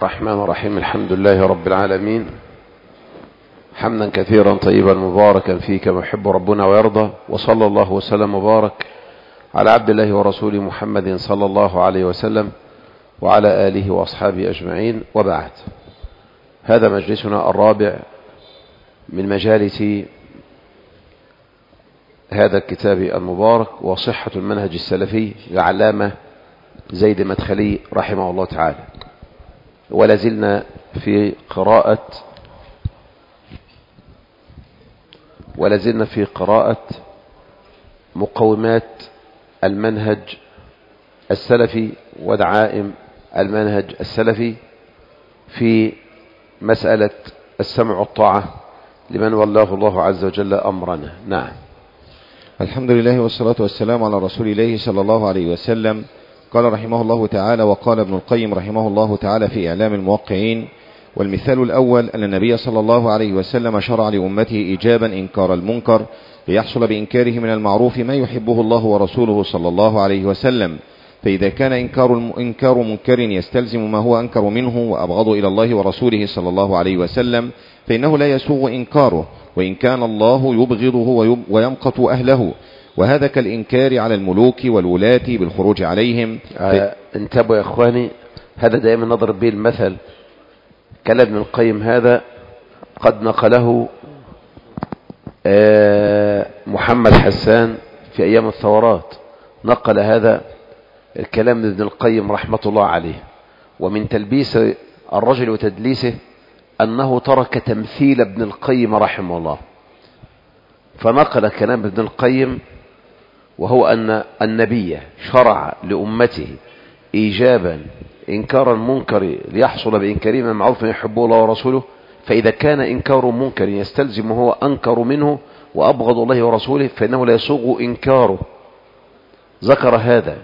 الرحمن الرحيم. الحمد لله رب العالمين، حمدا كثيرا طيبا مباركا فيه كما يحب ربنا ويرضى، وصلى الله وسلم وبارك على عبد الله ورسوله محمد صلى الله عليه وسلم وعلى آله وأصحابه أجمعين، وبعد. هذا مجلسنا الرابع من مجالس هذا الكتاب المبارك، وصحة المنهج السلفي للعلامة زيد مدخلي رحمه الله تعالى. ولازلنا في قراءة مقومات المنهج السلفي ودعائم المنهج السلفي في مسألة السمع والطاعة لمن والله الله عز وجل أمرنا. نعم. الحمد لله والصلاة والسلام على رسول الله صلى الله عليه وسلم. قال رحمه الله تعالى: وقال ابن القيم رحمه الله تعالى في إعلام الموقعين: والمثال الأول أن النبي صلى الله عليه وسلم شرع لأمته إيجابا إنكار المنكر ليحصل بإنكاره من المعروف ما يحبه الله ورسوله صلى الله عليه وسلم، فإذا كان إنكار منكر يستلزم ما هو أنكر منه وأبغض إلى الله ورسوله صلى الله عليه وسلم فإنه لا يسوغ إنكاره، وإن كان الله يبغضه ويمقت أهله، وهذا كالإنكار على الملوك والولاة بالخروج عليهم. انتبهوا يا إخواني، هذا دائما نضرب به المثل. كلام ابن القيم هذا قد نقله محمد حسان في أيام الثورات، نقل هذا الكلام ابن القيم رحمة الله عليه. ومن تلبيس الرجل وتدليسه أنه ترك تمثيل ابن القيم رحمه الله، فنقل كلام ابن القيم وهو أن النبي شرع لأمته إيجابا إنكار المنكر ليحصل بإنكاره من المعروف يحبه الله ورسوله، فإذا كان إنكار منكر يستلزم هو أنكر منه وأبغض الله ورسوله فإنه لا يسوغ إنكاره. ذكر هذا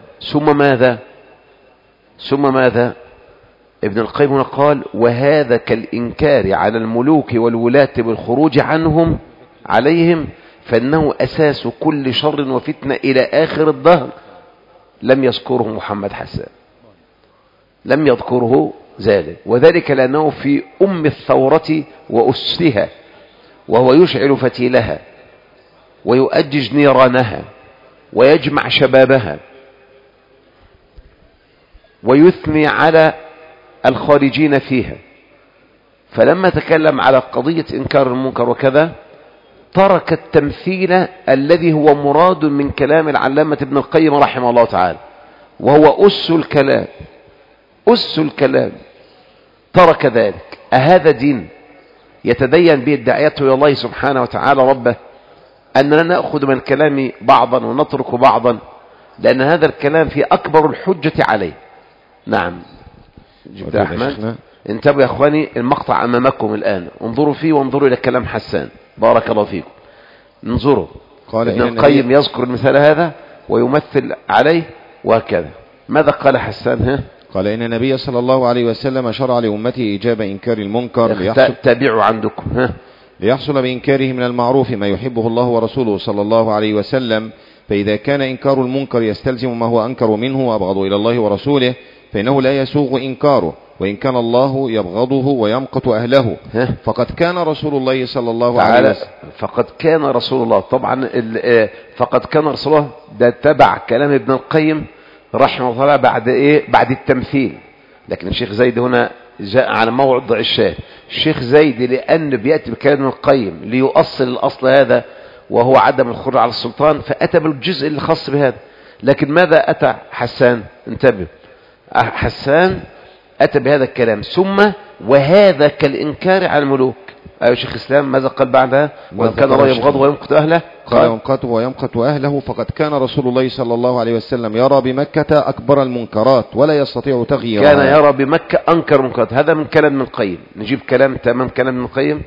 ثم ماذا ابن القيم قال: وهذا كالإنكار على الملوك والولاة بالخروج عليهم فإنه أساس كل شر وفتنة إلى آخر الدهر. لم يذكره محمد حسان، لم يذكره ذلك، وذلك لأنه في أم الثورة وأسها، وهو يشعل فتيلها ويؤجج نيرانها ويجمع شبابها ويثني على الخارجين فيها. فلما تكلم على قضية إنكار المنكر وكذا ترك التمثيل الذي هو مراد من كلام العلامة ابن القيم رحمه الله تعالى، وهو أس الكلام، ترك ذلك. أهذا دين يتدين به الداعية إلى الله سبحانه وتعالى ربه، أننا نأخذ من الكلام بعضا ونترك بعضا، لأن هذا الكلام في أكبر الحجة عليه. نعم. جبت أحمد. انتبهوا يا أخواني، المقطع أمامكم الآن، انظروا فيه وانظروا إلى كلام حسان، بارك الله فيكم. انظروا. ابن القيم يذكر المثال هذا ويمثل عليه وهكذا. ماذا قال حسان؟ قال: إن النبي صلى الله عليه وسلم شرع لأمته إيجاب إنكار المنكر تابعوا عندكم ليحصل بإنكاره من المعروف ما يحبه الله ورسوله صلى الله عليه وسلم، فإذا كان إنكار المنكر يستلزم ما هو أنكر منه وأبغض إلى الله ورسوله فإنه لا يسوغ إنكاره، وإن كان الله يبغضه ويمقت أهله، فقد كان رسول الله صلى الله عليه وسلم فقد كان رسول الله. طبعا فقد كان رسول الله ده تبع كلام ابن القيم رحمه الله بعد بعد التمثيل. لكن الشيخ زيد هنا جاء على موضع الشاهد. الشيخ زيد لأن بيأتي بكلام ابن القيم ليؤصل الأصل هذا وهو عدم الخروج على السلطان، فأتى بالجزء اللي خاص بهذا. لكن ماذا أتى حسان؟ انتبه، حسان أتى بهذا الكلام ثم وهذا كالإنكار على الملوك. أيها شيخ الإسلام ماذا قال بعدها؟ وإن كان الله يبغضه ويمقت أهله، قال: ويمقت أهله، فقد كان رسول الله صلى الله عليه وسلم يرى بمكة أكبر المنكرات ولا يستطيع تغييرها. كان يرى بمكة أنكر المنكرات. هذا من كلام ابن القيم. نجيب كلام تمام كلام ابن القيم.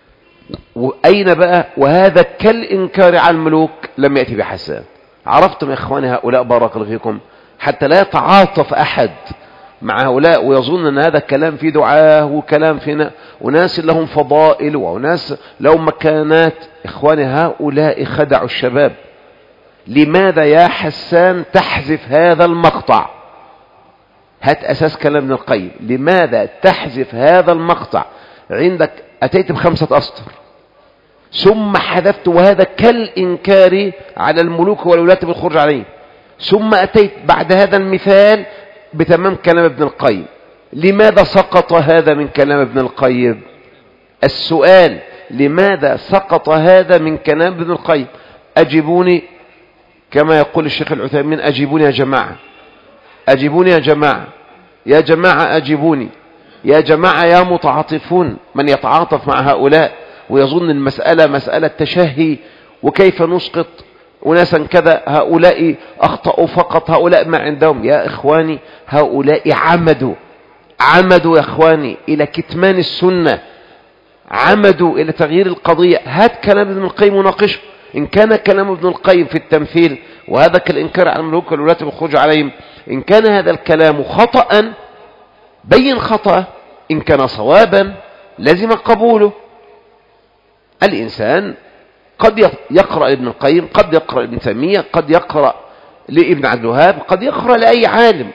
وأين بقى؟ وهذا كالإنكار على الملوك لم يأتي بحسان. عرفتم يا إخواني هؤلاء بارك الله فيكم، حتى لا يتعاطف أحد مع هؤلاء ويظن أن هذا كلام في دعاه وكلام في وناس لهم فضائل وناس لهم مكانات. إخواني هؤلاء خدعوا الشباب. لماذا يا حسان تحذف هذا المقطع؟ هات أساس كلام ابن القيم. لماذا تحذف هذا المقطع؟ عندك أتيت ب5 أسطر ثم حذفت، وهذا كالإنكار على الملوك والولاة بالخروج عليه. ثم أتيت بعد هذا المثال بتمام كلام ابن القيم. لماذا سقط هذا من كلام ابن القيم؟ السؤال: لماذا سقط هذا من كلام ابن القيم؟ أجيبوني كما يقول الشيخ العثيمين: أجيبوني يا جماعة، أجيبوني يا جماعة، يا جماعة أجيبوني، يا جماعة يا متعاطفون. من يتعاطف مع هؤلاء ويظن المسألة مسألة تشهي وكيف نسقط وناسا كذا، هؤلاء أخطأوا فقط، هؤلاء ما عندهم. يا إخواني، هؤلاء عمدوا يا إخواني إلى كتمان السنة، عمدوا إلى تغيير القضية. هات كلام ابن القيم وناقشه. إن كان كلام ابن القيم في التمثيل وهذا كالإنكار على الملوك والولاة بالخروج عليهم، إن كان هذا الكلام خطأ بين خطأ، إن كان صوابا لازم قبوله. الإنسان قد يقرأ ابن القيم، قد يقرأ ابن تيمية، قد يقرأ لابن عبد الوهاب، قد يقرأ لأي عالم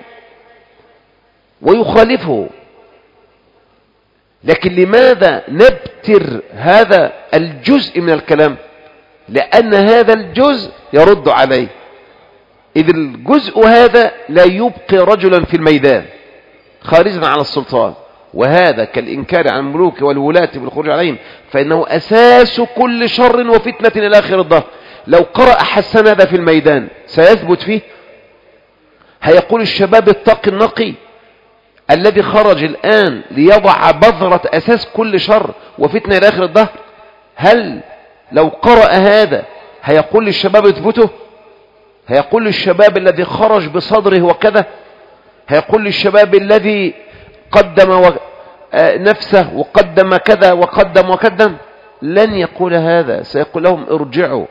ويخالفه. لكن لماذا نبتر هذا الجزء من الكلام؟ لأن هذا الجزء يرد عليه، إذ الجزء هذا لا يبقي رجلا في الميدان خارجا على السلطان، وهذا كالإنكار عن الملوك والولاة بالخروج عليهم، فإنه أساس كل شر وفتنة إلى آخر الدهر. لو قرأ حسان هذا في الميدان سيثبت فيه؟ هيقول الشباب التقي النقي الذي خرج الآن ليضع بذرة أساس كل شر وفتنة إلى آخر الدهر، هل لو قرأ هذا هيقول للشباب اثبته؟ هيقول للشباب الذي خرج بصدره وكذا؟ هيقول للشباب الذي قدم نفسه وقدم كذا وقدم؟ لن يقول هذا، سيقول لهم ارجعوا.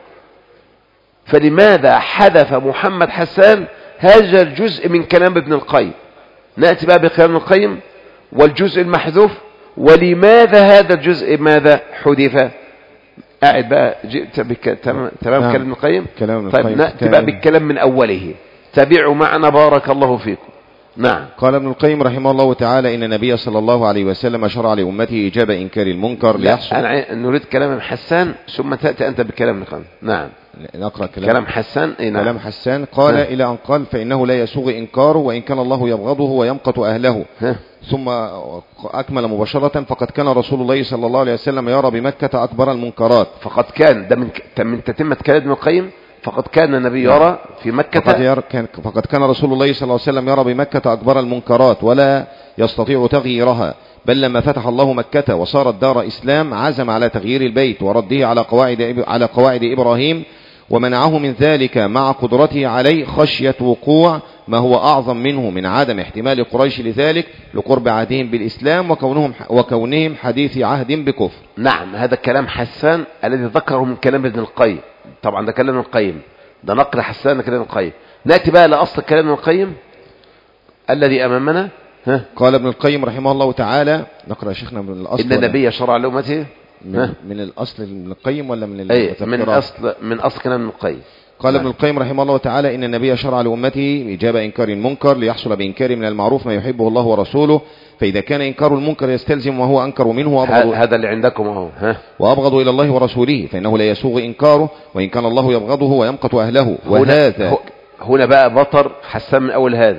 فلماذا حذف محمد حسان هذا الجزء من كلام ابن القيم؟ نأتي بقى بكلام ابن القيم والجزء المحذوف، ولماذا هذا الجزء ماذا حذف؟ قاعد بقى جئت تمام كلام ابن القيم. طيب نأتي بقى بالكلام من أوله، تابعوا معنا بارك الله فيكم. نعم. قال ابن القيم رحمه الله تعالى: إن النبي صلى الله عليه وسلم شرع لأمته إيجاب إنكار المنكر ليحصل. أنا نريد كلام حسان ثم تأتي أنت بكلام ابن القيم. نعم، نقرأ كلام حسان. نعم. كلام حسان قال إلى أن قال: فإنه لا يسوغ إنكاره وإن كان الله يبغضه ويمقت أهله. ثم أكمل مباشرة: فقد كان رسول الله صلى الله عليه وسلم يرى بمكة أكبر المنكرات. فقد كان ده من تتمة كلام ابن القيم. فقد كان النبي يرى في مكة، فقد كان رسول الله صلى الله عليه وسلم يرى بمكة أكبر المنكرات ولا يستطيع تغييرها، بل لما فتح الله مكة وصارت دار إسلام عزم على تغيير البيت ورده على قواعد إبراهيم، ومنعه من ذلك مع قدرته عليه خشية وقوع ما هو أعظم منه من عدم احتمال قريش لذلك لقرب عهدهم بالإسلام وكونهم حديث عهد بكفر. نعم، هذا كلام حسان الذي ذكره من كلام ابن القيم. طبعا ده كلام ابن القيم، ده نقل حسان كلام ابن القيم. نأتي بقى لأصل كلام ابن القيم الذي أمامنا. قال ابن القيم رحمه الله تعالى، نقرأ يا شيخنا من الأصل: إن النبي شرع لأمته. من الأصل ابن القيم ولا من من أصل كلام ابن القيم. قال ابن القيم رحمه الله تعالى: إن النبي شرع لأمته إيجاب إنكار المنكر ليحصل بإنكار من المعروف ما يحبه الله ورسوله، فإذا كان إنكار المنكر يستلزم وهو أنكر منه هذا اللي عندكم اهو، وأبغض إلى الله ورسوله، فإنه لا يسوغ إنكاره وإن كان الله يبغضه ويمقت أهله. هنا بقى بطر حسان من أول هذا.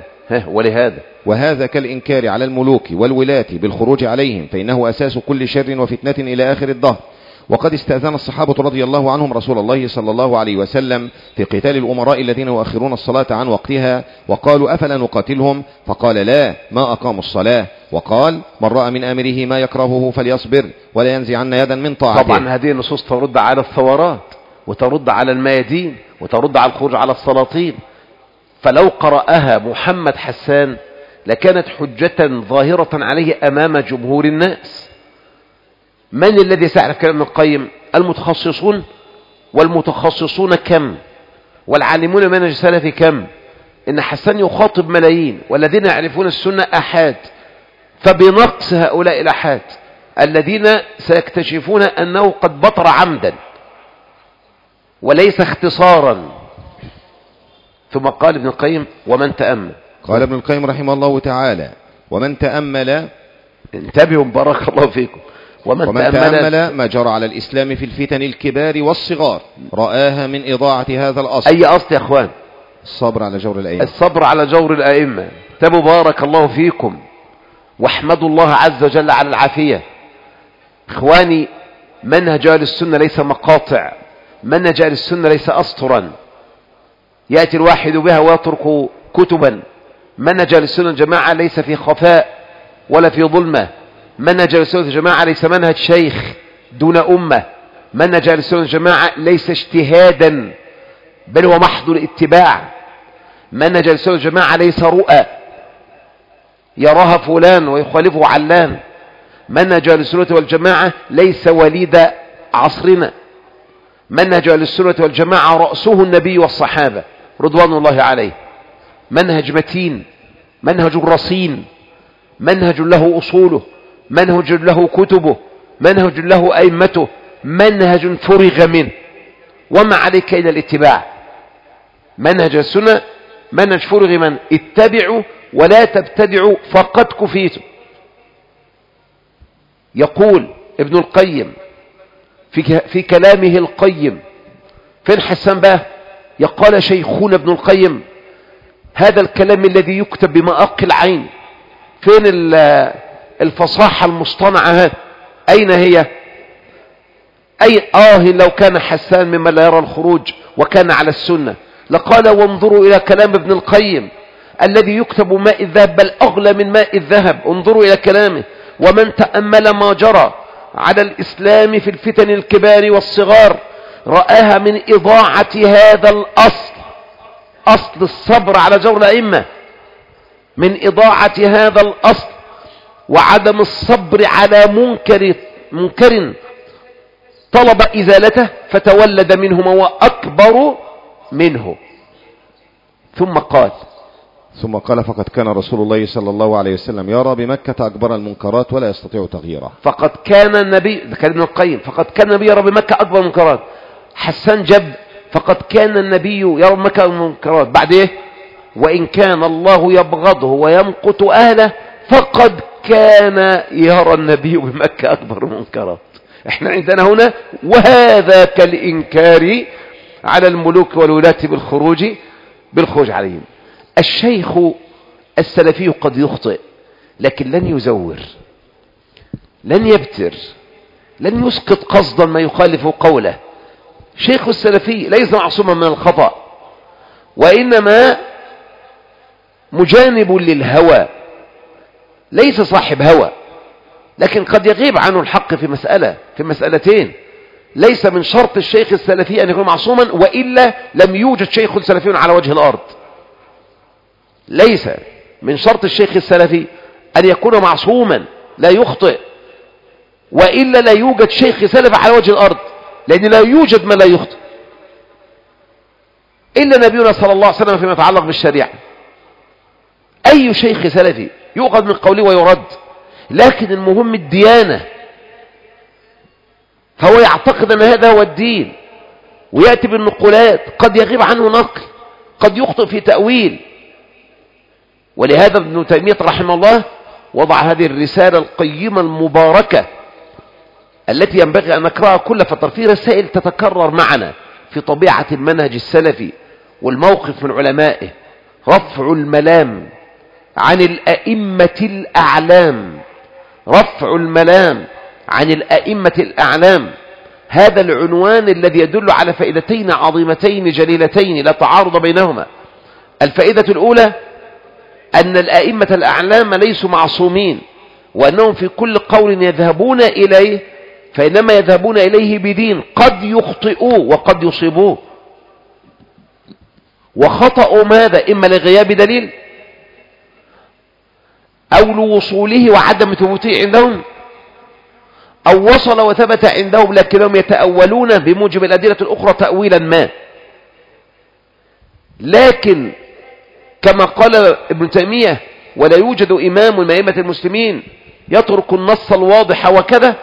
وهذا كالإنكار على الملوك والولاة بالخروج عليهم، فإنه أساس كل شر وفتنة إلى آخر الدهر. وقد استأذن الصحابة رضي الله عنهم رسول الله صلى الله عليه وسلم في قتال الأمراء الذين يؤخرون الصلاة عن وقتها، وقالوا: أفلا نقاتلهم؟ فقال: لا، ما أقاموا الصلاة. وقال: من رأى من أمره ما يكرهه فليصبر ولا ينزعن يدا من طاعته. طبعا هذه النصوص ترد على الثورات وترد على الميادين وترد على الخروج على السلاطين. فلو قرأها محمد حسان لكانت حجة ظاهرة عليه أمام جمهور الناس. من الذي سيعرف كلام ابن القيم؟ المتخصصون، والمتخصصون كم؟ والعالمون منهج السلف كم؟ إن حسان يخاطب ملايين، والذين يعرفون السنة أحاد. فبنقص هؤلاء الأحاد الذين سيكتشفون أنه قد بطر عمدا وليس اختصارا. ثم قال ابن القيم: ومن تأمل. قال ابن القيم رحمه الله تعالى: ومن تأمل، انتبهوا بارك الله فيكم، ومن تأمل ما جرى على الإسلام في الفتن الكبار والصغار رآها من إضاعة هذا الأصل. أي أصل يا أخوان؟ الصبر على جور الأئمة. الصبر على جور الأئمة. انتبهوا بارك الله فيكم، واحمدوا الله عز وجل على العافية. إخواني، منهج أهل السنة ليس مقاطع، منهج أهل السنة ليس أسطرا يأتي الواحد بها ويترك كتبا. منهج أهل السنة الجماعة ليس في خفاء ولا في ظلمة. منهج أهل السنة الجماعة ليس منهج شيخ دون أمة. منهج أهل السنة الجماعة ليس اجتهادا، بل هو محض الاتباع. منهج أهل السنة الجماعة ليس رؤى يراها فلان ويخالفه علان. منهج أهل السنة والجماعة ليس وليد عصرنا. منهج أهل السنة والجماعة رأسه النبي والصحابة رضوان الله عليه. منهج متين، منهج رصين، منهج له أصوله، منهج له كتبه، منهج له أئمته، منهج فرغ منه، وما عليك إلا الاتباع. منهج السنة منهج فرغ من اتبعوا ولا تبتدعوا فقد كفيتم. يقول ابن القيم في كلامه القيم، فين حسان بقى؟ يقال شيخنا ابن القيم هذا الكلام الذي يكتب بمآق العين، فين الفصاحة المصطنعة هذه؟ أين هي؟ لو كان حسان ممن لا يرى الخروج وكان على السنة لقال: وانظروا إلى كلام ابن القيم الذي يكتب ماء الذهب، بل أغلى من ماء الذهب. انظروا إلى كلامه: ومن تأمل ما جرى على الإسلام في الفتن الكبار والصغار رآها من إضاعة هذا الأصل، أصل الصبر على جور الأئمة، من إضاعة هذا الأصل وعدم الصبر على منكر طلب إزالته فتولد منه ما هو أكبر منه. ثم قال: فقد كان رسول الله صلى الله عليه وسلم يرى بمكة أكبر المنكرات ولا يستطيع تغييرها. فقد كان النبي، كان ابن القيم، فقد كان النبي يرى بمكة أكبر المنكرات. حسان جب فقد كان النبي يرى بمكة المنكرات. بعد إيه؟ وإن كان الله يبغضه ويمقت أهله فقد كان يرى النبي بمكة أكبر المنكرات. احنا عندنا هنا وهذا كالإنكار على الملوك والولاة بالخروج عليهم. الشيخ السلفي قد يخطئ، لكن لن يزور، لن يبتر، لن يسقط قصدا ما يخالف قوله. شيخ السلفي ليس معصوما من الخطأ، وإنما مجانب للهوى، ليس صاحب هوى، لكن قد يغيب عنه الحق في مسألتين. ليس من شرط الشيخ السلفي أن يكون معصوما، وإلا لم يوجد شيخ سلفي على وجه الأرض. ليس من شرط الشيخ السلفي أن يكون معصوما لا يخطئ، وإلا لا يوجد شيخ سلفي على وجه الأرض، لأن لا يوجد من لا يخطئ إلا نبينا صلى الله عليه وسلم فيما يتعلق بالشريعة. أي شيخ سلفي يؤخذ من قوله ويرد، لكن المهم الديانة، فهو يعتقد أن هذا هو الدين ويأتي بالنقولات، قد يغيب عنه نقل، قد يخطئ في تأويل. ولهذا ابن تيمية رحمه الله وضع هذه الرسالة القيمة المباركة التي ينبغي أن نقرأها كل فترة، في رسائل تتكرر معنا في طبيعة المنهج السلفي والموقف من علمائه: رفع الملام عن الأئمة الأعلام، رفع الملام عن الأئمة الأعلام. هذا العنوان الذي يدل على فائدتين عظيمتين جليلتين لا تعارض بينهما. الفائدة الأولى أن الأئمة الأعلام ليسوا معصومين، وأنهم في كل قول يذهبون إليه فإنما يذهبون إليه بدين قد يخطئوه وقد يصيبوه. وخطأوا ماذا؟ إما لغياب دليل أو لوصوله وعدم ثبوته عندهم، أو وصل وثبت عندهم لكنهم يتأولون بموجب الأدلة الأخرى تأويلا ما. لكن كما قال ابن تيمية: ولا يوجد إمام من أئمة المسلمين يترك النص الواضح وكذا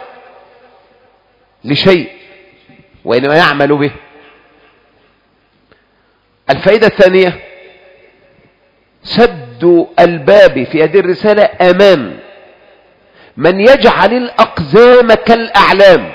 لشيء، وإنما يعمل به. الفائدة الثانية: سد سد الباب في هذه الرسالة أمام من يجعل الأقزام كالأعلام،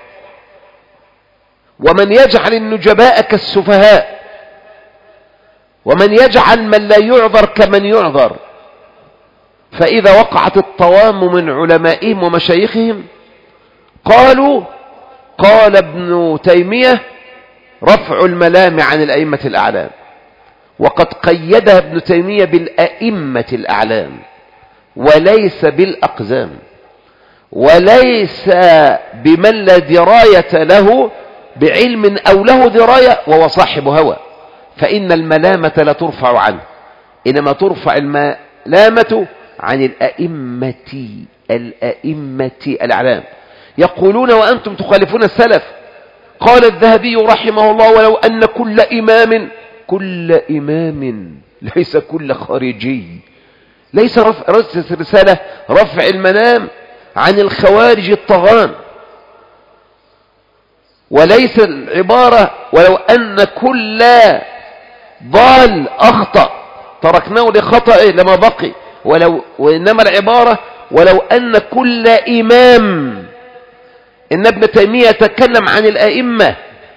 ومن يجعل النجباء كالسفهاء، ومن يجعل من لا يعذر كمن يعذر. فإذا وقعت الطوام من علمائهم ومشايخهم قالوا: قال ابن تيمية: رفع الملام عن الأئمة الأعلام. وقد قيدها ابن تيمية بالأئمة الأعلام وليس بالأقزام، وليس بمن لا دراية له بعلم أو له دراية وهو صاحب هوى، فإن الملامة لا ترفع عنه، إنما ترفع الملامة عن الأئمة الأعلام. يقولون: وأنتم تخالفون السلف. قال الذهبي رحمه الله: ولو أن كل إمام ليس كل خارجي. ليس رسالة رفع المنام عن الخوارج الطغان، وليس العبارة ولو أن كل ضال أخطأ تركناه لخطئه لما بقي، وإنما العبارة ولو أن كل إمام. إن ابن تيمية يتكلم عن الأئمة،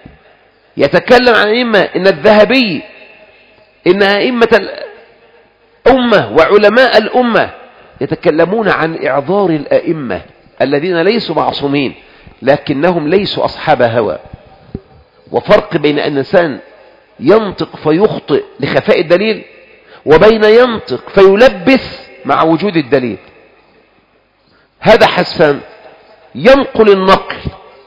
إن الذهبي، إن أئمة الأمة وعلماء الأمة يتكلمون عن إعذار الأئمة الذين ليسوا معصومين، لكنهم ليسوا أصحاب هوى. وفرق بين أن إنسان ينطق فيخطئ لخفاء الدليل، وبين ينطق فيلبس مع وجود الدليل. هذا حسان ينقل النقل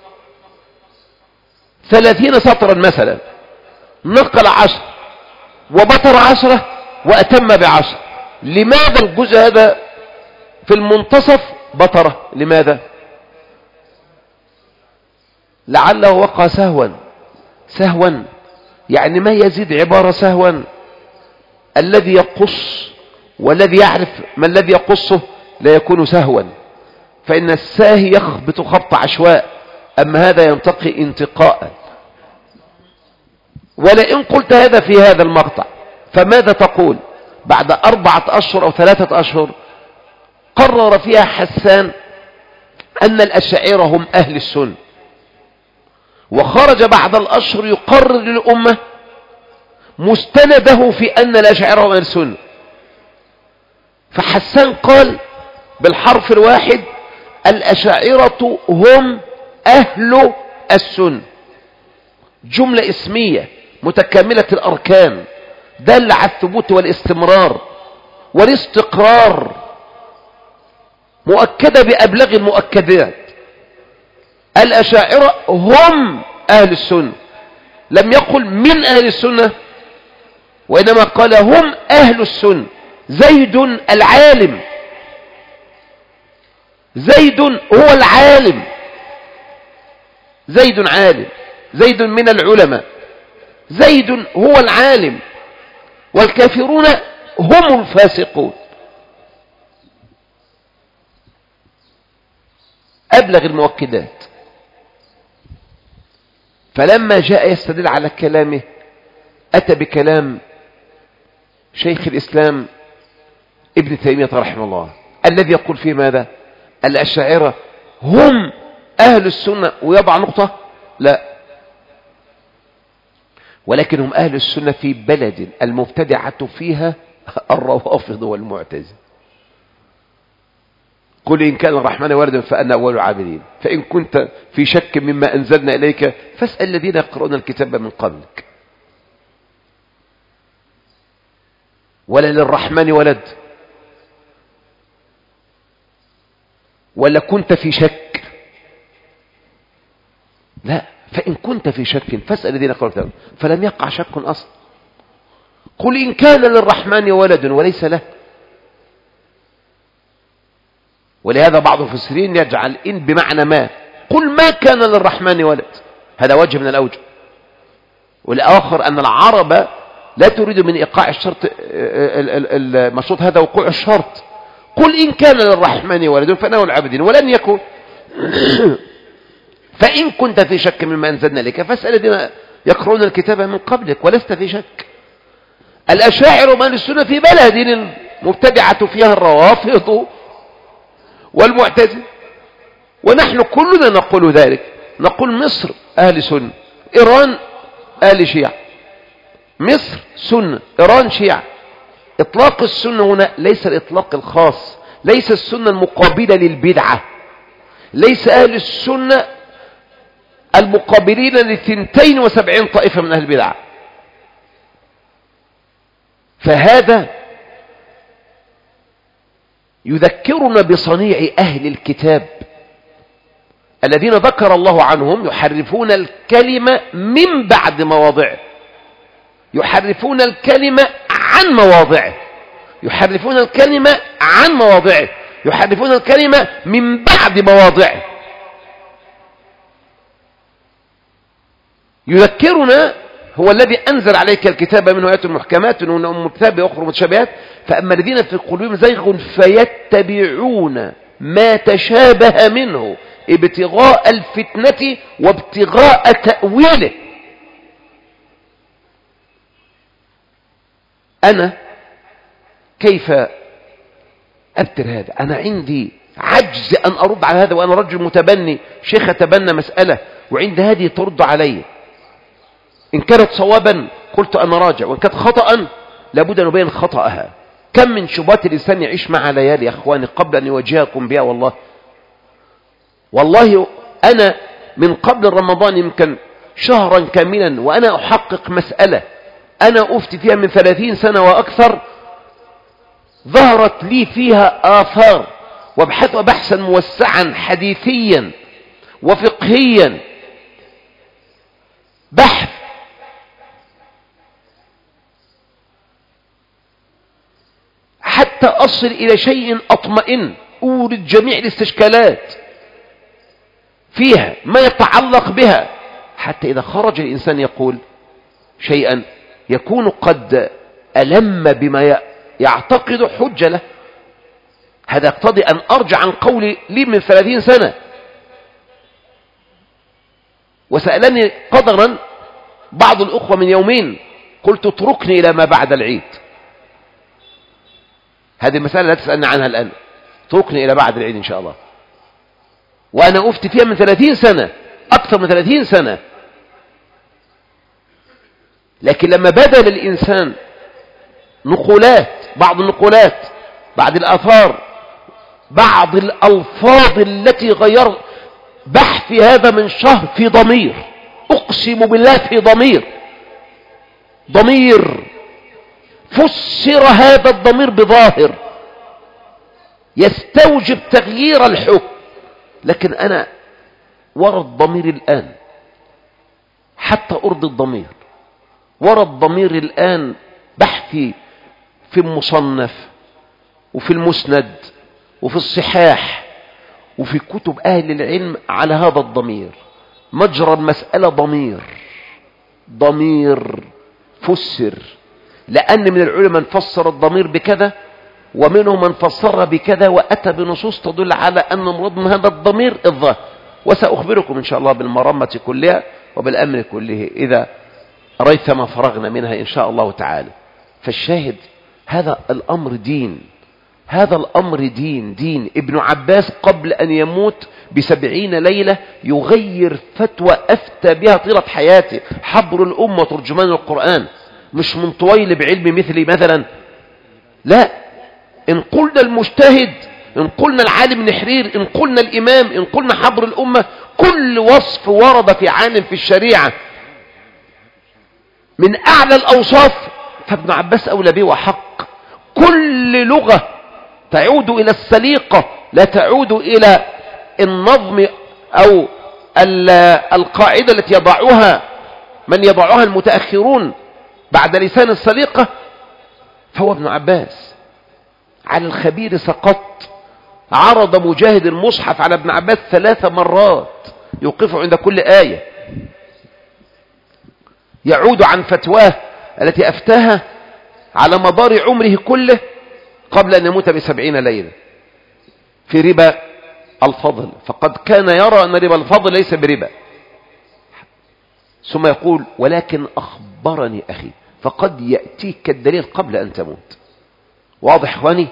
30 سطرا مثلا، نقل 10 وبطر 10 وأتم ب10. لماذا الجزء هذا في المنتصف بطره؟ لماذا؟ لعله وقع سهوا، يعني ما يزيد عبارة سهوا. الذي يقص والذي يعرف ما الذي يقصه لا يكون سهوا، فإن الساهي يخبط خبط عشواء، أما هذا ينتقي انتقاء. ولئن قلت هذا في هذا المقطع فماذا تقول بعد 4 أشهر أو 3 أشهر قرر فيها حسان أن الأشاعرة هم أهل السنة، وخرج بعد الأشهر يقرر للأمة مستنده في أن الأشاعرة هم أهل السنة. فحسان قال بالحرف الواحد: الأشاعرة هم أهل السنة. جملة اسمية متكاملة الأركان، دل على الثبوت والاستمرار والاستقرار، مؤكدة بأبلغ المؤكدات. الأشاعرة هم أهل السنة، لم يقل من أهل السنة، وإنما قال هم أهل السنة. زيد العالم، زيد هو العالم، زيد عالم، زيد من العلماء، زيد هو العالم، والكافرون هم الفاسقون. أبلغ المؤكدات. فلما جاء يستدل على كلامه أتى بكلام شيخ الإسلام ابن تيمية رحمه الله، الذي يقول فيه ماذا؟ الأشاعرة هم أهل السنة، ويضع نقطة لا، ولكن هم أهل السنة في بلد المبتدعة فيها الروافض والمعتزلة. قل إن كان الرحمن ولدا فأنا أول العابدين، فإن كنت في شك مما أنزلنا إليك فاسأل الذين يقرؤون الكتاب من قبلك. ولا للرحمن ولد؟ ولا كنت في شك؟ لا، فإن كنت في شك فاسأل الذين يقرؤون الكتاب، فلم يقع شك أصلا. قل إن كان للرحمن ولد وليس له. ولهذا بعض المفسرين يجعل إن بمعنى ما، قل ما كان للرحمن ولد، هذا وجه من الأوجه. والآخر أن العرب لا تريد من إيقاع الشرط المشروط هذا وقوع الشرط. قل إن كان للرحمن ولد فأنا العابدين ولن يكون. فإن كنت في شك مما أنزلنا لك فاسأل الذين يقرؤون الكتاب من قبلك ولست في شك. الأشاعر من السنة في بلد مبتدعة فيها الروافض والمعتزلة، ونحن كلنا نقول ذلك. نقول مصر أهل سنة، إيران أهل شيعة. مصر سنة، إيران شيعة. إطلاق السنة هنا ليس الإطلاق الخاص، ليس السنة المقابلة للبدعة، ليس أهل السنة المقابلين ل72 طائفة من أهل البدعة. فهذا يذكرنا بصنيع أهل الكتاب الذين ذكر الله عنهم يحرفون الكلمة من بعد مواضعه، يحرفون الكلمة عن مواضعه، يحرفون الكلمة عن مواضعه، يحرفون الكلمة من بعد مواضعه. يذكرنا هو الذي أنزل عليك الكتاب منه آيات محكمات ومنه أم الكتاب وأخرى متشابهات، فأما الذين في قلوبهم زيغ فيتبعون ما تشابه منه ابتغاء الفتنة وابتغاء تأويله. أنا كيف أبتر هذا؟ أنا عندي عجز أن أرد على هذا، وأنا رجل متبني، شيخ تبنى مسألة وعند هذه ترد علي. إن كانت صوابا قلت أنا راجع، وإن كانت خطأ لابد أن أبين خطأها. كم من شبهات الإنسان يعيش مع ليالي يا أخواني قبل أن يواجهكم بها. والله أنا من قبل رمضان يمكن شهرا كاملا وأنا أحقق مسألة أنا أفتي فيها من 30 سنة وأكثر، ظهرت لي فيها آثار، وابحثها بحثا موسعا حديثيا وفقهيا، بحث حتى أصل إلى شيء أطمئن، أورد جميع الاستشكالات فيها ما يتعلق بها، حتى إذا خرج الإنسان يقول شيئا يكون قد ألم بما يعتقد حجة له. هذا يقتضي أن أرجع عن قولي لي من 30 سنة. وسألني قدرا بعض الأخوة من يومين، قلت اتركني إلى ما بعد العيد. هذه المسألة لا تسألني عنها الآن، اتركني إلى بعد العيد إن شاء الله. وأنا أفتي فيها من 30 سنة، أكثر من 30 سنة. لكن لما بدأ للإنسان نقولات، بعض النقولات، بعض الآثار، بعض الألفاظ التي غير بحث هذا من شهر في ضمير، أقسم بالله في ضمير فسر هذا الضمير بظاهر يستوجب تغيير الحكم. لكن أنا ورا الضمير الآن حتى أرضي الضمير، ورا الضمير الآن بحثي في المصنف وفي المسند وفي الصحاح وفي كتب أهل العلم على هذا الضمير. مجرى المسألة ضمير فسر، لأن من العلماء من فسر الضمير بكذا، ومنهم من فسرها بكذا، وأتى بنصوص تدل على أن مراد من هذا الضمير الظاهر. وسأخبركم إن شاء الله بالمرمة كلها وبالأمر كله إذا ريثما فرغنا منها إن شاء الله تعالى. فالشاهد هذا الأمر دين، هذا الأمر دين. ابن عباس قبل أن يموت ب70 ليلة يغير فتوى أفتى بها طيلة حياته، حبر الأمة ترجمان القرآن، مش من طويل بعلم مثلي مثلا، لا. إن قلنا المجتهد، إن قلنا العالم نحرير، إن قلنا الإمام، إن قلنا حبر الأمة، كل وصف ورد في عالم في الشريعة من أعلى الأوصاف فابن عباس أولى به وحق. كل لغة تعود إلى السليقة لا تعود إلى النظم أو القاعدة التي يضعها المتأخرون بعد لسان السليقة، فهو ابن عباس. على الخبير سقط. عرض مجاهد المصحف على ابن عباس 3 مرات يوقفه عند كل آية، يعود عن فتواه التي أفتاها على مدار عمره كله قبل أن يموت ب70 ليلة في ربا الفضل، فقد كان يرى أن ربا الفضل ليس بربا، ثم يقول ولكن أخبرني أخي، فقد يأتيك الدليل قبل أن تموت، واضح اخواني؟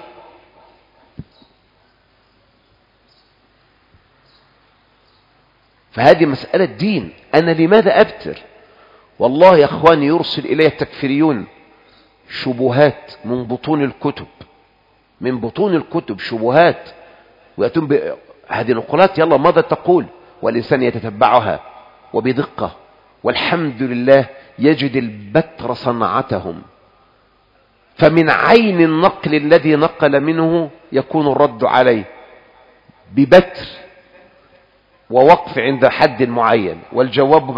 فهذه مسألة دين. أنا لماذا أبتر؟ والله يا أخواني يرسل إلي التكفيريون شبهات من بطون الكتب، من بطون الكتب شبهات، ويأتون بهذه النقولات، يلا ماذا تقول؟ والإنسان يتتبعها وبدقة، والحمد لله يجد البتر صنعتهم. فمن عين النقل الذي نقل منه يكون الرد عليه ببتر ووقف عند حد معين، والجواب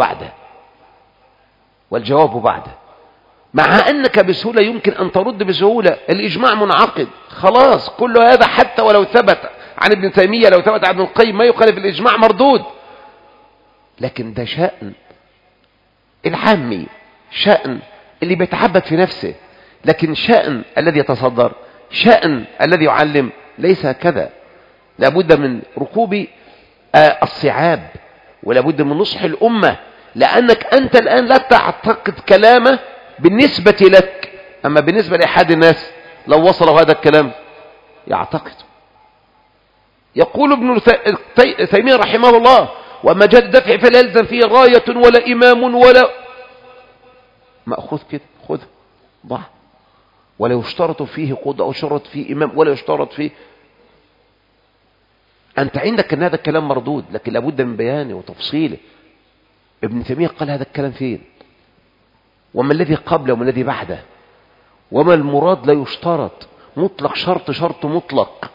بعده. مع أنك بسهولة يمكن أن ترد بسهولة، الإجماع منعقد خلاص، كل هذا حتى ولو ثبت عن ابن تيمية، لو ثبت عن ابن القيم، ما يخالف الإجماع مردود. لكن ده شأن العامي، شأن اللي بيتعبد في نفسه، لكن شأن الذي يتصدر، شأن الذي يعلم ليس كذا. لابد من ركوب الصعاب، ولابد من نصح الأمة، لأنك أنت الآن لا تعتقد كلامه بالنسبة لك، أما بالنسبة لأحد الناس لو وصلوا هذا الكلام يعتقد. يقول ابن تيمية رحمه الله: وما جاء الدفع فلا يلزم فيه راية ولا إمام ولا مأخوذ كده، خذ ضع، ولا يشترط فيه قدوة أو يشترط فيه إمام ولا يشترط فيه. أنت عندك أن هذا الكلام مردود، لكن لابد من بيانه وتفصيله. ابن تيمية قال هذا الكلام فين؟ وما الذي قبله وما الذي بعده؟ وما المراد؟ لا يشترط مطلق، شرط مطلق.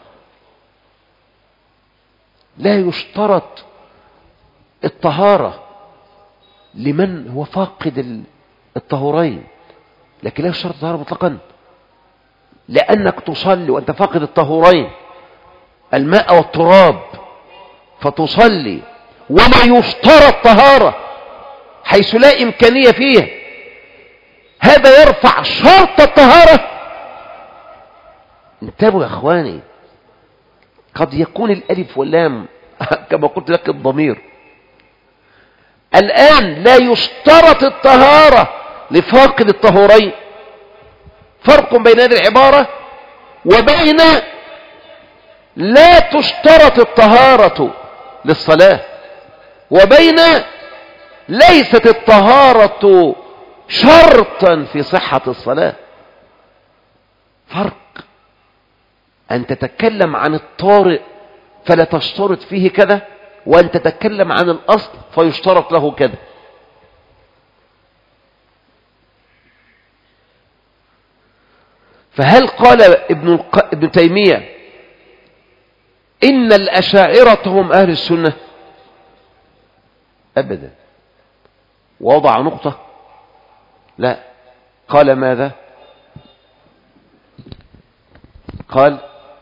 لا يشترط الطهارة لمن هو فاقد الطهورين، لكن لا يشترط الطهارة مطلقا، لأنك تصلي وأنت فاقد الطهورين، الماء والتراب، فتصلي وما يشترط طهارة حيث لا إمكانية فيه، هذا يرفع شرط الطهارة. انتبهوا يا أخواني، قد يكون الألف واللام كما قلت لك الضمير. الآن لا يشترط الطهارة لفاقد الطهورين، فرق بين هذه العبارة وبين لا تشترط الطهارة للصلاة، وبين ليست الطهارة شرطا في صحة الصلاة. فرق أن تتكلم عن الطارئ فلا تشترط فيه كذا، وأن تتكلم عن الأصل فيشترط له كذا. فهل قال ابن تيمية إن الأشاعرة هم أهل السنة؟ أبدا. وضع نقطة؟ لا. قال ماذا؟ قال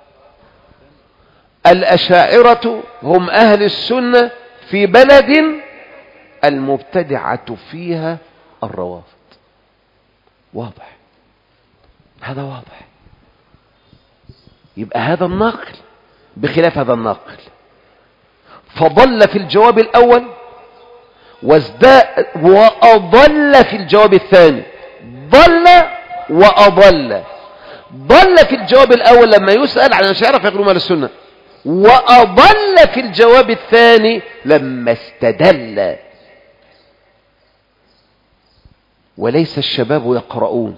الأشاعرة هم أهل السنة في بلد المبتدعة فيها الروافض. واضح، هذا واضح. يبقى هذا النقل بخلاف هذا النقل، فضل في الجواب الأول وأضل في الجواب الثاني. ضل وأضل. ضل في الجواب الأول لما يسأل عن الأشاعرة فيقولون أهل السنة، وأضل في الجواب الثاني لما استدل. وليس الشباب يقرؤون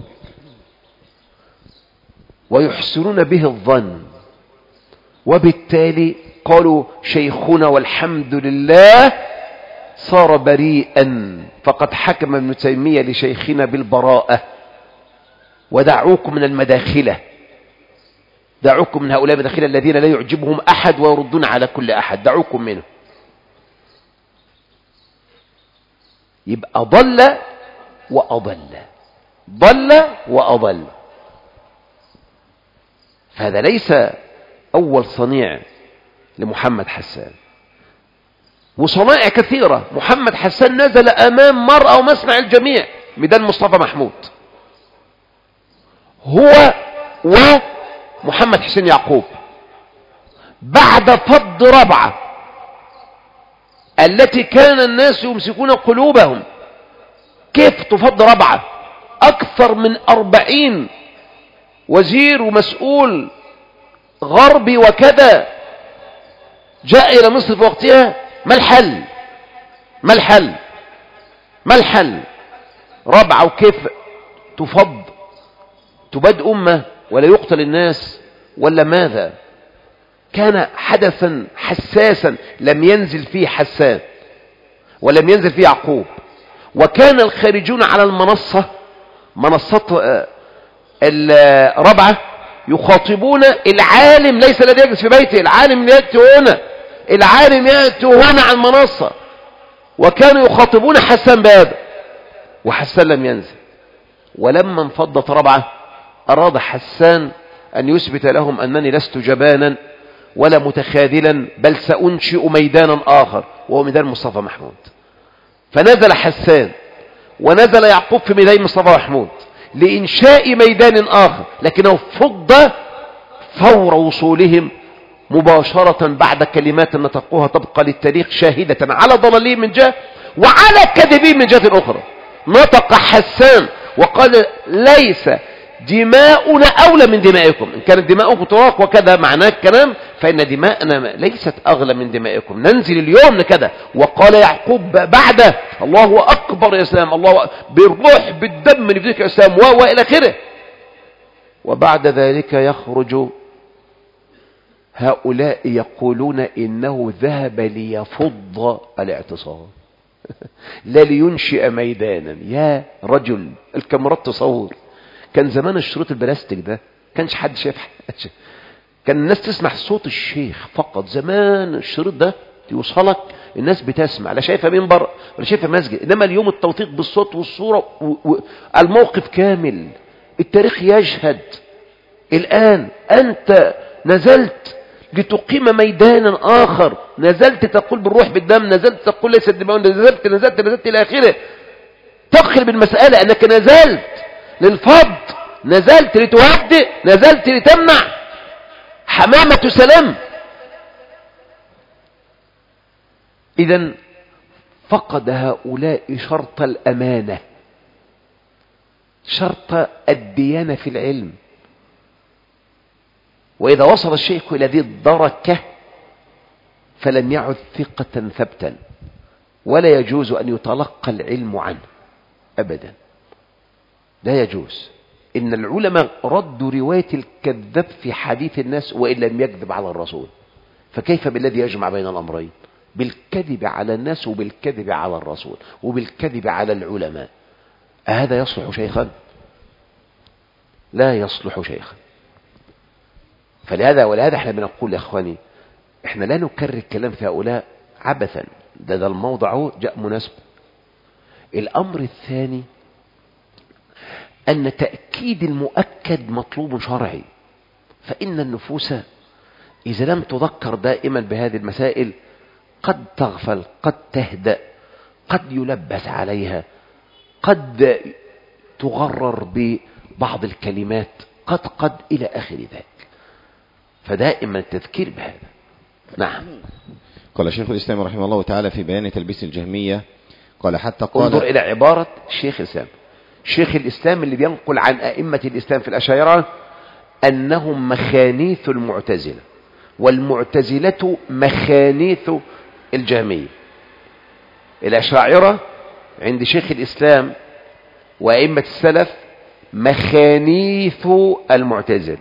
ويحسنون به الظن، وبالتالي قالوا شيخنا والحمد لله صار بريئا، فقد حكم ابن تيمية لشيخنا بالبراءة. ودعوكم من المداخلة، دعوكم من هؤلاء المداخلة الذين لا يعجبهم أحد ويردون على كل أحد، دعوكم منه. يبقى ضل وأضل، ضل وأضل. فهذا ليس أول صنيع لمحمد حسان، وصنائع كثيرة. محمد حسان نزل أمام مرأى ومسمع الجميع، ميدان مصطفى محمود، هو ومحمد حسين يعقوب، بعد فض ربعة التي كان الناس يمسكون قلوبهم. كيف تفض ربعة؟ أكثر من 40 وزير ومسؤول غربي وكذا جاء إلى مصر في وقتها، ما الحل؟ ما الحل؟ ما الحل؟ ربعة وكيف تفض تباد أمة ولا يقتل الناس ولا ماذا؟ كان حدثا حساسا لم ينزل فيه حسان ولم ينزل فيه يعقوب. وكان الخارجون على منصة الربعة يخاطبون العالم، ليس الذي يجلس في بيته، العالم يأتي هنا، العالم يأتي هنا على المنصة، وكانوا يخاطبون حسان بهذا، وحسان لم ينزل. ولما انفضت ربعة أراد حسان أن يثبت لهم أنني لست جبانا ولا متخاذلا، بل سأنشئ ميدانا آخر وهو ميدان مصطفى محمود. فنزل حسان ونزل يعقوب في ميدان مصطفى محمود لإنشاء ميدان آخر، لكنه فض فور وصولهم مباشرة بعد كلمات نطقوها تبقى للتاريخ شاهدة على ضلالهم من جهة وعلى كذبين من جهة أخرى. نطق حسان وقال ليس دماؤنا أولى من دمائكم، إن كانت دماؤكم تراق وكذا معناه الكلام، فإن دماءنا ليست أغلى من دمائكم، ننزل اليوم كذا. وقال يعقوب بعده الله أكبر يا إسلام، الله بالروح بالدم من فيك يا إسلام وإلى آخره. وبعد ذلك يخرج هؤلاء يقولون إنه ذهب ليفض الاعتصام لا لينشئ ميدانا. يا رجل الكاميرات تصور، كان زمان الشريط البلاستيك ده كانش حد شايف حاجة، كان الناس تسمع صوت الشيخ فقط. زمان الشريط ده يوصلك الناس بتسمع، لا شايفه منبر ولا شايفه مسجد، انما اليوم التوثيق بالصوت والصوره الموقف كامل، التاريخ يشهد. الآن أنت نزلت لتقيم ميدانا آخر، نزلت تقول بالروح بالدم، نزلت تقول ليس الدماء، نزلت إلى آخره. تدخل بالمسألة أنك نزلت للفض، نزلت لتهدئ، نزلت لتمنع حمامة سلام. إذن فقد هؤلاء شرط الأمانة، شرط الديانة في العلم. وإذا وصل الشيخ إلى ذي الدركة فلم يعد ثقة ثبتا، ولا يجوز أن يتلقى العلم عنه أبدا، لا يجوز. إن العلماء ردوا رواية الكذاب في حديث الناس وإن لم يكذب على الرسول، فكيف بالذي يجمع بين الأمرين، بالكذب على الناس وبالكذب على الرسول وبالكذب على العلماء؟ أهذا يصلح شيخا؟ لا يصلح شيخا. ولهذا احنا بنقول يا اخواني، احنا لا نكرر الكلام في هؤلاء عبثا، ده الموضع جاء مناسب. الامر الثاني ان تأكيد المؤكد مطلوب شرعي، فان النفوس اذا لم تذكر دائما بهذه المسائل قد تغفل، قد تهدأ، قد يلبس عليها، قد تغرر ببعض الكلمات، قد إلى آخر ذلك. فدائما التذكير بهذا. نعم. قال شيخ الإسلام رحمه الله تعالى في بيان تلبيس الجهمية، قال حتى قال، انظر إلى عبارة شيخ الإسلام. شيخ الإسلام اللي بينقل عن أئمة الإسلام في الأشاعرة أنهم مخانيث المعتزلة، والمعتزلة مخانيث الجهمية. الأشاعرة عند شيخ الإسلام وأئمة السلف مخانيث المعتزلة،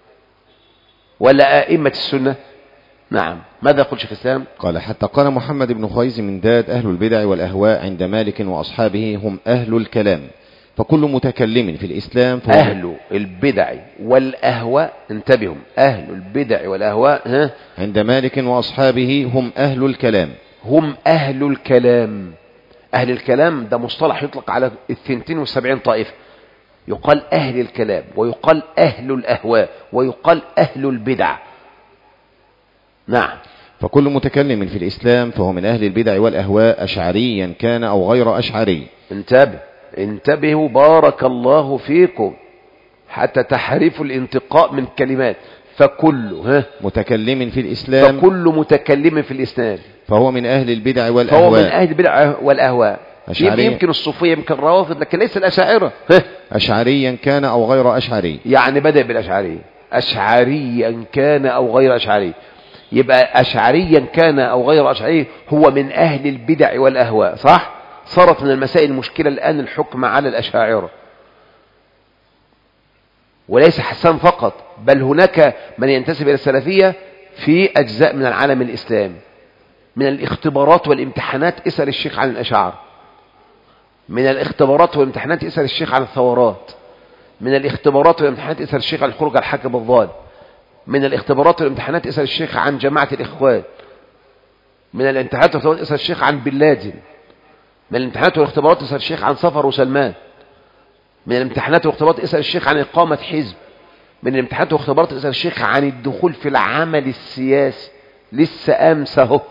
ولا أئمة السنة؟ نعم. ماذا يقول شيخ الإسلام؟ قال حتى قال محمد بن خيز من داد أهل البدع والأهواء عند مالك وأصحابه هم أهل الكلام، فكل متكلم في الإسلام فهو أهل البدع والأهواء. انتبهوا، أهل البدع والأهواء عند مالك وأصحابه هم أهل الكلام. هم أهل الكلام. أهل الكلام ده مصطلح يطلق على 72 طائفة، يقال أهل الكلام ويقال أهل الأهواء ويقال أهل البدع. نعم. فكل متكلم في الإسلام فهو من أهل البدع والأهواء، أشعريا كان أو غير أشعري. انتبهوا بارك الله فيكم، حتى تحريف الانتقاء من كلمات. فكل متكلم في الإسلام، فكل متكلم في الإسلام فهو من أهل البدع والأهواء، فهو من أهل البدع والأهواء، يمكن الصوفية يمكن الروافض، لكن ليس الأشاعرة. أشعريا كان أو غير أشعري، يعني بدأ بالأشعرية، أشعريا كان أو غير أشعري. يبقى أشعريا كان أو غير أشعري هو من أهل البدع والأهواء، صح؟ صارت من المسائل المشكلة الآن الحكم على الأشاعرة، وليس حسان فقط، بل هناك من ينتسب إلى السلفية في أجزاء من العالم الإسلامي. من الاختبارات والامتحانات اسأل الشيخ عن الأشاعرة، من الاختبارات والامتحانات اسأل الشيخ عن الثورات، من الاختبارات والامتحانات اسأل الشيخ عن الخروج على الحاكم الظالم، من الاختبارات والامتحانات اسأل الشيخ عن جماعة الإخوان، من الامتحانات والاختبارات اسأل الشيخ عن بن لادن، من الامتحانات والاختبارات اسأل الشيخ عن صفر وسلمان، من الامتحانات والاختبارات اسأل الشيخ عن إقامة حزب، من الامتحانات والاختبارات اسأل الشيخ عن الدخول في العمل السياسي. لسه أمس اهو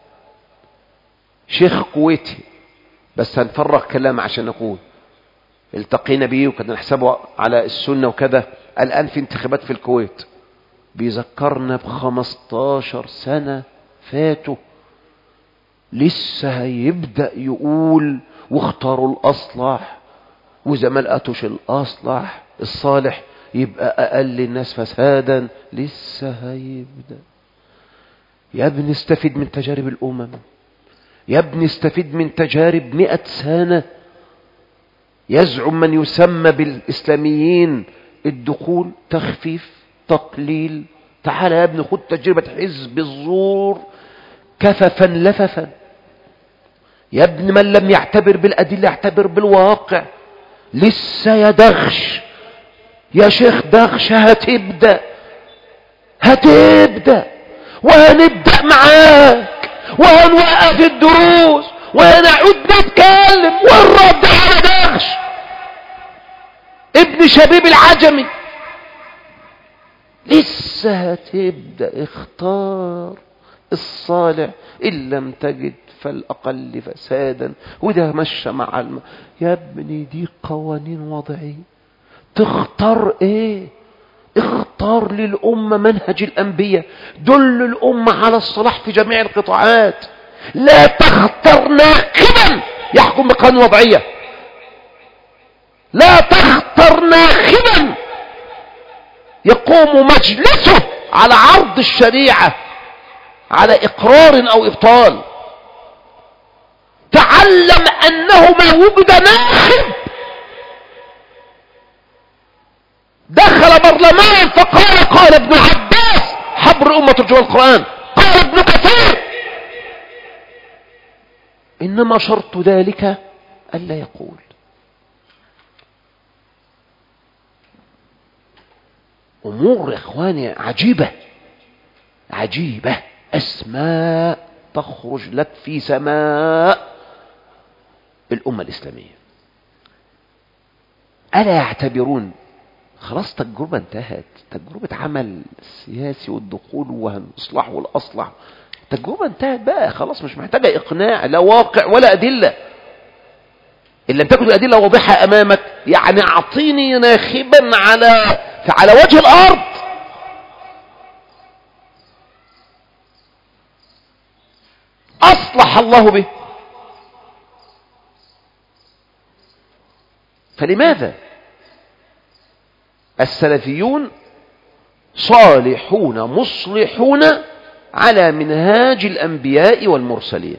شيخ كويتي، بس هنفرغ كلام عشان نقول التقينا بيه وكنا نحسبه على السنة وكذا، الآن في انتخابات في الكويت، بيذكرنا ب15 سنة فاتوا، لسه هيبدأ يقول واختاروا الأصلح، وإذا ما لقتوش الأصلح الصالح يبقى أقل الناس فسادا. لسه هيبدأ. يا ابني استفيد من تجارب الأمم، يا ابني استفيد من تجارب 100 سنة. يزعم من يسمى بالإسلاميين الدخول تخفيف تقليل. تعال يا ابني خد تجربة حزب الزور كففا لففا. يا ابن من لم يعتبر بالأدلة يعتبر بالواقع. لسه يا دغش يا شيخ دغش، هتبدأ وهنبدأ معاك وهنوقف الدروس وهنعود نتكلم ونرد على دغش ابن شبيب العجمي. لسه هتبدأ. اختار الصالح إن لم تجد فالأقل فسادا. وده مشى مع يا ابني دي قوانين وضعية. تختار ايه؟ اختار للأمة منهج الأنبياء، دل الأمة على الصلاح في جميع القطاعات. لا تختار ناخبا يحكم بقانون وضعية، لا تختار ناخبا يقوم مجلسه على عرض الشريعة على إقرار أو إبطال. تعلم أنه ما وجد ناخب دخل برلمان فقال ابن عباس حبر أمة ترجمة القرآن، قال ابن كثير إنما شرط ذلك ألا يقول. أمور إخواني عجيبة أسماء تخرج لك في سماء الأمة الإسلامية. ألا يعتبرون خلاص تجربة انتهت، تجربة عمل سياسي والدخول والإصلاح والأصلح، تجربة انتهت بقى خلاص، مش محتاجة إقناع لا واقع ولا أدلة. إن لم تكن الأدلة واضحة أمامك يعني أعطيني ناخبا على وجه الأرض أصلح الله به. فلماذا السلفيون صالحون مصلحون على منهاج الأنبياء والمرسلين؟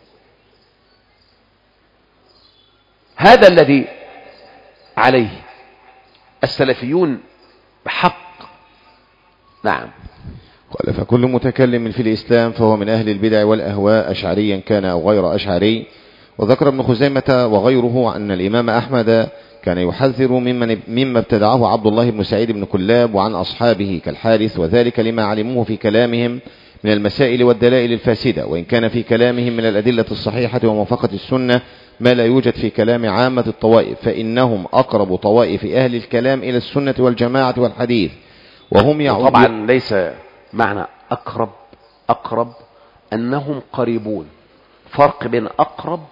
هذا الذي عليه السلفيون بحق. نعم. قال فكل متكلم في الإسلام فهو من أهل البدع والأهواء أشعريا كان أو غير أشعري. وذكر ابن خزيمة وغيره أن الإمام أحمد كان يحذر مما ابتدعه عبد الله بن سعيد بن كلاب وعن أصحابه كالحارث، وذلك لما علموه في كلامهم من المسائل والدلائل الفاسدة، وإن كان في كلامهم من الأدلة الصحيحة وموافقة السنة ما لا يوجد في كلام عامة الطوائف، فإنهم أقرب طوائف أهل الكلام إلى السنة والجماعة والحديث، وهم يعودون. طبعا ليس معنى أقرب أنهم قريبون، فرق بين أقرب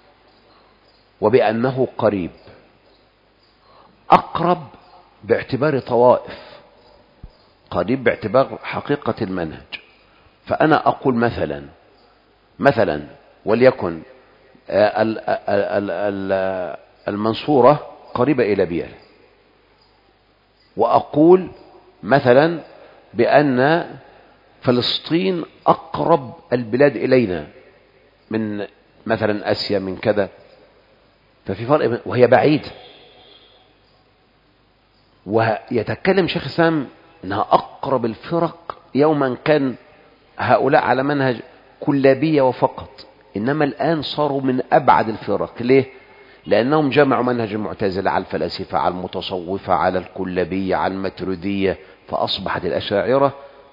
وبأنه قريب. أقرب باعتبار طوائف، قريب باعتبار حقيقة المنهج. فأنا أقول مثلا وليكن المنصورة قريبة إلى بيال، وأقول مثلا بأن فلسطين أقرب البلاد إلينا من مثلا آسيا من كذا، ففي فرق وهي بعيدة. ويتكلم شيخ الإسلام أنها أقرب الفرق يوما كان هؤلاء على منهج كلابية وفقط، إنما الآن صاروا من أبعد الفرق. ليه؟ لأنهم جمعوا منهج المعتزلة على الفلاسفة، على المتصوفة، على الكلابية، على الماتريدية، فأصبحت الأشاعرة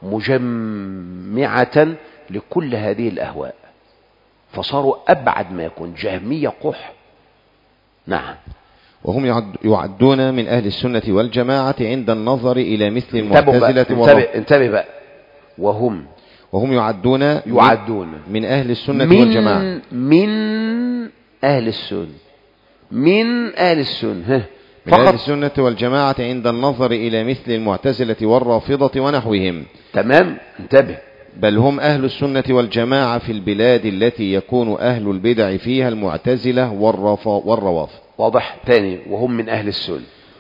مجمعة لكل هذه الأهواء، فصاروا أبعد ما يكون، جهمية قح. نعم. وهم يعدون من أهل السنة والجماعة عند النظر إلى مثل المعتزلة. انتبه بقى. وهم يعدون من أهل السنة والجماعة، من أهل السنة، من أهل السنة من أهل السنة والجماعة عند النظر إلى مثل المعتزلة والرافضة ونحوهم. تمام. انتبه. بل هم أهل السنة والجماعة في البلاد التي يكون أهل البدع فيها المعتزلة والروافض. واضح. تاني. وهم من أهل السنة،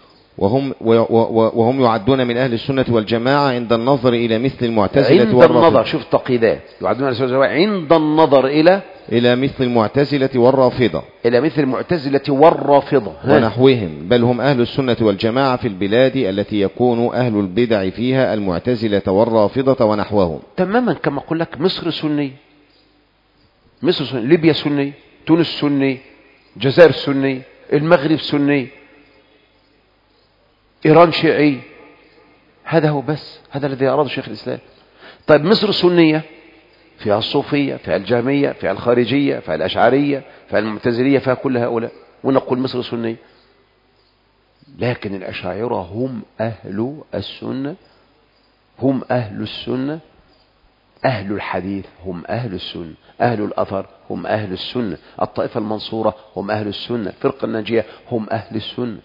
وهم يعدون من أهل السنة والجماعة عند النظر إلى مثل المعتزلة عند النظر. شوف التقييدات. يعدون من أهل السنة والجماعة عند النظر إلى مثل المعتزلة والرافضة، إلى مثل المعتزلة والرافضة ونحوهم. بل هم أهل السنة والجماعة في البلاد التي يكون أهل البدع فيها المعتزلة والرافضة ونحوهم. تماما كما أقول لك. مصر سني، مصر سني، ليبيا سني، تونس سني، الجزائر سني، المغرب سني، إيران شيعي. هذا هو بس، هذا الذي أراده شيخ الإسلام. طيب مصر سنية، فيها الصوفية، فيها الجهمية، فيها الخارجية، فيها الأشعرية، فيها المعتزلية، فيها كل هؤلاء، ونقول مصر سنية. لكن الأشاعرة هم أهل السنة، هم أهل السنة. أهل الحديث هم أهل السنة، أهل الأثر هم أهل السنة، الطائفة المنصورة هم أهل السنة، فرقة الناجية هم أهل السنة،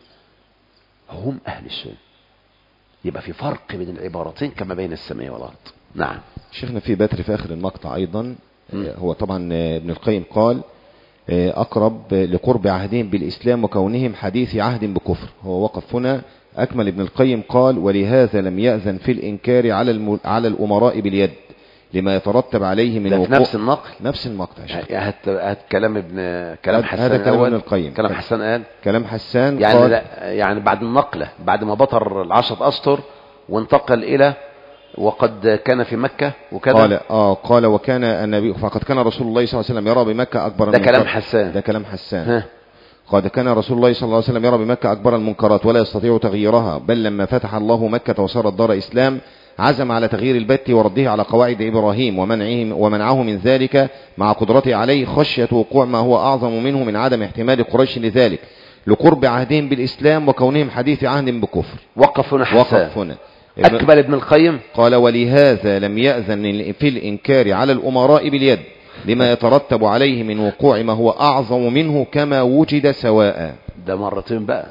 هم أهل السنة. يبقى في فرق بين العبارتين كما بين السماء والأرض. نعم. شيخنا في بتر في آخر المقطع أيضا هو طبعا ابن القيم قال أقرب لقرب عهدهم بالإسلام وكونهم حديث عهد بكفر. هو وقف هنا. أكمل ابن القيم قال ولهذا لم يأذن في الإنكار على الأمراء باليد لما يترتب عليه من وقوع. نفس النقل. نفس المقطع. هات كلام كلام حسان. هذا كلام ابن القيم. كلام حسان قال. كلام حسان يعني قال. يعني بعد النقلة، بعد ما بطر 10 أسطر وانتقل إلى وقد كان في مكة وكذا. قال وكان النبي فقد كان رسول الله صلى الله عليه وسلم يرى بمكة أكبر ده كلام حسان. ده كلام حسان. قد كان رسول الله صلى الله عليه وسلم يرى بمكة أكبر المنكرات ولا يستطيع تغييرها، بل لما فتح الله مكة وصارت دار إسلام عزم على تغيير البت ورده على قواعد إبراهيم ومنعه من ذلك مع قدرته عليه خشية وقوع ما هو أعظم منه من عدم احتمال قريش لذلك لقرب عهدهم بالإسلام وكونهم حديث عهد بكفر. وقف هنا. أكمل ابن القيم قال ولهذا لم يأذن في الإنكار على الأمراء باليد لما يترتب عليه من وقوع ما هو أعظم منه كما وجد سواء. ده مرتين بقى.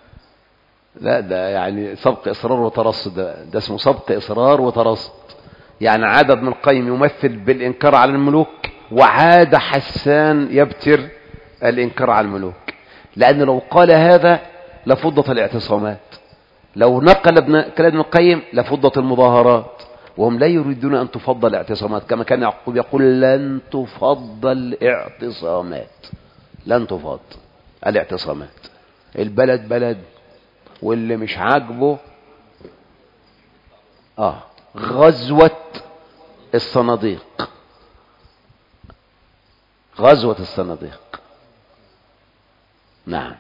لا ده يعني سبق إصرار وترصد. ده اسمه سبق إصرار وترصد. يعني عاد ابن القيم يمثل بالإنكار على الملوك، وعاد حسان يبتر الإنكار على الملوك. لأن لو قال هذا لفضت الاعتصامات، لو نقل كلام ابن القيم لفضت المظاهرات، وهم لا يريدون أن تفضل الاعتصامات كما كان يعقوب يقول لن تفضل الاعتصامات، لن تفضل الاعتصامات. البلد بلد، واللي مش عاجبه غزوة الصناديق، غزوة الصناديق. نعم.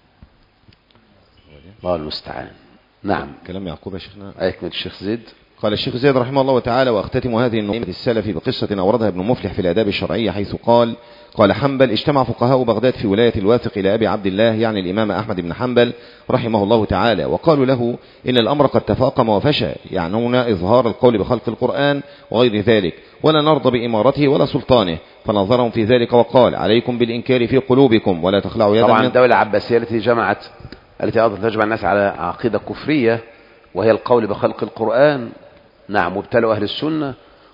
الله المستعان. نعم. كلام يعقوب يا شيخنا. أكمل الشيخ زيد. قال الشيخ زيد رحمه الله تعالى واختتم هذه النظمة السلف بقصة أوردها ابن مفلح في الآداب الشرعية حيث قال حنبل اجتمع فقهاء بغداد في ولاية الواثق إلى أبي عبد الله يعني الإمام أحمد بن حنبل رحمه الله تعالى وقالوا له إن الأمر قد تفاقم وفشى، يعنون إظهار القول بخلق القرآن وغير ذلك، ولا نرضى بإمارته ولا سلطانه، فنظرهم في ذلك وقال عليكم بالإنكار في قلوبكم ولا تخلعوا يدا. طبعا الدولة العباسية التي أردت تجمع الناس على عقيدة كفرية وهي القول بخلق القرآن. نعم. وابتلوا أهل السنة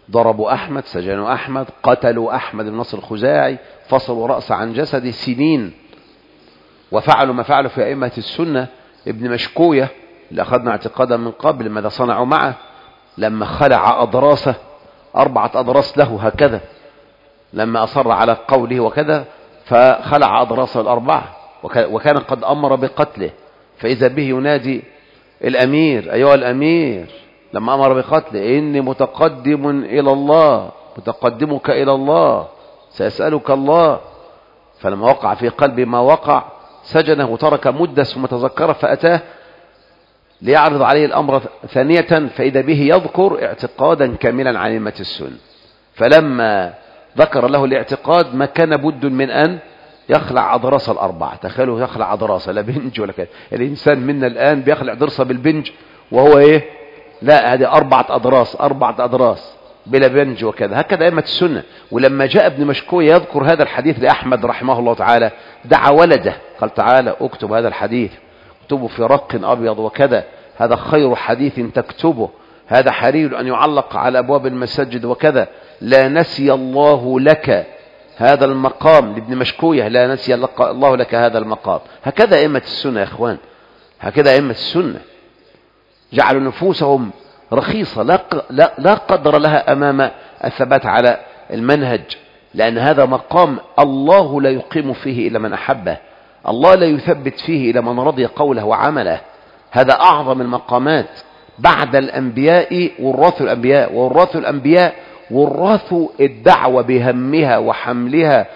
ضربوا أحمد، سجنوا أحمد، قتلوا أحمد بن نصر الخزاعي، فصلوا رأسه عن جسده سنين، وفعلوا ما فعلوا في أئمة السنة. ابن مشكوية اللي أخذنا اعتقادا من قبل ماذا صنعوا معه لما خلع أضراسه، 4 أضراس له هكذا، لما أصر على قوله وكذا فخلع أضراسه 4، وكان قد أمر بقتله، فإذا به ينادي الأمير: أيها الأمير، لما أمر بقتله: إني متقدم إلى الله، متقدمك إلى الله، سيسألك الله. فلما وقع في قلبه ما وقع سجنه وترك مدة، ثم تذكر فأتاه ليعرض عليه الأمر ثانية، فإذا به يذكر اعتقادا كاملا عن أئمة السنة. فلما ذكر له الاعتقاد ما كان بد من أن يخلع أضراس 4. تخيلوا يخلع أضراس، لا بنج ولا كده. الإنسان منا الآن بيخلع ضرسه بالبنج وهو إيه؟ لا، هذه 4 أضراس، 4 أضراس بلا بنج وكذا. هكذا أئمة السنة. ولما جاء ابن مشكوية يذكر هذا الحديث لأحمد رحمه الله تعالى، دعا ولده قال: تعالى اكتب هذا الحديث، اكتبه في رق أبيض وكذا، هذا خير حديث تكتبه، هذا حري أن يعلق على أبواب المساجد وكذا. لا نسي الله لك هذا المقام، لابن مشكوية: لا نسي الله لك هذا المقام. هكذا أئمة السنة يا إخوان، هكذا أئمة السنة جعلوا نفوسهم رخيصة لا قدر لها أمام الثبات على المنهج، لأن هذا مقام الله لا يقيم فيه إلا من أحبه، الله لا يثبت فيه إلا من رضي قوله وعمله. هذا أعظم المقامات بعد الأنبياء. ورثوا الأنبياء، ورثوا الأنبياء، ورثوا الدعوة بهمها وحملها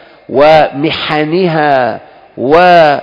ومحنها وما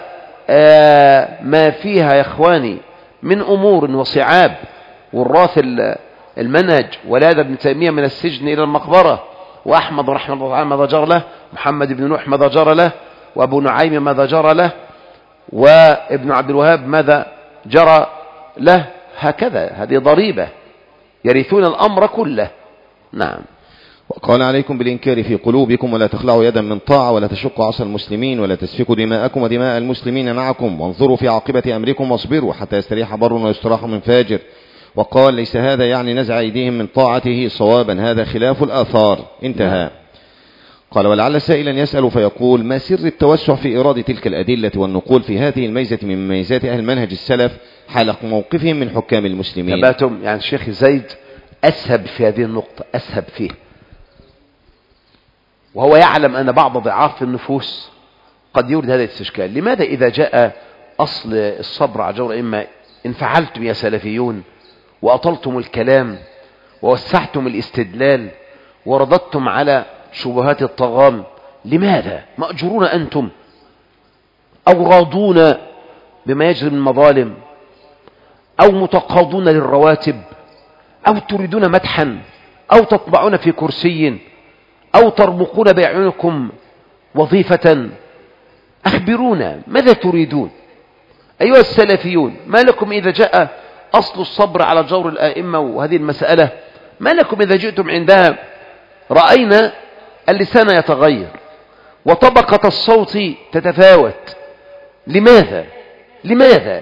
فيها يا إخواني من أمور وصعاب. وراث المنهج. ولاد ابن تيمية من السجن إلى المقبرة، وأحمد رحمه الله تعالى ماذا جرى له، محمد بن نوح ماذا جرى له، وأبو نعيم ماذا جرى له، وابن عبد الوهاب ماذا جرى له. هكذا، هذه ضريبة، يرثون الأمر كله. نعم. وقال: عليكم بالإنكار في قلوبكم، ولا تخلعوا يدا من طاعة، ولا تشقوا عصا المسلمين، ولا تسفكوا دماءكم ودماء المسلمين معكم، وانظروا في عاقبة أمركم واصبروا حتى يستريح بر ويستراح من فاجر. وقال: ليس هذا يعني نزع أيديهم من طاعته صوابا، هذا خلاف الآثار. انتهى. قال: ولعل سائلا يسأل فيقول: ما سر التوسع في إرادة تلك الأدلة والنقول في هذه الميزة من ميزات أهل منهج السلف حال موقفهم من حكام المسلمين؟ تباتم. يعني الشيخ زيد أسهب في هذه النقطة، أسهب فيه، وهو يعلم أن بعض ضعاف النفوس قد يورد هذا الاستشكال. لماذا إذا جاء أصل الصبر على جور الأئمة انفعلتم يا سلفيون وأطلتم الكلام ووسعتم الاستدلال ورددتم على شبهات الطغام؟ لماذا؟ مأجورون أنتم، أو راضون بما يجري من مظالم، أو متقاضون للرواتب، أو تريدون مدحا، أو تطبعون في كرسي، أو ترمقون بأعينكم وظيفة. أخبرونا ماذا تريدون أيها السلفيون؟ ما لكم إذا جاء أصل الصبر على جور الآئمة وهذه المسألة، ما لكم إذا جئتم عندها رأينا اللسان يتغير وطبقة الصوت تتفاوت؟ لماذا؟ لماذا؟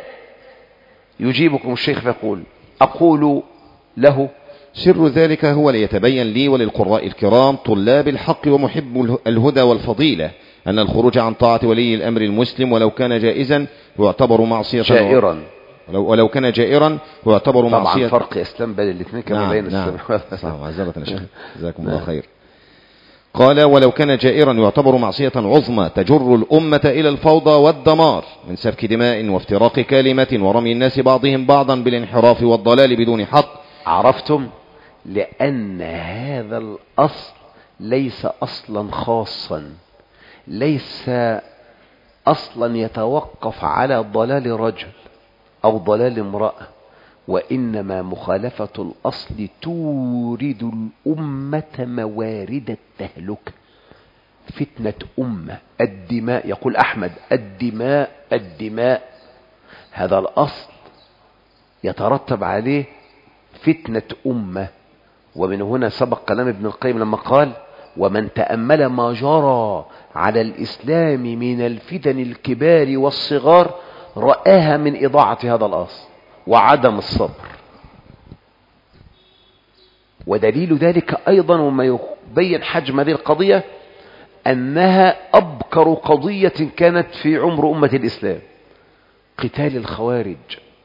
يجيبكم الشيخ فيقول: أقول له: سر ذلك هو ليتبين لي وللقراء الكرام طلاب الحق ومحب الهدى والفضيلة أن الخروج عن طاعة ولي الأمر المسلم ولو كان جائزا يعتبر معصية، جائرا، ولو كان جائرا يعتبر معصية. طبعا فرق إسلام بين الاثنين كما بين السلام. صح، معذرة يا شيخ، جزاكم الله خير. قال: ولو كان جائرا يعتبر معصية عظمى تجر الأمة إلى الفوضى والدمار من سفك دماء وافتراق كلمة ورمي الناس بعضهم بعضا بالانحراف والضلال بدون حق. عرفتم؟ لأن هذا الأصل ليس أصلا خاصا، ليس أصلا يتوقف على ضلال رجل أو ضلال امرأة، وإنما مخالفة الأصل تورد الأمة موارد التهلكة. فتنة أمة الدماء، يقول أحمد: الدماء الدماء. هذا الأصل يترتب عليه فتنة أمة. ومن هنا سبق كلام ابن القيم لما قال: ومن تأمل ما جرى على الإسلام من الفتن الكبار والصغار رآها من إضاعة هذا الأصل وعدم الصبر. ودليل ذلك أيضا وما يبين حجم هذه القضية أنها أبكر قضية كانت في عمر أمة الإسلام، قتال الخوارج،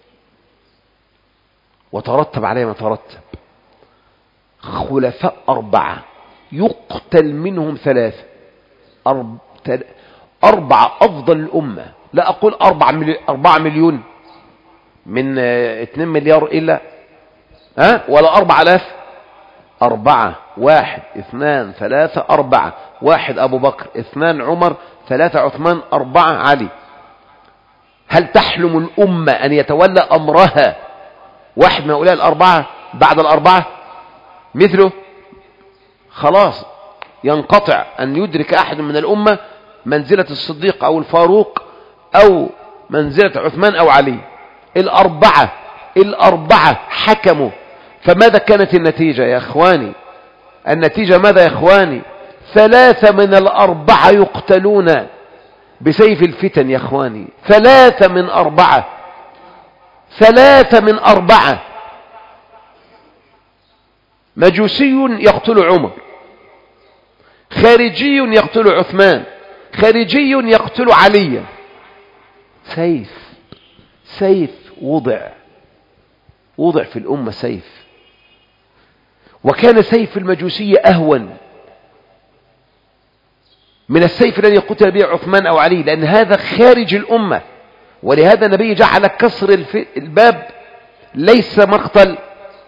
وترتب عليه ما ترتب. خلفاء 4 يقتل منهم 3، 4 أفضل الأمة، لا أقول 4 مليون من 2 مليار إلا ولا 4000، 4، 1، 2، 3، 4، 1 أبو بكر، 2 عمر، 3 عثمان، 4 علي. هل تحلم الأمة أن يتولى أمرها واحد من هؤلاء ال4 بعد ال4 مثله؟ خلاص ينقطع أن يدرك أحد من الأمة منزلة الصديق أو الفاروق أو منزلة عثمان أو علي. ال4 حكموا. فماذا كانت النتيجة يا إخواني؟ النتيجة ماذا يا إخواني؟ 3 من ال4 يقتلون بسيف الفتن يا إخواني. 3 من 4، 3 من 4. مجوسي يقتل عمر، خارجي يقتل عثمان، خارجي يقتل علي. سيف وضع في الأمة سيف. وكان سيف المجوسية أهون من السيف الذي قتل به عثمان أو علي، لأن هذا خارج الأمة. ولهذا النبي جعل كسر الباب ليس مقتل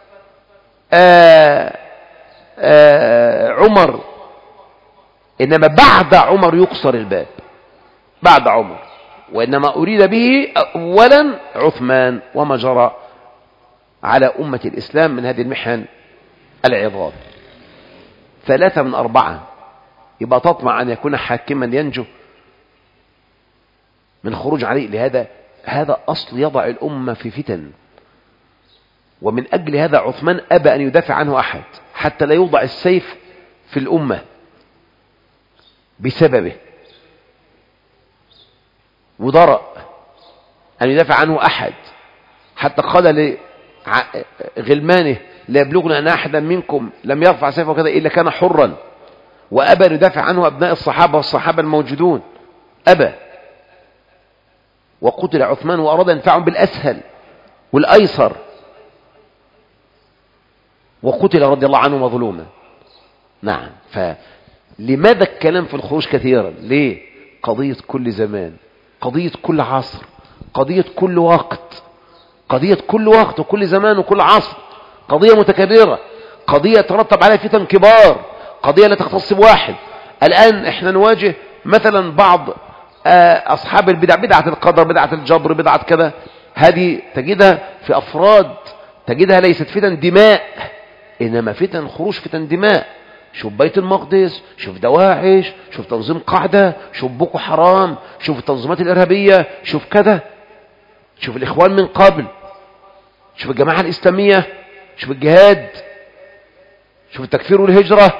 عمر، إنما بعد عمر يكسر الباب، بعد عمر. وإنما أريد به أولا عثمان وما جرى على أمة الإسلام من هذه المحن العظام. 3 من 4. يبقى تطمع أن يكون حاكما ينجو من خروج عليه. لهذا هذا أصل يضع الأمة في فتن، ومن أجل هذا عثمان أبى أن يدافع عنه أحد حتى لا يوضع السيف في الأمة بسببه، وضرأ أن يدافع عنه أحد حتى قال لغلمانه لا يبلغنا أن أحدا منكم لم يرفع سيفه كذا إلا كان حرا. وأبى أن يدافع عنه أبناء الصحابة والصحابة الموجودون، أبى. وقتل عثمان وأراد أن يدفعهم بالأسهل والأيسر، وقتل رضي الله عنه مظلوما. نعم. فلماذا الكلام في الخروج كثيرا؟ ليه؟ قضية كل زمان، قضية كل عصر، قضية كل وقت، قضية كل وقت وكل زمان وكل عصر، قضية متكررة، قضية ترتب عليها فتن كبار، قضية لا تختص بواحد. الآن احنا نواجه مثلا بعض أصحاب البدع، بدعة القدر، بدعة الجبر، بدعة كذا، هذه تجدها في أفراد، تجدها ليست فتن دماء، إنما فتن خروج، فتن دماء. شوف بيت المقدس، شوف دواعش، شوف تنظيم قاعدة، شوف بوكو حرام، شوف التنظيمات الإرهابية، شوف كذا، شوف الإخوان من قبل، شوف الجماعة الإسلامية، شوف الجهاد، شوف التكفير والهجرة.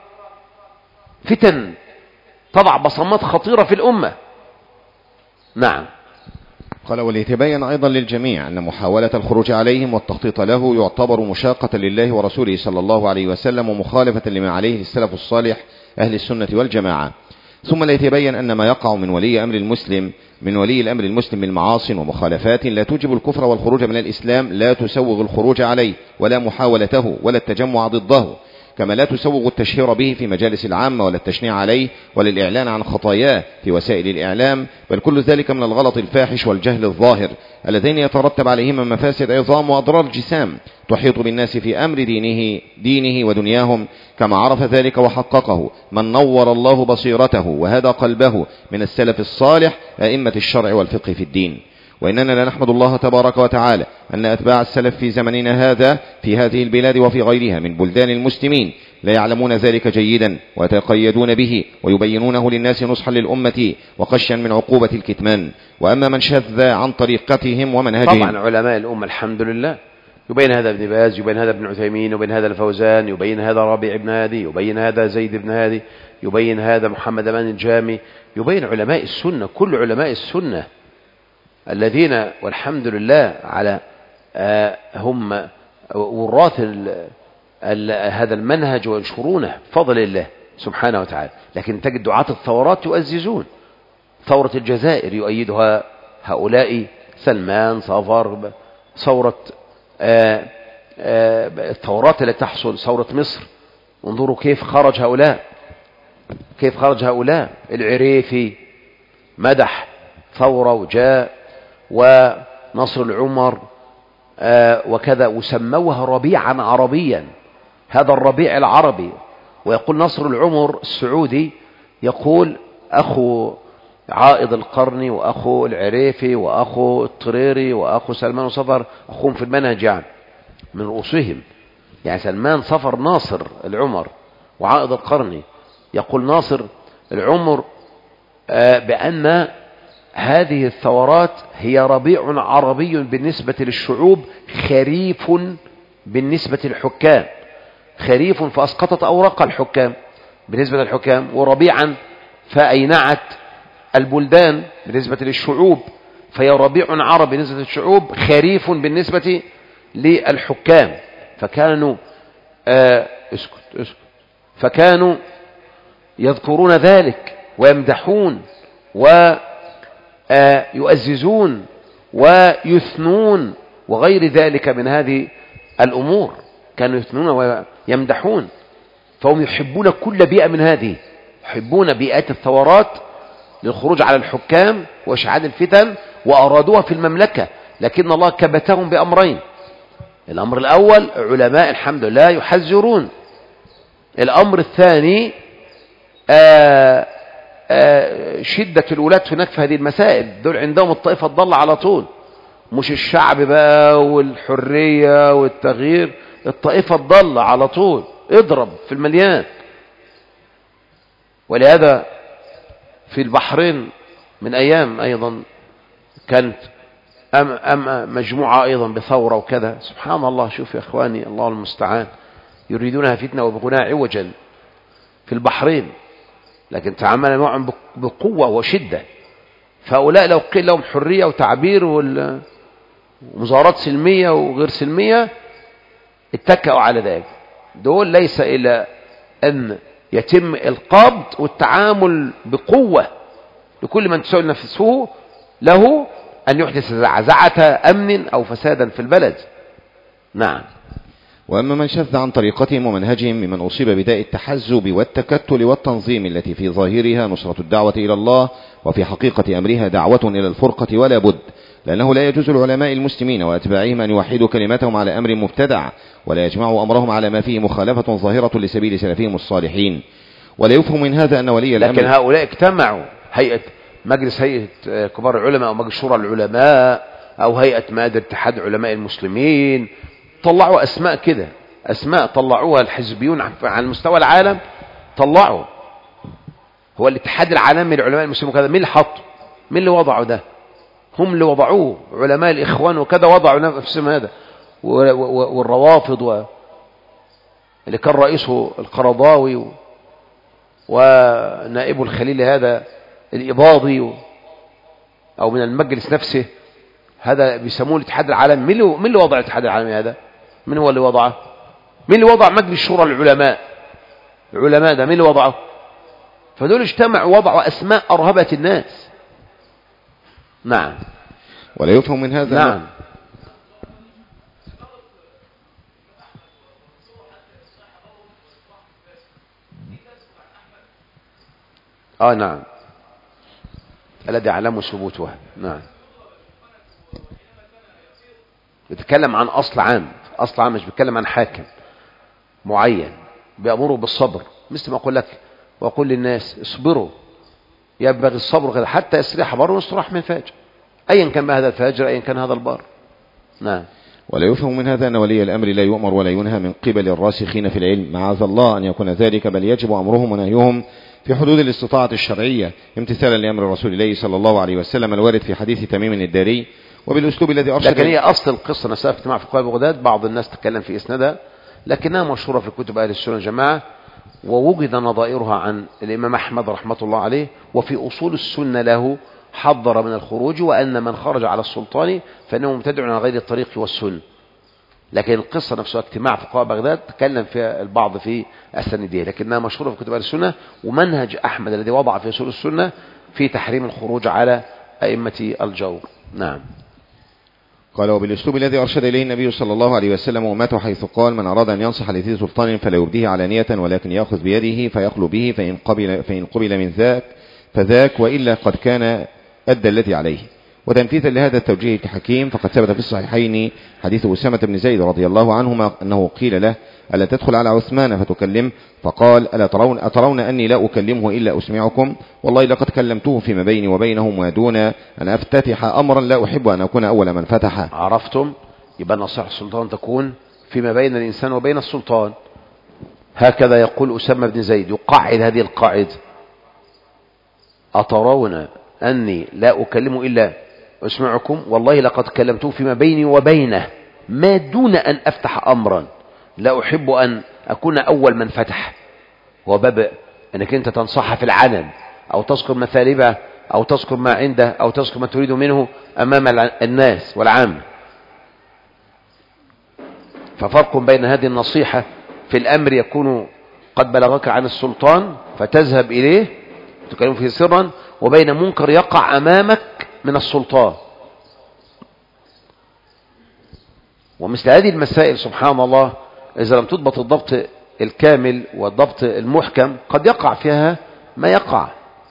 فتن تضع بصمات خطيرة في الأمة. نعم. قال: وليتبين أيضا للجميع أن محاولة الخروج عليهم والتخطيط له يعتبر مشاقة لله ورسوله صلى الله عليه وسلم، ومخالفة لما عليه السلف الصالح أهل السنة والجماعة. ثم ليتبين أن ما يقع من ولي الأمر المسلم من معاصٍ ومخالفات لا توجب الكفر والخروج من الإسلام لا تسوغ الخروج عليه ولا محاولته ولا التجمع ضده، كما لا تسوغ التشهير به في مجالس العامة ولا التشنيع عليه ولا الإعلان عن خطاياه في وسائل الإعلام، بل كل ذلك من الغلط الفاحش والجهل الظاهر اللذين يترتب عليهما مفاسد عظام وأضرار جسام تحيط بالناس في أمر دينه ودنياهم، كما عرف ذلك وحققه من نور الله بصيرته وهدى قلبه من السلف الصالح أئمة الشرع والفقه في الدين. وإننا لنحمد الله تبارك وتعالى أن أتباع السلف في زمننا هذا في هذه البلاد وفي غيرها من بلدان المسلمين لا يعلمون ذلك جيدا ويتقيدون به ويبينونه للناس نصحا للأمة وخشيا من عقوبة الكتمان. وأما من شذ عن طريقتهم ومنهجهم، طبعا علماء الأمة الحمد لله يبين هذا ابن باز، يبين هذا ابن عثيمين، يبين هذا الفوزان، يبين هذا ربيع بن هادي، يبين هذا زيد بن هادي، يبين هذا محمد أمان الجامي، يبين علماء السنة، كل علماء السنة الذين والحمد لله على هم وراث هذا المنهج وينشرونه بفضل الله سبحانه وتعالى. لكن تجد دعاة الثورات يؤززون ثورة الجزائر يؤيدها هؤلاء سلمان صفر، ثورة الثورات التي تحصل، ثورة مصر، انظروا كيف خرج هؤلاء العريفي مدح ثورة وجاء، ونصر العمر وكذا، وسموها ربيعا عربيا، هذا الربيع العربي. ويقول نصر العمر السعودي يقول أخو عائض القرني وأخو العريفي وأخو الطريري وأخو سلمان وصفر، أخوهم في المنهج يعني من رؤوسهم، يعني سلمان صفر ناصر العمر وعائض القرني. يقول ناصر العمر بأن هذه الثورات هي ربيع عربي بالنسبة للشعوب، خريف بالنسبة للحكام، خريف فأسقطت أوراق الحكام بالنسبة للحكام، وربيعا فأينعت البلدان بالنسبة للشعوب، فهي ربيع عربي بالنسبة للشعوب، خريف بالنسبة للحكام. فكانوا فكانوا يذكرون ذلك ويمدحون ويؤززون ويثنون وغير ذلك من هذه الأمور، كانوا يثنون ويمدحون. فهم يحبون كل بيئة من هذه، يحبون بيئات الثورات للخروج على الحكام وإشعال الفتن، وأرادوها في المملكة، لكن الله كبتهم بأمرين. الأمر الأول علماء الحمد لله يحذرون، الأمر الثاني شدة الولاة هناك في هذه المسائل، دول عندهم الطائفة الضالة على طول، مش الشعب بقى والحرية والتغيير، الطائفة الضالة على طول، اضرب في المليان. ولهذا في البحرين من أيام أيضا كانت مجموعة أيضا بثورة وكذا، سبحان الله، شوف يا إخواني الله المستعان، يريدونها فتنة ويبغونها عوجا في البحرين، لكن تعامل معهم بقوة وشدة. فهؤلاء لو قيل لهم حرية وتعبير ومظاهرات سلمية وغير سلمية اتكأوا على ذلك. دول ليس إلا أن يتم القبض والتعامل بقوة لكل من تساوي نفسه له أن يحدث زعزعة أمن أو فسادا في البلد. نعم. وأما من شذ عن طريقتهم ومنهجهم ممن أصيب بداء التحزب والتكتل والتنظيم التي في ظاهرها نصرة الدعوة إلى الله، وفي حقيقة أمرها دعوة إلى الفرقة ولا بد، لأنه لا يجوز لعلماء المسلمين وأتباعهم أن يوحدوا كلمتهم على أمر مبتدع، ولا يجمعوا أمرهم على ما فيه مخالفة ظاهرة لسبيل سلفهم الصالحين. ولا يفهم من هذا أن ولي الأمر، لكن هؤلاء اجتمعوا، مجلس هيئة كبار العلماء أو مجلس شورى العلماء أو هيئة مادة اتحاد علماء المسلمين، طلعوا أسماء كده، أسماء طلعوها الحزبيون على مستوى العالم، طلعوا هو الاتحاد العالمي للعلماء المسلمين كذا. مين اللي حطه؟ مين اللي وضعه ده؟ هم اللي وضعوه، علماء الإخوان وكذا وضعوا نفسهم هذا، والروافض اللي كان رئيسه القرضاوي ونائبه الخليل هذا الإباضي أو من المجلس نفسه، هذا بيسموه الاتحاد العالمي. مين اللي وضع الاتحاد العالمي هذا؟ من هو اللي وضعه؟ مين اللي وضع مجلس شورى العلماء؟ العلماء ده مين اللي وضعه؟ فدول اجتمعوا وضعوا أسماء أرهبت الناس. نعم. ولا يفهم من هذا. نعم. نعم، الذي يعلم ثبوتها. نعم، بيتكلم عن أصل عام، أصل عام، مش بيتكلم عن حاكم معين بيأمره بالصبر، مثل ما أقول لك وأقول للناس اصبروا، ينبغي الصبر حتى يستريح بر ويستراح من فاجر، أيا كان ما هذا الفاجر أيا كان هذا البر. نعم. ولا يفهم من هذا أن ولي الأمر لا يؤمر ولا ينهى من قبل الراسخين في العلم، معاذ الله أن يكون ذلك، بل يجب أمرهم ونهيهم في حدود الاستطاعة الشرعية، امتثالا لأمر رسول الله صلى الله عليه وسلم الوارد في حديث تميم الداري، وبالأسلوب الذي أرشد. لكن هي أصل القصة نفسها في اجتماع فقهاء بغداد، بعض الناس تكلم في إسنادها، لكنها مشهورة في كتب أهل السنة الجماعة، ووجد نظائرها عن الإمام أحمد رحمة الله عليه، وفي أصول السنة له حذر من الخروج، وأن من خرج على السلطان فإنه مبتدع عن غير الطريق والسنة. لكن القصة نفسها اجتماع فقهاء بغداد تكلم فيها البعض في أسانيدها، لكنها مشهورة في كتب أهل السنة، ومنهج أحمد الذي وضع في أصول السنة في تحريم الخروج على أئمة الجور. نعم. قال وبالأسلوب الذي أرشد إليه النبي صلى الله عليه وسلم أمته، حيث قال من أراد أن ينصح لذي سلطان فلا يبديه علانية ولكن يأخذ بيده فيخلو به، فإن قبل من ذاك فذاك، وإلا قد كان أدى الذي عليه. وتنفيذا لهذا التوجيه الحكيم فقد ثبت في الصحيحين حديث أسامة بن زيد رضي الله عنهما أنه قيل له ألا تدخل على عثمان فتكلم؟ فقال أترون أني لا أكلمه إلا أسمعكم؟ والله لقد كلمته فيما بيني وبينهم ودون أن أفتتح أمرا لا أحب أن أكون أول من فتح. عرفتم؟ يبقى نصيحة السلطان تكون فيما بين الإنسان وبين السلطان. هكذا يقول أسامة بن زيد، يقعد هذه القاعدة: أترون أني لا أكلمه إلا أسمعكم؟ والله لقد كلمته فيما بيني وبينه ما دون أن أفتح أمرا لا أحب أن أكون أول من فتح. هو باب أنك أنت تنصح في العلن، أو تذكر مثالبه، أو تذكر ما عنده، أو تذكر ما تريد منه أمام الناس والعام. ففرق بين هذه النصيحة في الأمر يكون قد بلغك عن السلطان فتذهب إليه تكلم فيه سرا، وبين منكر يقع أمامك من السلطان. ومثل هذه المسائل سبحان الله إذا لم تضبط الضبط الكامل والضبط المحكم قد يقع فيها ما يقع.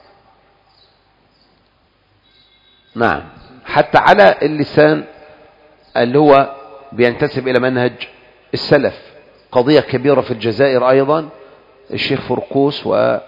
نعم. حتى على اللسان اللي هو بينتسب إلى منهج السلف. قضية كبيرة في الجزائر أيضا، الشيخ فرقوس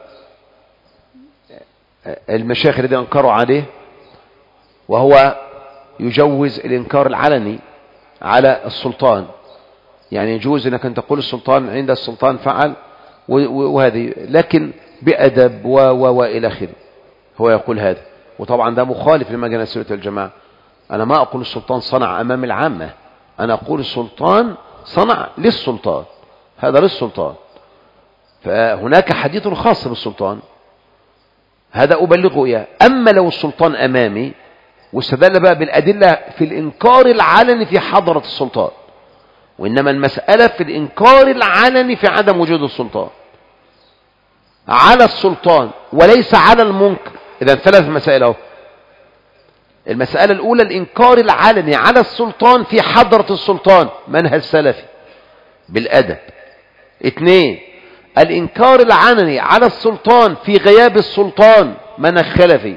والمشايخ الذين أنكروا عليه، وهو يجوز الإنكار العلني على السلطان. يعني يجوز أنك أن تقول السلطان عند السلطان فعل وهذه، لكن بأدب وإلى آخره. هو يقول هذا، وطبعا ده مخالف لما جاء السنة والجماعة. أنا ما أقول السلطان صنع أمام العامة، أنا أقول السلطان صنع للسلطان، هذا للسلطان. فهناك حديث خاص بالسلطان هذا أبلغه إياه. أما لو السلطان أمامي واستدل بقى بالأدلة في الإنكار العلني في حضرة السلطان، وإنما المسألة في الإنكار العلني في عدم وجود السلطان على السلطان وليس على المنكر. إذا 3 مسائل اهو. المسألة الأولى الإنكار العلني على السلطان في حضرة السلطان، منهج سلفي بالأدب. 2 الإنكار العلني على السلطان في غياب السلطان، منهج خلفي.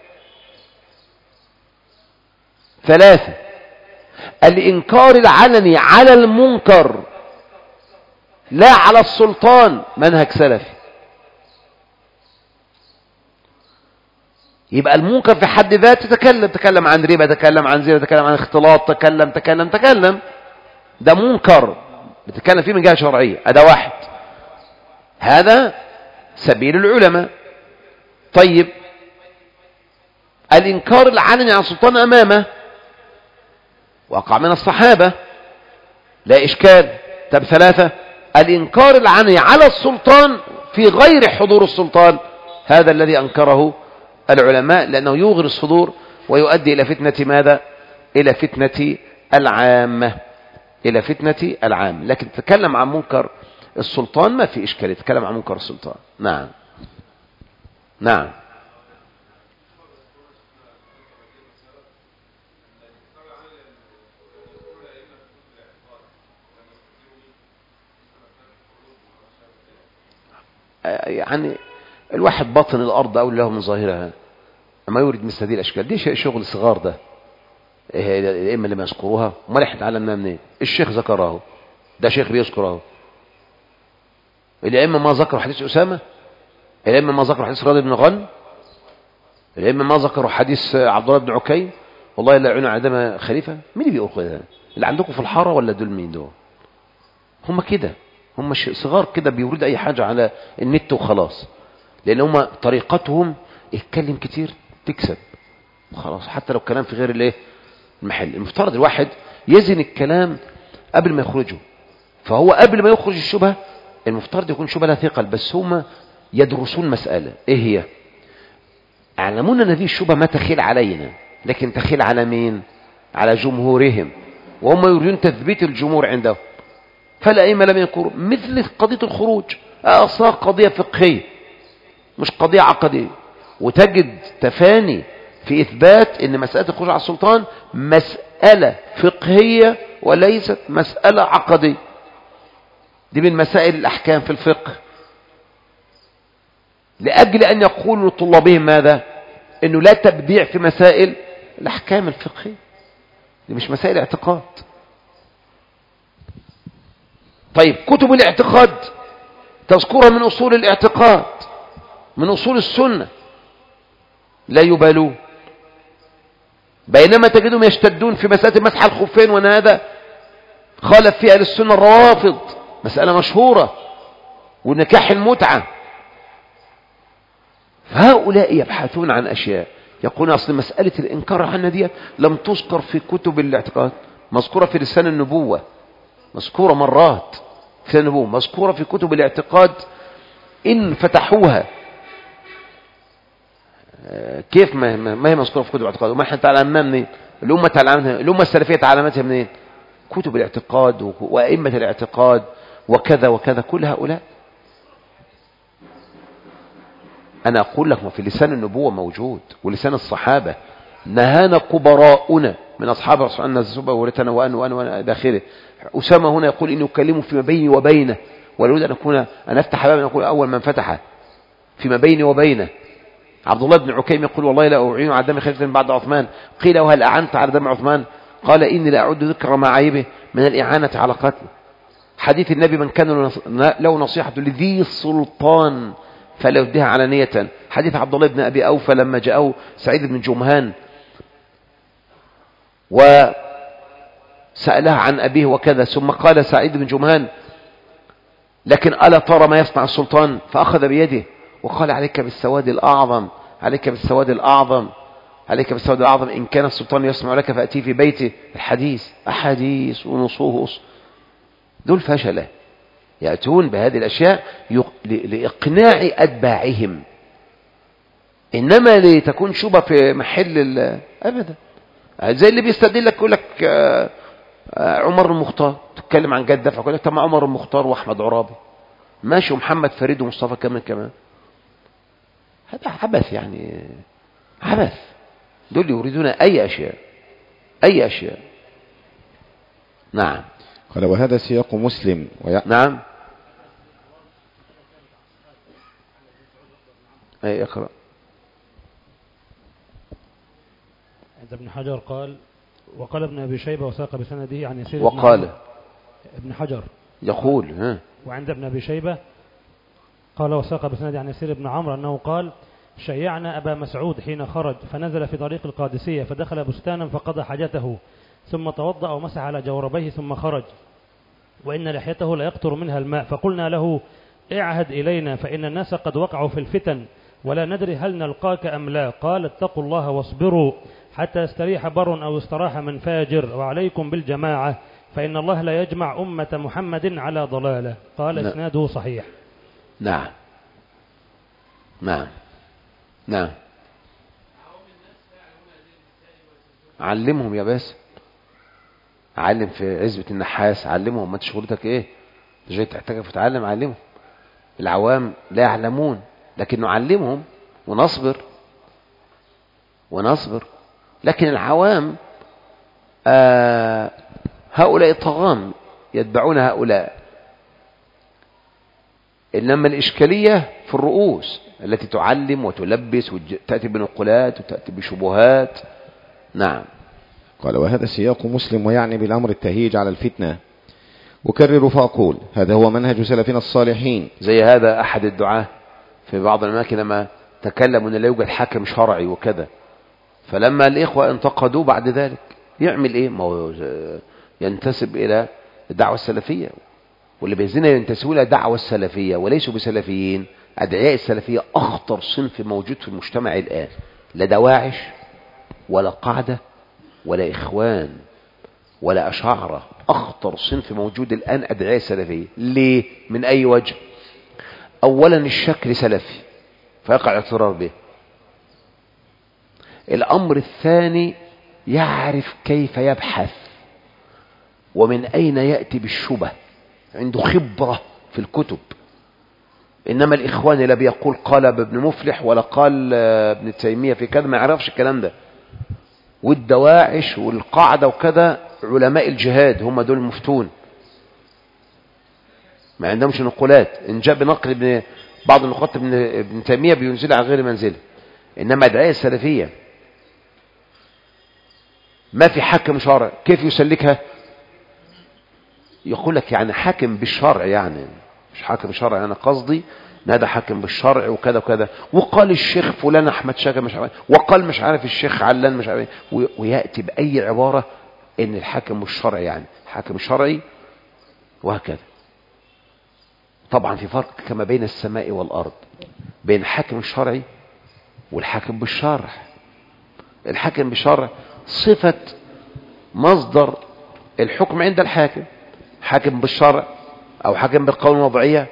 3 الإنكار العلني على المنكر لا على السلطان، منهج سلفي. يبقى المنكر في حد ذاته تكلم عن ربا، تكلم عن زنا، تكلم عن اختلاط، تكلم، ده منكر بتكلم فيه من جهة شرعية. هذا واحد، هذا سبيل العلماء. طيب الإنكار العلني على السلطان أمامه وقع من الصحابة لا إشكال. طب 3 الإنكار العلني على السلطان في غير حضور السلطان، هذا الذي أنكره العلماء لأنه يوغر الصدور ويؤدي إلى فتنة ماذا؟ إلى فتنة العامة، إلى فتنة العام. لكن تتكلم عن منكر السلطان ما في إشكال، يتكلم عن منكر السلطان. نعم. نعم. يعني الواحد باطن الأرض أولى له من ظاهرها، ما يورد مثل هذه الأشكال. دي شغل صغار، ده الأئمة اللي ما يذكروها، وما احنا اتعلمناها منين؟ الشيخ ذكره، ده شيخ بيذكره. الأئمة ما ذكروا حديث أسامة، الأئمة ما ذكروا حديث راضي بن غنم، الأئمة ما ذكروا حديث عبد الله بن عكيم والله لا يعين عدم خليفة. مين اللي بيقول كده؟ اللي عندكم في الحارة ولا دول مين دول؟ هم كده، هم صغار كده بيورد أي حاجة على النت وخلاص، لأن هم طريقتهم اتكلم كتير تكسب خلاص، حتى لو كلام في غير الايه المحل. المفترض الواحد يزن الكلام قبل ما يخرجه. فهو قبل ما يخرج الشبهة المفترض يكون شبهة لا ثقل، بس هم يدرسون مسألة ايه هي؟ يعلمون ان هذه الشبهة ما تخيل علينا، لكن تخيل على مين؟ على جمهورهم. وهم يريدون تثبيت الجمهور عندهم. فالأئمة لم يذكروا مثل قضية الخروج، أصلا قضية فقهية مش قضية عقدية، وتجد تفاني في إثبات أن مسألة الخروج على السلطان مسألة فقهية وليست مسألة عقدية. دي من مسائل الأحكام في الفقه، لأجل أن يقولوا لطلابهم ماذا؟ أنه لا تبديع في مسائل الأحكام الفقهية، دي مش مسائل اعتقاد. طيب كتب الاعتقاد تذكرها من أصول الاعتقاد، من أصول السنة، لا يبالون، بينما تجدهم يشتدون في مسألة مسح الخفين، وأن هذا خالف فيها للسنة الروافض، مسألة مشهورة، والنكاح المتعة. فهؤلاء يبحثون عن أشياء، يقولون أصل مسألة الإنكار عنها دي لم تذكر في كتب الاعتقاد، مذكورة في لسان النبوة، مذكورة مرات في النبوة، مذكورة في كتب الاعتقاد إن فتحوها. كيف ما هي مذكورة في كتب الاعتقاد؟ وما احنا تعلمناها منين؟ الأمة السلفية تعلمتها منين؟ كتب الاعتقاد وأئمة الاعتقاد وكذا وكذا، كل هؤلاء. أنا أقول لك ما في لسان النبوة موجود، ولسان الصحابة. نهانا كبراؤنا من أصحاب رسول الله صلى الله عليه وسلم وأنا داخله. أسامة هنا يقول إنه أكلمه فيما بيني وبينه، ولود أن أفتح بابا أقول أول من فتح فيما بيني وبينه. عبد الله بن عكيم يقول والله لا أعين على دم خليفة بعد عثمان. قيل وهل أعنت على دم عثمان؟ قال إني لا أعد ذكر معايبه من الإعانة على قتله. حديث النبي من كان له نصيحة لذي السلطان فلا يبديها علانية. حديث عبد الله بن أبي أوفى لما جاءه سعيد بن جمهان وسألها عن أبيه وكذا، ثم قال سعيد بن جمهان لكن ألا ترى ما يصنع السلطان؟ فأخذ بيده وقال عليك بالسواد الأعظم، عليك بالسواد الأعظم، عليك بالسواد الأعظم، إن كان السلطان يسمع لك فأتي في بيته. الحديث أحاديث ونصوص. دول فشلة يأتون بهذه الأشياء لإقناع أتباعهم، إنما لتكون شبه في محل أبدا. زي اللي بيستدل لك يقول لك عمر المختار، تتكلم عن جد دفع، يقول لك طب عمر المختار وأحمد عرابي ماشي، ومحمد فريد ومصطفى كمان. هذا عبث، يعني عبث. دول يريدون أي أشياء. نعم. قال وهذا سياق مسلم نعم. أي اقرأ. عند ابن حجر قال وقال ابن أبي شيبة وساق بسنده عن يسير وقال ابن حجر يقول وعند ابن أبي شيبة قال وساق بسنده عن يسير بن عمرو أنه قال شيعنا أبا مسعود حين خرج فنزل في طريق القادسية فدخل بستانا فقضى حاجته ثم توضأ ومسح على جوربيه ثم خرج وإن لحيته لا يقطر منها الماء، فقلنا له اعهد إلينا فإن الناس قد وقعوا في الفتن ولا ندري هل نلقاك أم لا. قال اتقوا الله واصبروا حتى يستريح بر أو استراح من فاجر، وعليكم بالجماعة فإن الله لا يجمع أمة محمد على ضلالة. قال اسناده صحيح. نعم. علمهم يا باسم، علم في عزبة النحاس، علمهم. ما شغلتك ايه؟ جاي تحتاج تتعلم، علمهم. العوام لا يعلمون، لكن نعلمهم ونصبر. لكن العوام هؤلاء طغام يتبعون هؤلاء. إنما الإشكالية في الرؤوس التي تعلم وتلبس وتأتي بنقلات وتأتي بشبهات. نعم. قال وهذا سياق مسلم ويعني بالأمر التهيج على الفتنة. أكرر فأقول هذا هو منهج سلفنا الصالحين. زي هذا أحد الدعاة في بعض الأماكن لما تكلموا أن لا يوجد حاكم شرعي وكذا، فلما الإخوة انتقدوا بعد ذلك يعمل إيه؟ ما هو ينتسب إلى الدعوة السلفية، واللي بيزينا ينتسبوا إلى دعوة السلفية وليسوا بسلفيين. أدعياء السلفية أخطر صنف موجود في المجتمع الآن، لا دواعش ولا قاعدة ولا إخوان ولا أشاعرة. أخطر صنف موجود الآن أدعياء السلفية. ليه؟ من أي وجه؟ أولا الشكل سلفي فيقع الاعتراض به. الأمر الثاني يعرف كيف يبحث ومن أين يأتي بالشبه، عنده خبرة في الكتب. إنما الإخوان لا بيقول قال ابن مفلح ولا قال ابن تيمية في كذا، ما يعرفش الكلام ده. والدواعش والقاعدة وكذا علماء الجهاد هم دول المفتون، ما عندهمش نقولات. إن جاء بنقل بعض النقاط ابن تيمية بينزل على غير منزله. إنما الدعاية السلفية ما في حاكم شرع، كيف يسلكها؟ يقول لك يعني حاكم بالشرع، يعني مش حاكم شرع، أنا قصدي هذا حاكم بالشرع وكذا وكذا، وقال الشيخ فلان أحمد شاكر مش عارف، وقال مش عارف الشيخ علان مش عارف، ويأتي بأي عبارة إن الحاكم بالشرع يعني حاكم شرعي وهكذا. طبعا في فرق كما بين السماء والأرض بين الحاكم الشرعي والحاكم بالشرع. الحاكم بالشرع صفة مصدر الحكم عند الحاكم، حاكم بالشرع أو حاكم بالقول الوضعية.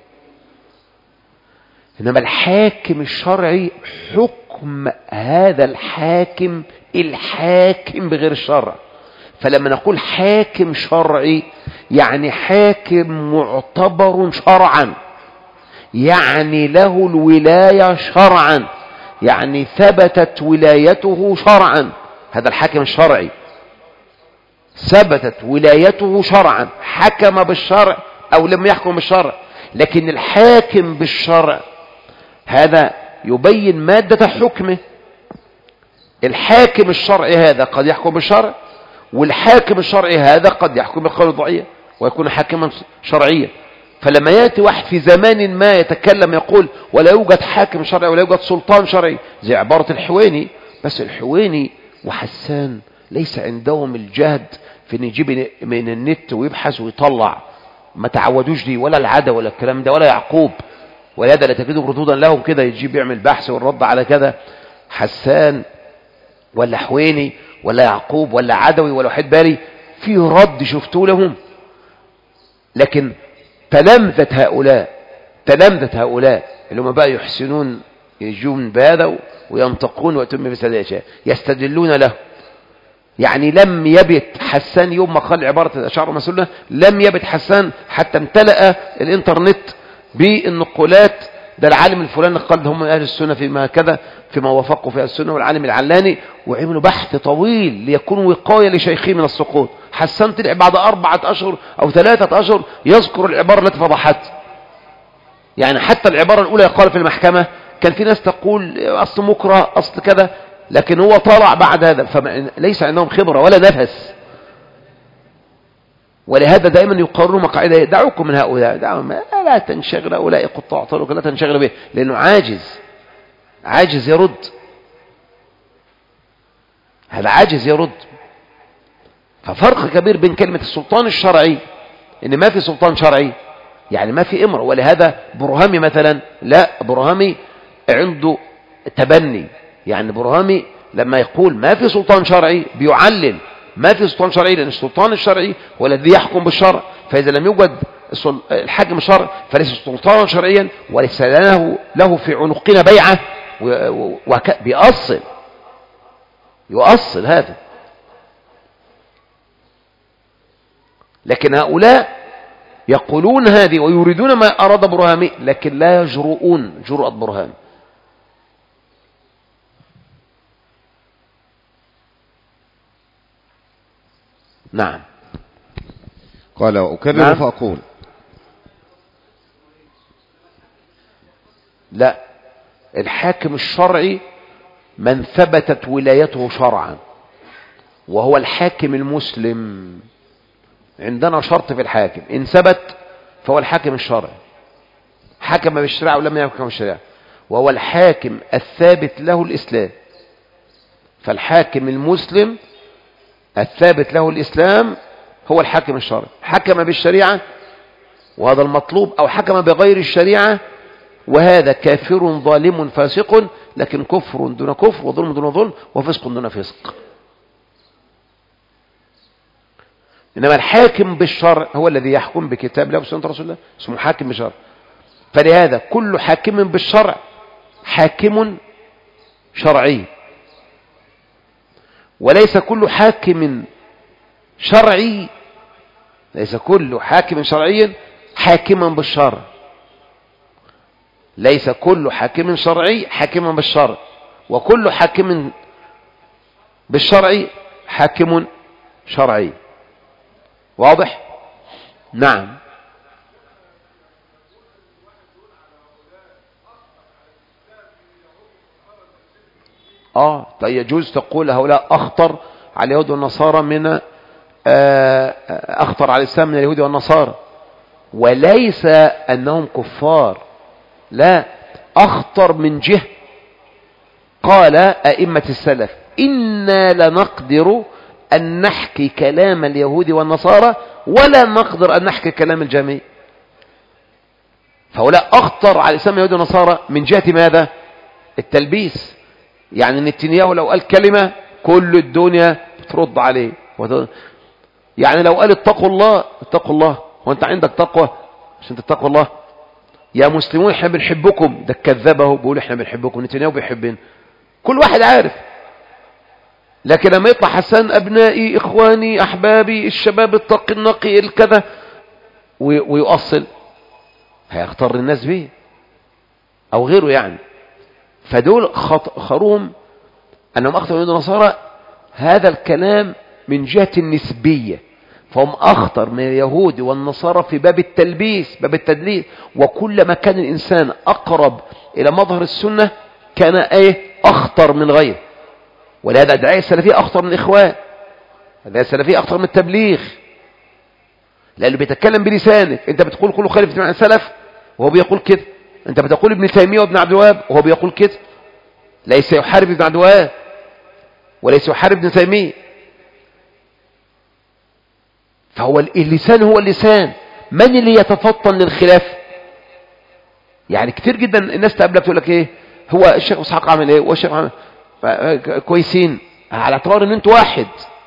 إنما الحاكم الشرعي حكم هذا الحاكم الحاكم بغير الشرع. فلما نقول حاكم شرعي يعني حاكم معتبر شرعا، يعني له الولاية شرعا، يعني ثبتت ولايته شرعا. هذا الحاكم الشرعي ثبتت ولايته شرعا، حكم بالشرع أو لم يحكم بالشرع. لكن الحاكم بالشرع هذا يبين مادة حكمه. الحاكم الشرعي هذا قد يحكم بالشرع، والحاكم الشرعي هذا قد يحكم بالقول الوضعية ويكون حاكما شرعيا. فلما يأتي واحد في زمان ما يتكلم يقول ولا يوجد حاكم شرعي ولا يوجد سلطان شرعي، زي عبارة الحويني، بس الحويني وحسان ليس عندهم الجهد في ان يجيب من النت ويبحث ويطلع، ما تعودوش دي، ولا العادة ولا الكلام ده، ولا يعقوب ولا لا تجدوا ردودا لهم كده يجيب يعمل بحث والرد على كده. حسان ولا حويني ولا يعقوب ولا عدوي ولا وحيد باري في رد شفتوا لهم. لكن تلامذة هؤلاء اللي هم بقى يحسنون يجون بهذا وينطقون ويتم بسادة أشياء يستدلون له. يعني لم يبت حسان يوم ما قال عبارة الأشعار المسؤولة، لم يبت حسان حتى امتلأ الانترنت بالنقولات. ده العالم الفلاني قال هم أهل السنة فيما كذا فيما وافقوا في السنة، والعالم العلاني، وعملوا بحث طويل ليكونوا وقاية لشيخي من السقوط. حسان طلع بعد 4 أشهر أو 3 أشهر يذكر العبارة التي فضحت. يعني حتى العبارة الأولى يقال في المحكمة كان في ناس تقول أصل مكره أصل كذا، لكن هو طلع بعد هذا، فليس عندهم خبرة ولا نفس. ولهذا دائما يقرروا مقاعدة دعوكم من هؤلاء، لا تنشغل هؤلاء قطاع طرق، لا تنشغل به، لأنه عاجز يرد. هذا عاجز يرد. ففرق كبير بين كلمة السلطان الشرعي، إن ما في سلطان شرعي يعني ما في إمر. ولهذا برهامي مثلا، لا، برهامي عنده تبني. يعني برهامي لما يقول ما في سلطان شرعي بيعلل ما في سلطان شرعي، لأن السلطان الشرعي هو الذي يحكم بالشرع. فإذا لم يوجد الحاكم الشرعي فليس سلطانا شرعيا وليس له في عنقنا بيعة، يؤصل هذا. لكن هؤلاء يقولون هذه ويريدون ما أراد برهامي، لكن لا يجرؤون جرأة برهامي. نعم. قال أكرر نعم. فأقول لا، الحاكم الشرعي من ثبتت ولايته شرعا، وهو الحاكم المسلم. عندنا شرط في الحاكم، إن ثبت فهو الحاكم الشرعي، حكم بالشريعة ولم يحكم بالشريعة، وهو الحاكم الثابت له الإسلام. فالحاكم المسلم الثابت له الإسلام هو الحاكم الشرعي. حكم بالشريعة وهذا المطلوب، أو حكم بغير الشريعة وهذا كافر ظالم فاسق، لكن كفر دون كفر وظلم دون ظلم وفسق دون فسق. إنما الحاكم بالشرع هو الذي يحكم بكتاب الله وسنة رسول الله، اسمه حاكم بالشرع. فلهذا كل حاكم بالشرع حاكم شرعي، وليس كل حاكم شرعي ليس كل حاكم شرعي حاكما بالشرع، ليس كل حاكم شرعي حاكما بالشرع، وكل حاكم بالشرع حاكم شرعي. واضح؟ نعم. طيب يجوز تقول هؤلاء أخطر على اليهود والنصارى من أخطر على الإسلام من اليهود والنصارى، وليس أنهم كفار، لا، أخطر من جهة. قال أئمة السلف إنا لنقدر أن نحكي كلام اليهود والنصارى ولا نقدر أن نحكي كلام الجميع. فهؤلاء أخطر على الإسلام اليهود والنصارى من جهة ماذا؟ التلبيس. يعني نتنياهو لو قال كلمة كل الدنيا ترد عليه. يعني لو قال اتقوا الله، اتقوا الله، وانت عندك تقوى عشان تتقوا الله؟ يا مسلمون احنا بنحبكم، ده كذبه بيقول احنا بنحبكم، نتنياهو بيحبنا، كل واحد عارف. لكن لما يطلع حسان ابنائي اخواني احبابي الشباب التقي النقي الكذا ويؤصل، هيختار الناس بيه او غيره يعني. فدول خروهم انهم اخطر من النصارى، هذا الكلام من جهة النسبية، فهم اخطر من اليهود والنصارى في باب التلبيس، باب التدليس. وكلما كان الانسان اقرب الى مظهر السنة كان اخطر من غيره. ولهذا الداعية السلفية اخطر من الاخوان، الداعية السلفية اخطر من التبليغ، لانه بيتكلم بلسانك. انت بتقول كله خالف مع السلف وهو بيقول كده، انت بتقول ابن تيمية وابن عبد الوهاب وهو بيقول كده. ليس يحارب ابن عبد الوهاب وليس يحارب ابن تيمية. فهو اللسان هو اللسان. من اللي يتفطن للخلاف؟ يعني كتير جدا الناس تقابلك تقول لك هو الشيخ اسحاق عمل والشيخ عمل كويسين، على اعتبار ان انتوا واحد.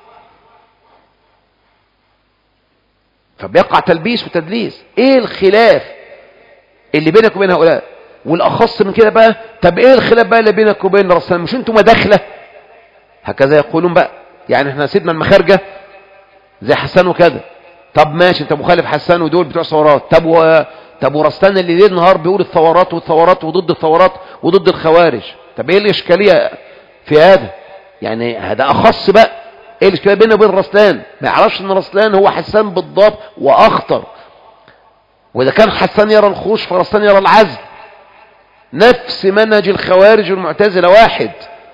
فبيقع تلبيس وتدليس. ايه الخلاف اللي بينك وبين هؤلاء؟ والاخص من كده بقى، طب ايه الخلاف بقى اللي بينك وبين رسول؟ مش انتوا مداخله؟ هكذا يقولون بقى. يعني احنا سيدنا المخارجه زي حسان وكذا، طب ماشي انت مخالف حسان ودول بتوع ثورات، طب ورستان اللي ليل نهار بيقول الثورات والثورات وضد الثورات وضد الخوارج، طب ايه الاشكاليه في هذا؟ يعني هذا اخص بقى. ايه الاشكاليه بينه وبين رسلان؟ ما يعرفش ان رسلان هو حسان بالضبط واخطر. واذا كان حسان يرى الخروج فرسلان يرى العزل. نفس منهج الخوارج والمعتزله واحد،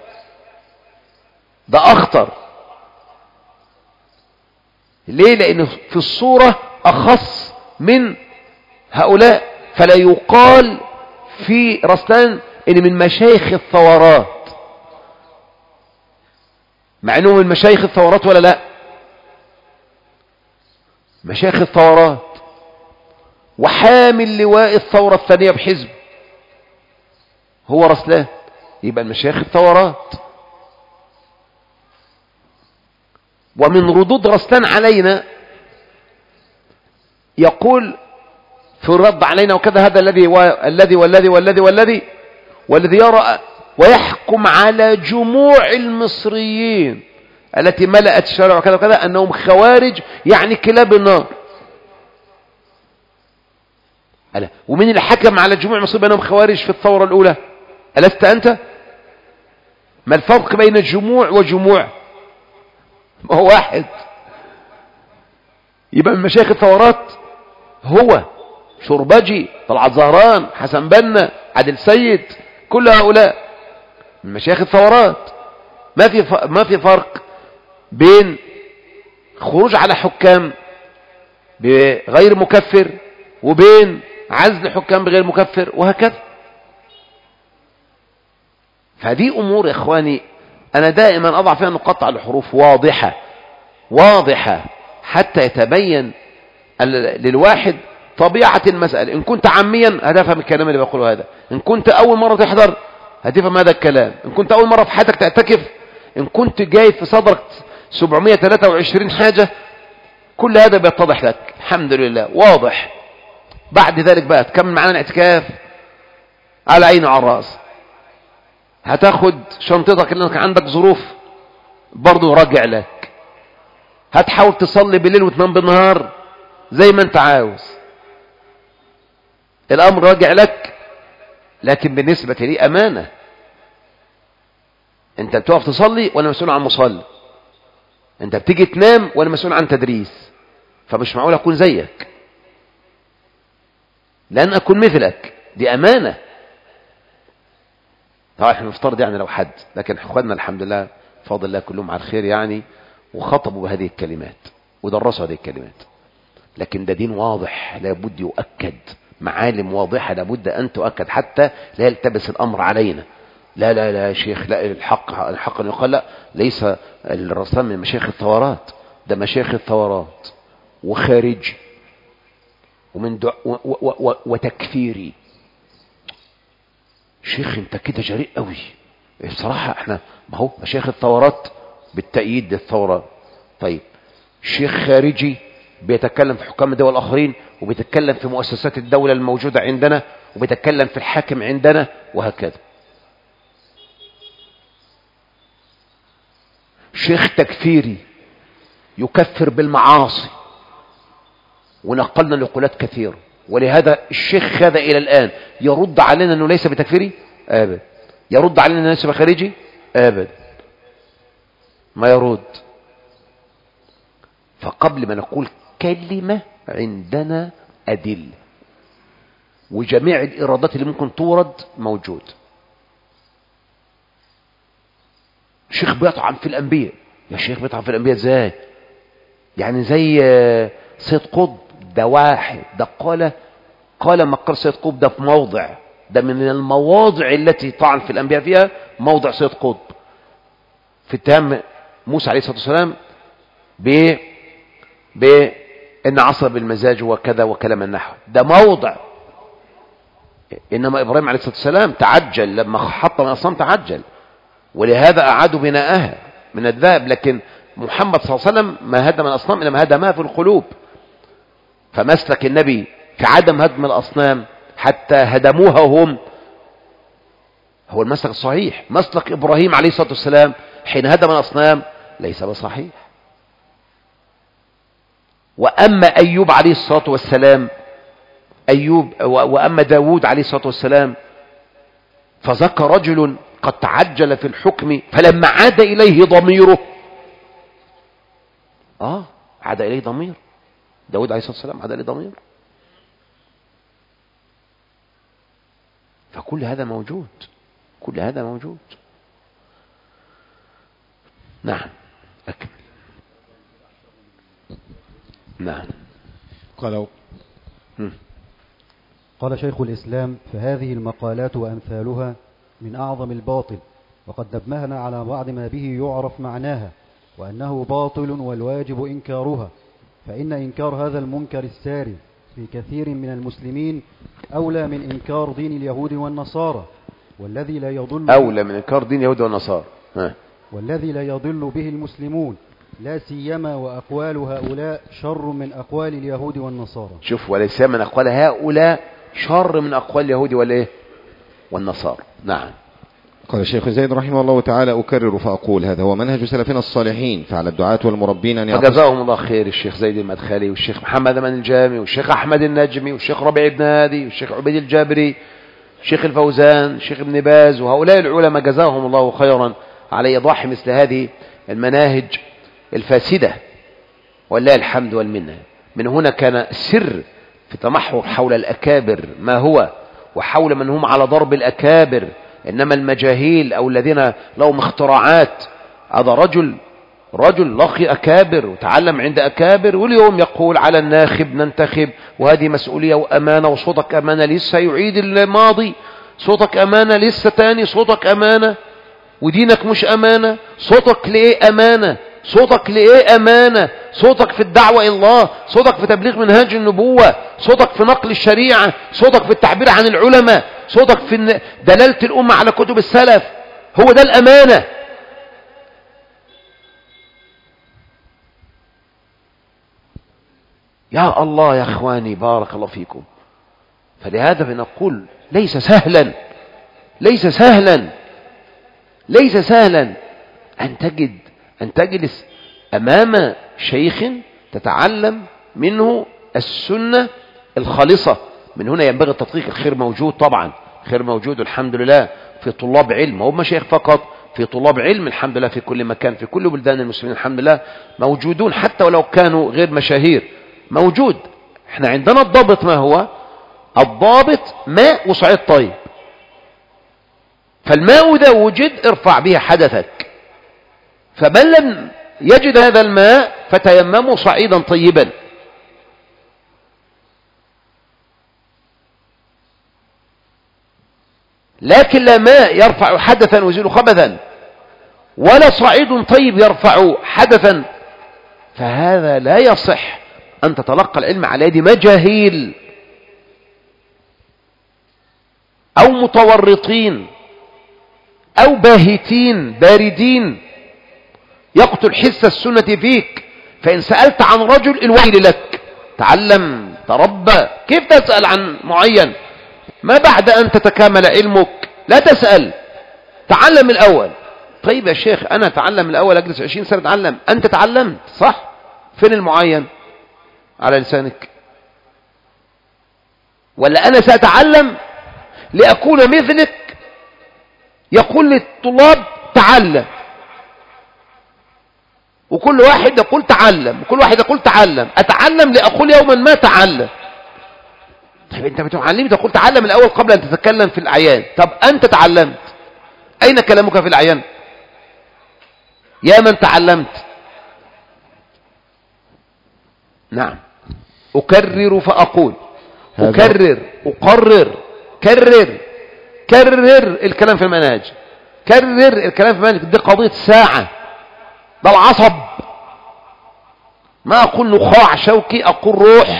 ده اخطر. ليه؟ لأنه في الصورة أخص من هؤلاء. فلا يقال في رسلان إن من مشايخ الثورات، مع أنه من مشايخ الثورات ولا لا؟ مشايخ الثورات وحامل لواء الثورة الثانية بحزب هو رسلان، يبقى المشايخ الثورات. ومن ردود رسلان علينا يقول في الرد علينا وكذا هذا الذي والذي والذي والذي والذي والذي يرى ويحكم على جموع المصريين التي ملأت الشارع وكذا وكذا أنهم خوارج، يعني كلاب النار. ألا ومن اللي حكم على جموع المصريين أنهم خوارج في الثورة الأولى؟ ألست أنت؟ ما الفرق بين جموع وجموع؟ ما هو واحد. يبقى من مشايخ الثورات هو شربجي، طلعت زهران، حسن بنا، عادل سيد، كل هؤلاء من مشايخ الثورات. ما في فرق بين خروج على حكام بغير مكفر وبين عزل حكام بغير مكفر وهكذا. فهذه أمور يا إخواني أنا دائما أضع فيها نقاط على الحروف واضحة حتى يتبين للواحد طبيعة المسألة. إن كنت عاميا هتفهم الكلام اللي بقوله هذا، إن كنت أول مرة تحضر هتفهم هذا الكلام، إن كنت أول مرة في حياتك تعتكف، إن كنت جاي في صدرك 723 حاجة، كل هذا بيتضح لك الحمد لله واضح. بعد ذلك بقى تكمل معنا الاعتكاف على عينه وعلى الرأس. هتاخد شنطتك اللي عندك ظروف برضو راجع لك. هتحاول تصلي بالليل وتنام بالنهار زي ما انت عاوز، الامر راجع لك، لكن بالنسبة لي امانة. انت بتقف تصلي وانا مسؤول عن مصلي، انت بتيجي تنام وانا مسؤول عن تدريس، فمش معقول اكون زيك، لان اكون مثلك، دي امانة. طبعا احنا نفترض يعني لو حد، لكن اخواننا الحمد لله بفضل الله كلهم على الخير يعني، وخطبوا بهذه الكلمات ودرسوا هذه الكلمات. لكن ده دين واضح لابد يؤكد، معالم واضحة لابد أن تؤكد حتى لا يلتبس الأمر علينا. لا لا لا يا شيخ، لا، الحق أن يقال لا، ليس الرسام من مشايخ الثورات، ده مشايخ الثورات وخارجي ومن وتكفيري. شيخ انت كده جريء قوي بصراحة. احنا ما هو مشايخ الثورات بالتأييد للثورة. طيب شيخ خارجي بيتكلم في حكام الدول الآخرين، وبيتكلم في مؤسسات الدولة الموجودة عندنا، وبيتكلم في الحاكم عندنا، وهكذا. شيخ تكفيري يكفر بالمعاصي، ونقلنا نقولات كثيرة، ولهذا الشيخ هذا إلى الآن يرد علينا أنه ليس بتكفيري أبدا، يرد علينا أنه ليس بخارجي أبدا، ما يرد. فقبل ما نقول كلمة عندنا أدلة، وجميع الإرادات اللي ممكن تورد موجود. الشيخ بيطعن في الأنبياء. يا شيخ بيطعن في الأنبياء ازاي؟ يعني زي سيد قطب؟ ده واحد، ده قال مقال سيد قطب ده في موضع، ده من المواضع التي طعن في الأنبياء فيها موضع سيد قطب، في اتهام موسى عليه الصلاة والسلام بأن عصب المزاج وكذا وكلام النحو، ده موضع. إنما إبراهيم عليه الصلاة والسلام تعجل لما حطم الأصنام، تعجل، ولهذا أعادوا بناءها من الذهب. لكن محمد صلى الله عليه وسلم ما هدم الأصنام إنما هدمها في القلوب. فمسلك النبي في عدم هدم الأصنام حتى هدموها هم هو المسلك الصحيح. مسلك إبراهيم عليه الصلاة والسلام حين هدم الأصنام ليس بصحيح. وأما أيوب عليه الصلاة والسلام، وأما داود عليه الصلاة والسلام، فذكر رجل قد تعجل في الحكم فلما عاد إليه ضميره، عاد إليه ضمير داود عليه الصلاة والسلام، عاد إليه ضمير. فكل هذا موجود، كل هذا موجود. نعم أكمل. نعم. قال شيخ الإسلام: فهذه المقالات وأمثالها من أعظم الباطل، وقد نبهنا على بعض ما به يعرف معناها، وأنه باطل والواجب إنكارها، فإن إنكار هذا المنكر الساري في كثير من المسلمين أولى من إنكار دين اليهود والنصارى، والذي لا يضل أولى من إنكار دين اليهود والنصارى، والذي لا يضل به المسلمون، لا سيما وأقوال هؤلاء شر من أقوال اليهود والنصارى. شوف، وليس من أقوال هؤلاء شر من أقوال اليهود والإيه والنصارى. نعم. قال الشيخ زيد رحمه الله تعالى: أكرر فأقول هذا هو منهج سلفنا الصالحين، فعلى الدعاة والمربين أن فجزاهم الله خير الشيخ زيد المدخلي، والشيخ محمد أمان الجامي، والشيخ أحمد النجمي، والشيخ ربيع بن هادي، والشيخ عبيد الجابري، الشيخ الفوزان، الشيخ ابن باز، وهؤلاء العلماء جزاهم الله خيرا على إيضاح مثل هذه المناهج الفاسدة، ولله الحمد والمنة. من هنا كان السر في تمحور حول الأكابر ما هو، وحول من هم على ضرب الأكابر. إنما المجاهيل أو الذين لهم اختراعات، هذا رجل لقي أكابر وتعلم عند أكابر، واليوم يقول على الناخب ننتخب، وهذه مسؤولية وأمانة، وصوتك أمانة لسه يعيد الماضي، صوتك أمانة لسه تاني، صوتك أمانة، ودينك مش أمانة. صوتك لإيه أمانة؟ صوتك لإيه أمانة؟ صوتك في الدعوة إلى الله، صوتك في تبليغ منهاج النبوة، صوتك في نقل الشريعة، صوتك في التعبير عن العلماء، صوتك في دلالة الأمة على كتب السلف. هو ده الأمانة. يا الله يا أخواني، بارك الله فيكم. فلهذا بنقول ليس سهلا أن تجلس أمام شيخ تتعلم منه السنة الخالصة. من هنا ينبغي التدقيق. الخير موجود طبعا، خير موجود الحمد لله في طلاب علم، هم مشايخ فقط، في طلاب علم الحمد لله في كل مكان، في كل بلدان المسلمين الحمد لله موجودون، حتى ولو كانوا غير مشاهير موجود. احنا عندنا الضابط ما هو؟ الضابط ماء وصعيد طيب. فالماء إذا وجد ارفع به حدثك، فمن لم يجد هذا الماء فتيمموا صعيدا طيبا. لكن لا ماء يرفع حدثا ويزيل خبثا، ولا صعيد طيب يرفع حدثا، فهذا لا يصح أن تتلقى العلم على يد مجاهيل أو متورطين أو باهتين باردين يقتل حس السنة فيك. فإن سألت عن رجل الويل لك، تعلم تربى. كيف تسأل عن معين ما بعد أن تتكامل علمك؟ لا تسأل، تعلم الأول. طيب يا شيخ أنا أتعلم الأول، أجلس 20 سنة أتعلم. أنت تعلمت صح، فين المعين على لسانك؟ ولا أنا سأتعلم لأكون مثلك يقول للطلاب تعلم، وكل واحد يقول تعلم، وكل واحد يقول تعلم. أتعلم لأقول يوما ما تعلم. طيب أنت بتعلم تقول تعلم الأول قبل أن تتكلم في الأعيان. طب أنت تعلمت، أين كلامك في الأعيان؟ يا من تعلمت. نعم، أكرر فأقول، أكرر أقرر، كرر الكلام في المنهج، كرر الكلام في المنهج. دي قضية ساعة، ده العصب. ما أقول نخاع شوكي، أقول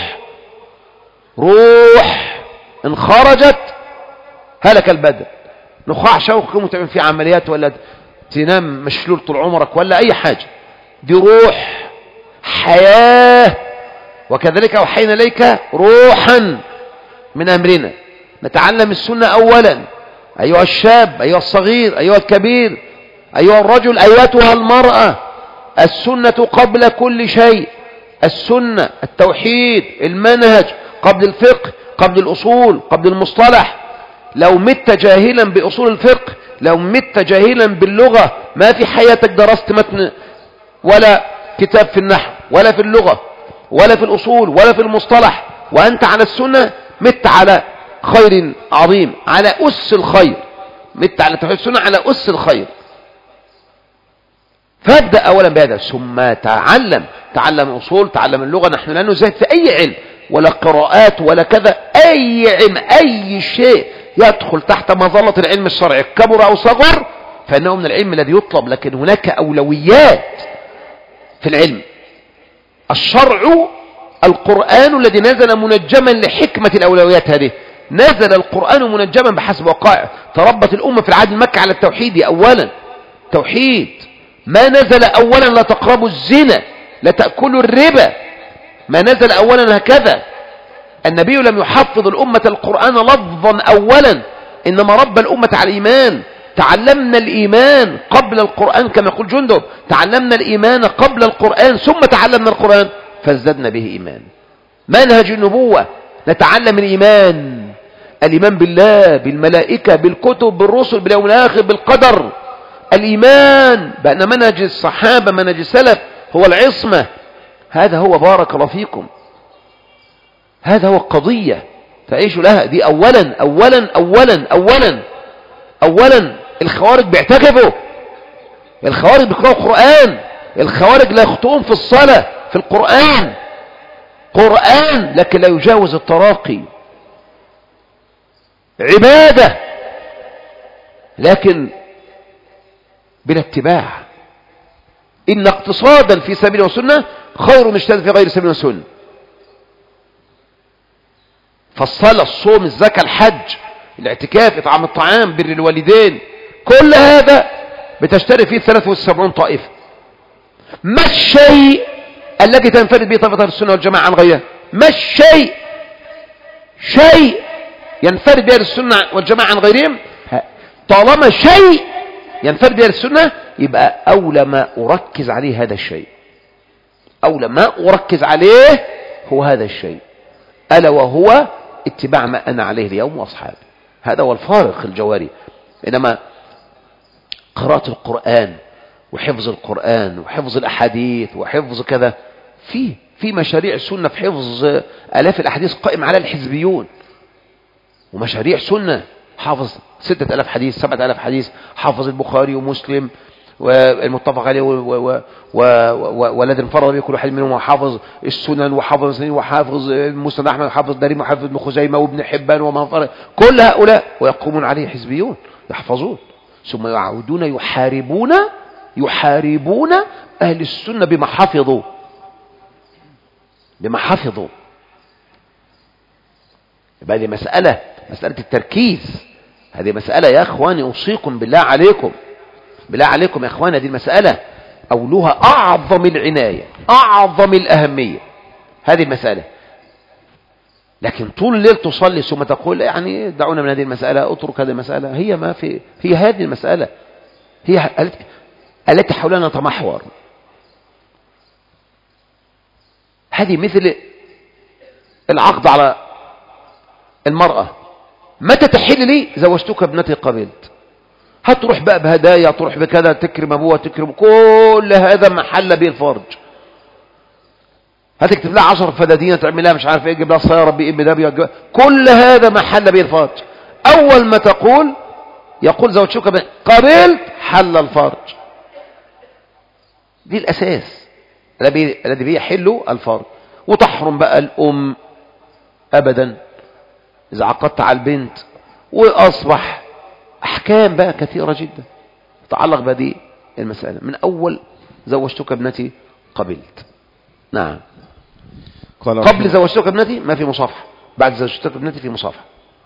روح إن خرجت هلك البدن. نخاع شوكي متعمل فيه عمليات، ولا تنام مشلول طول عمرك، ولا أي حاجة. دي روح حياة. وكذلك أوحينا إليك روحا من أمرنا. نتعلم السنة أولا، أيها الشاب، أيها الصغير، أيها الكبير، أيها الرجل، أيتها المرأة. السنة قبل كل شيء. السنة، التوحيد، المنهج، قبل الفقه، قبل الأصول، قبل المصطلح. لو مت جاهلا بأصول الفقه، لو مت جاهلا باللغة، ما في حياتك درست متن ولا كتاب في النحو ولا في اللغة ولا في الأصول ولا في المصطلح، وأنت على السنة، مت على خير عظيم، على أس الخير. مت على توحيد السنة على أس الخير. فابدأ أولا بهذا، ثم تعلم أصول، تعلم اللغة. نحن لا نزهد في أي علم، ولا قراءات ولا كذا. أي علم، أي شيء يدخل تحت مظلة العلم الشرعي كبر أو صغر فإنه من العلم الذي يطلب. لكن هناك أولويات في العلم. الشرع القرآن الذي نزل منجما لحكمة الأولويات هذه. نزل القرآن منجما بحسب وقائع. تربت الأمة في العهد المكي على التوحيد أولا، توحيد. ما نزل أولا لا تقربوا الزنا، لا تأكلوا الربا. ما نزل أولا هكذا. النبي لم يحفظ الأمة القرآن لفظا أولا، إنما رب الأمة على الإيمان. تعلمنا الإيمان قبل القرآن كما يقول جندب، تعلمنا الإيمان قبل القرآن ثم تعلمنا القرآن فازددنا به إيمان. منهج النبوة، نتعلم الإيمان، الإيمان بالله، بالملائكة، بالكتب، بالرسل، باليوم الآخر، بالقدر. الإيمان بأن منهج الصحابة، منهج السلف هو العصمة. هذا هو، بارك الله فيكم، هذا هو القضية تعيشوا لها. دي أولا أولا أولا أولا أولا. الخوارج بيعتكفوا، الخوارج بيقرأوا القرآن، الخوارج لا يخطئون في الصلاة، في القرآن، قرآن لكن لا يجاوز التراقي. عبادة لكن بلا اتباع. إن اقتصادا في سبيل وسنة خير من اجتهاد في غير سبيل وسنة. فالصلاة، الصوم، الزكاة، الحج، الاعتكاف، إطعام الطعام، بر الوالدين، كل هذا بتشترك فيه 73 طائفة. ما الشيء الذي تنفرد به طائفة السنة والجماعة عن غيرها؟ ما الشيء ينفرد به السنة والجماعة عن غيرهم؟ طالما شيء ينفرد به السنة يبقى أولى ما أركز عليه هذا الشيء، أولى ما أركز عليه هو هذا الشيء، ألا وهو اتباع ما أنا عليه اليوم وأصحابي. هذا هو الفارق الجوهري. إنما قراءة القرآن وحفظ القرآن وحفظ الأحاديث وحفظ كذا، في مشاريع سنة في حفظ آلاف الأحاديث قائم على الحزبيون، ومشاريع سنة حافظ 6000 حديث 7000 حديث، حافظ البخاري ومسلم والمتفق عليه والذي انفرد به كل واحد منهم، وحافظ السنن وحافظ السنين وحافظ مسند أحمد وحافظ الدارمي وحافظ ابن خزيمة وابن حبان ومن فرد، كل هؤلاء ويقومون عليه حزبيون يحفظون، ثم يعودون يحاربون أهل السنة بما حفظوا يبقى هذه مسألة التركيز، هذه مسألة يا أخواني أوصيكم بالله عليكم يا أخواني، هذه المسألة أولوها أعظم العناية أعظم الأهمية هذه المسألة. لكن طول الليل تصلي ثم تقول يعني دعونا من هذه المسألة، اترك هذه المسألة، هي هذه المسألة هي التي حولنا نتمحور. هذه مثل العقد على المرأة، متى تحل لي؟ زوجتك ابنتي قبلت. هتروح بقى بهدايا، تروح بكذا، تكرم ابوها، تكرم، كل هذا محل به الفرج. هتكتب لها 10 فدادين، تعمل لها مش عارف ايه، تجيب لها سياره BMW، كل هذا محل به الفرج. اول ما يقول زوجتك قبلت، حل الفرج. دي الاساس الذي بيحل الفرج. وتحرم بقى الام ابدا اذا عقدت على البنت، واصبح احكام بقى كثيره جدا تتعلق بهذه المساله من اول زوجتك ابنتي قبلت. نعم، قبل زوجتك ابنتي ما في مصافحه، بعد زوجتك ابنتي في مصافحه.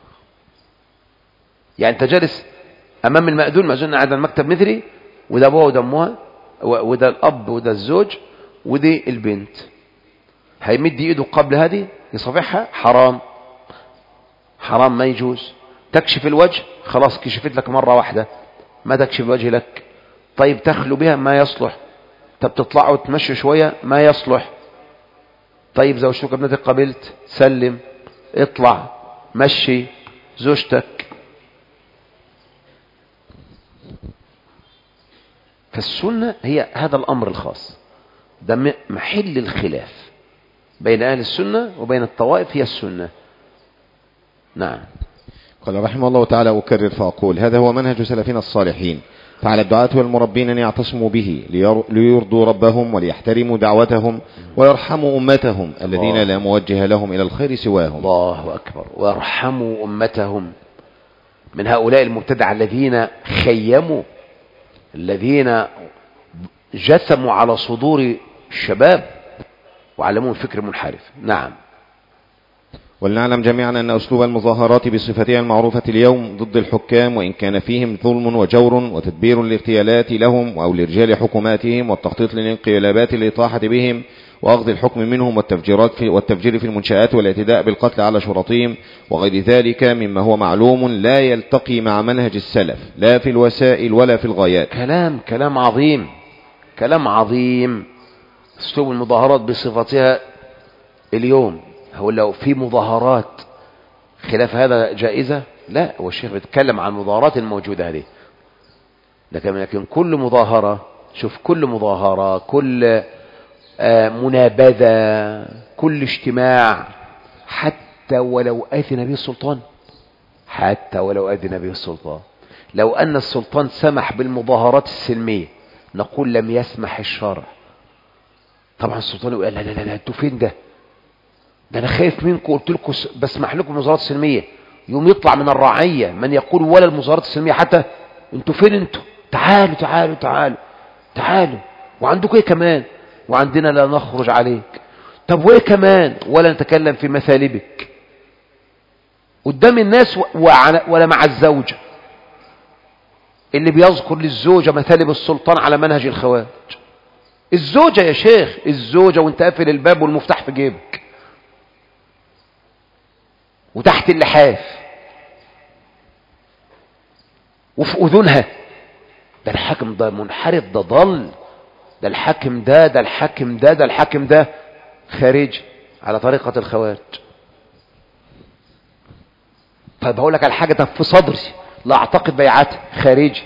يعني انت جالس امام المأذون قاعد على المكتب مثلي، وده ابوها وده امها وده الاب وده الزوج ودي البنت، هيمد ايده قبل هذه يصافحها، حرام ما يجوز. تكشف الوجه، خلاص كشفت لك مرة واحدة، ما تكشف الوجه لك. طيب تخلو بها، ما يصلح. طب تطلعوا تمشي شوية، ما يصلح. طيب زوجتك ابنتك قبلت، سلم، اطلع، مشي زوجتك. فالسنة هي هذا الأمر الخاص، ده محل الخلاف بين أهل السنة وبين الطوائف، هي السنة. نعم. قال رحمه الله تعالى: أكرر فأقول هذا هو منهج سلفنا الصالحين، فعلى الدعاة والمربين أن يعتصموا به ليرضوا ربهم وليحترموا دعوتهم ويرحموا أمتهم الذين لا موجه لهم إلى الخير سواهم. الله أكبر. ويرحموا أمتهم من هؤلاء المبتدع الذين خيموا، الذين جثموا على صدور الشباب وعلموهم الفكر المنحرف. نعم. ولنعلم جميعا أن أسلوب المظاهرات بصفتها المعروفة اليوم ضد الحكام، وإن كان فيهم ظلم وجور وتدبير للاغتيالات لهم أو لرجال حكوماتهم، والتخطيط للانقلابات للإطاحة بهم وأخذ الحكم منهم، والتفجير في المنشآت والاعتداء بالقتل على شرطهم وغير ذلك مما هو معلوم لا يلتقي مع منهج السلف لا في الوسائل ولا في الغايات. كلام عظيم. أسلوب المظاهرات بصفتها اليوم، هو لو في مظاهرات خلاف هذا جائزة؟ لا، هو الشيخ بيتكلم عن المظاهرات الموجودة هذه. لكن كل مظاهرة، شوف، كل مظاهرة، كل منابذة، كل اجتماع، حتى ولو أذن به السلطان، لو أن السلطان سمح بالمظاهرات السلمية نقول لم يسمح الشرع. طبعا السلطان يقول لا لا لا, لا انتوا فين ده انا خايف منكم، قلت لكم بسمح لكم المظاهرات السلميه. يوم يطلع من الرعيه من يقول ولا المظاهرات السلميه حتى، انتوا فين انتوا؟ تعالوا تعالوا تعالوا تعالوا. وعندكم ايه كمان؟ وعندنا لا نخرج عليك. طب وايه كمان؟ ولا نتكلم في مثالبك قدام الناس ولا مع الزوجه اللي بيذكر للزوجه مثالب السلطان على منهج الخوارج. الزوجه يا شيخ، الزوجه وانت قافل الباب والمفتاح في جيبك وتحت اللحاف وفي أذنها، ده الحاكم ده منحرف، ده ضل، ده الحاكم ده خارج على طريقة الخوارج. طيب هقول لك على حاجة، طب في صدري لا اعتقد بيعته خارجي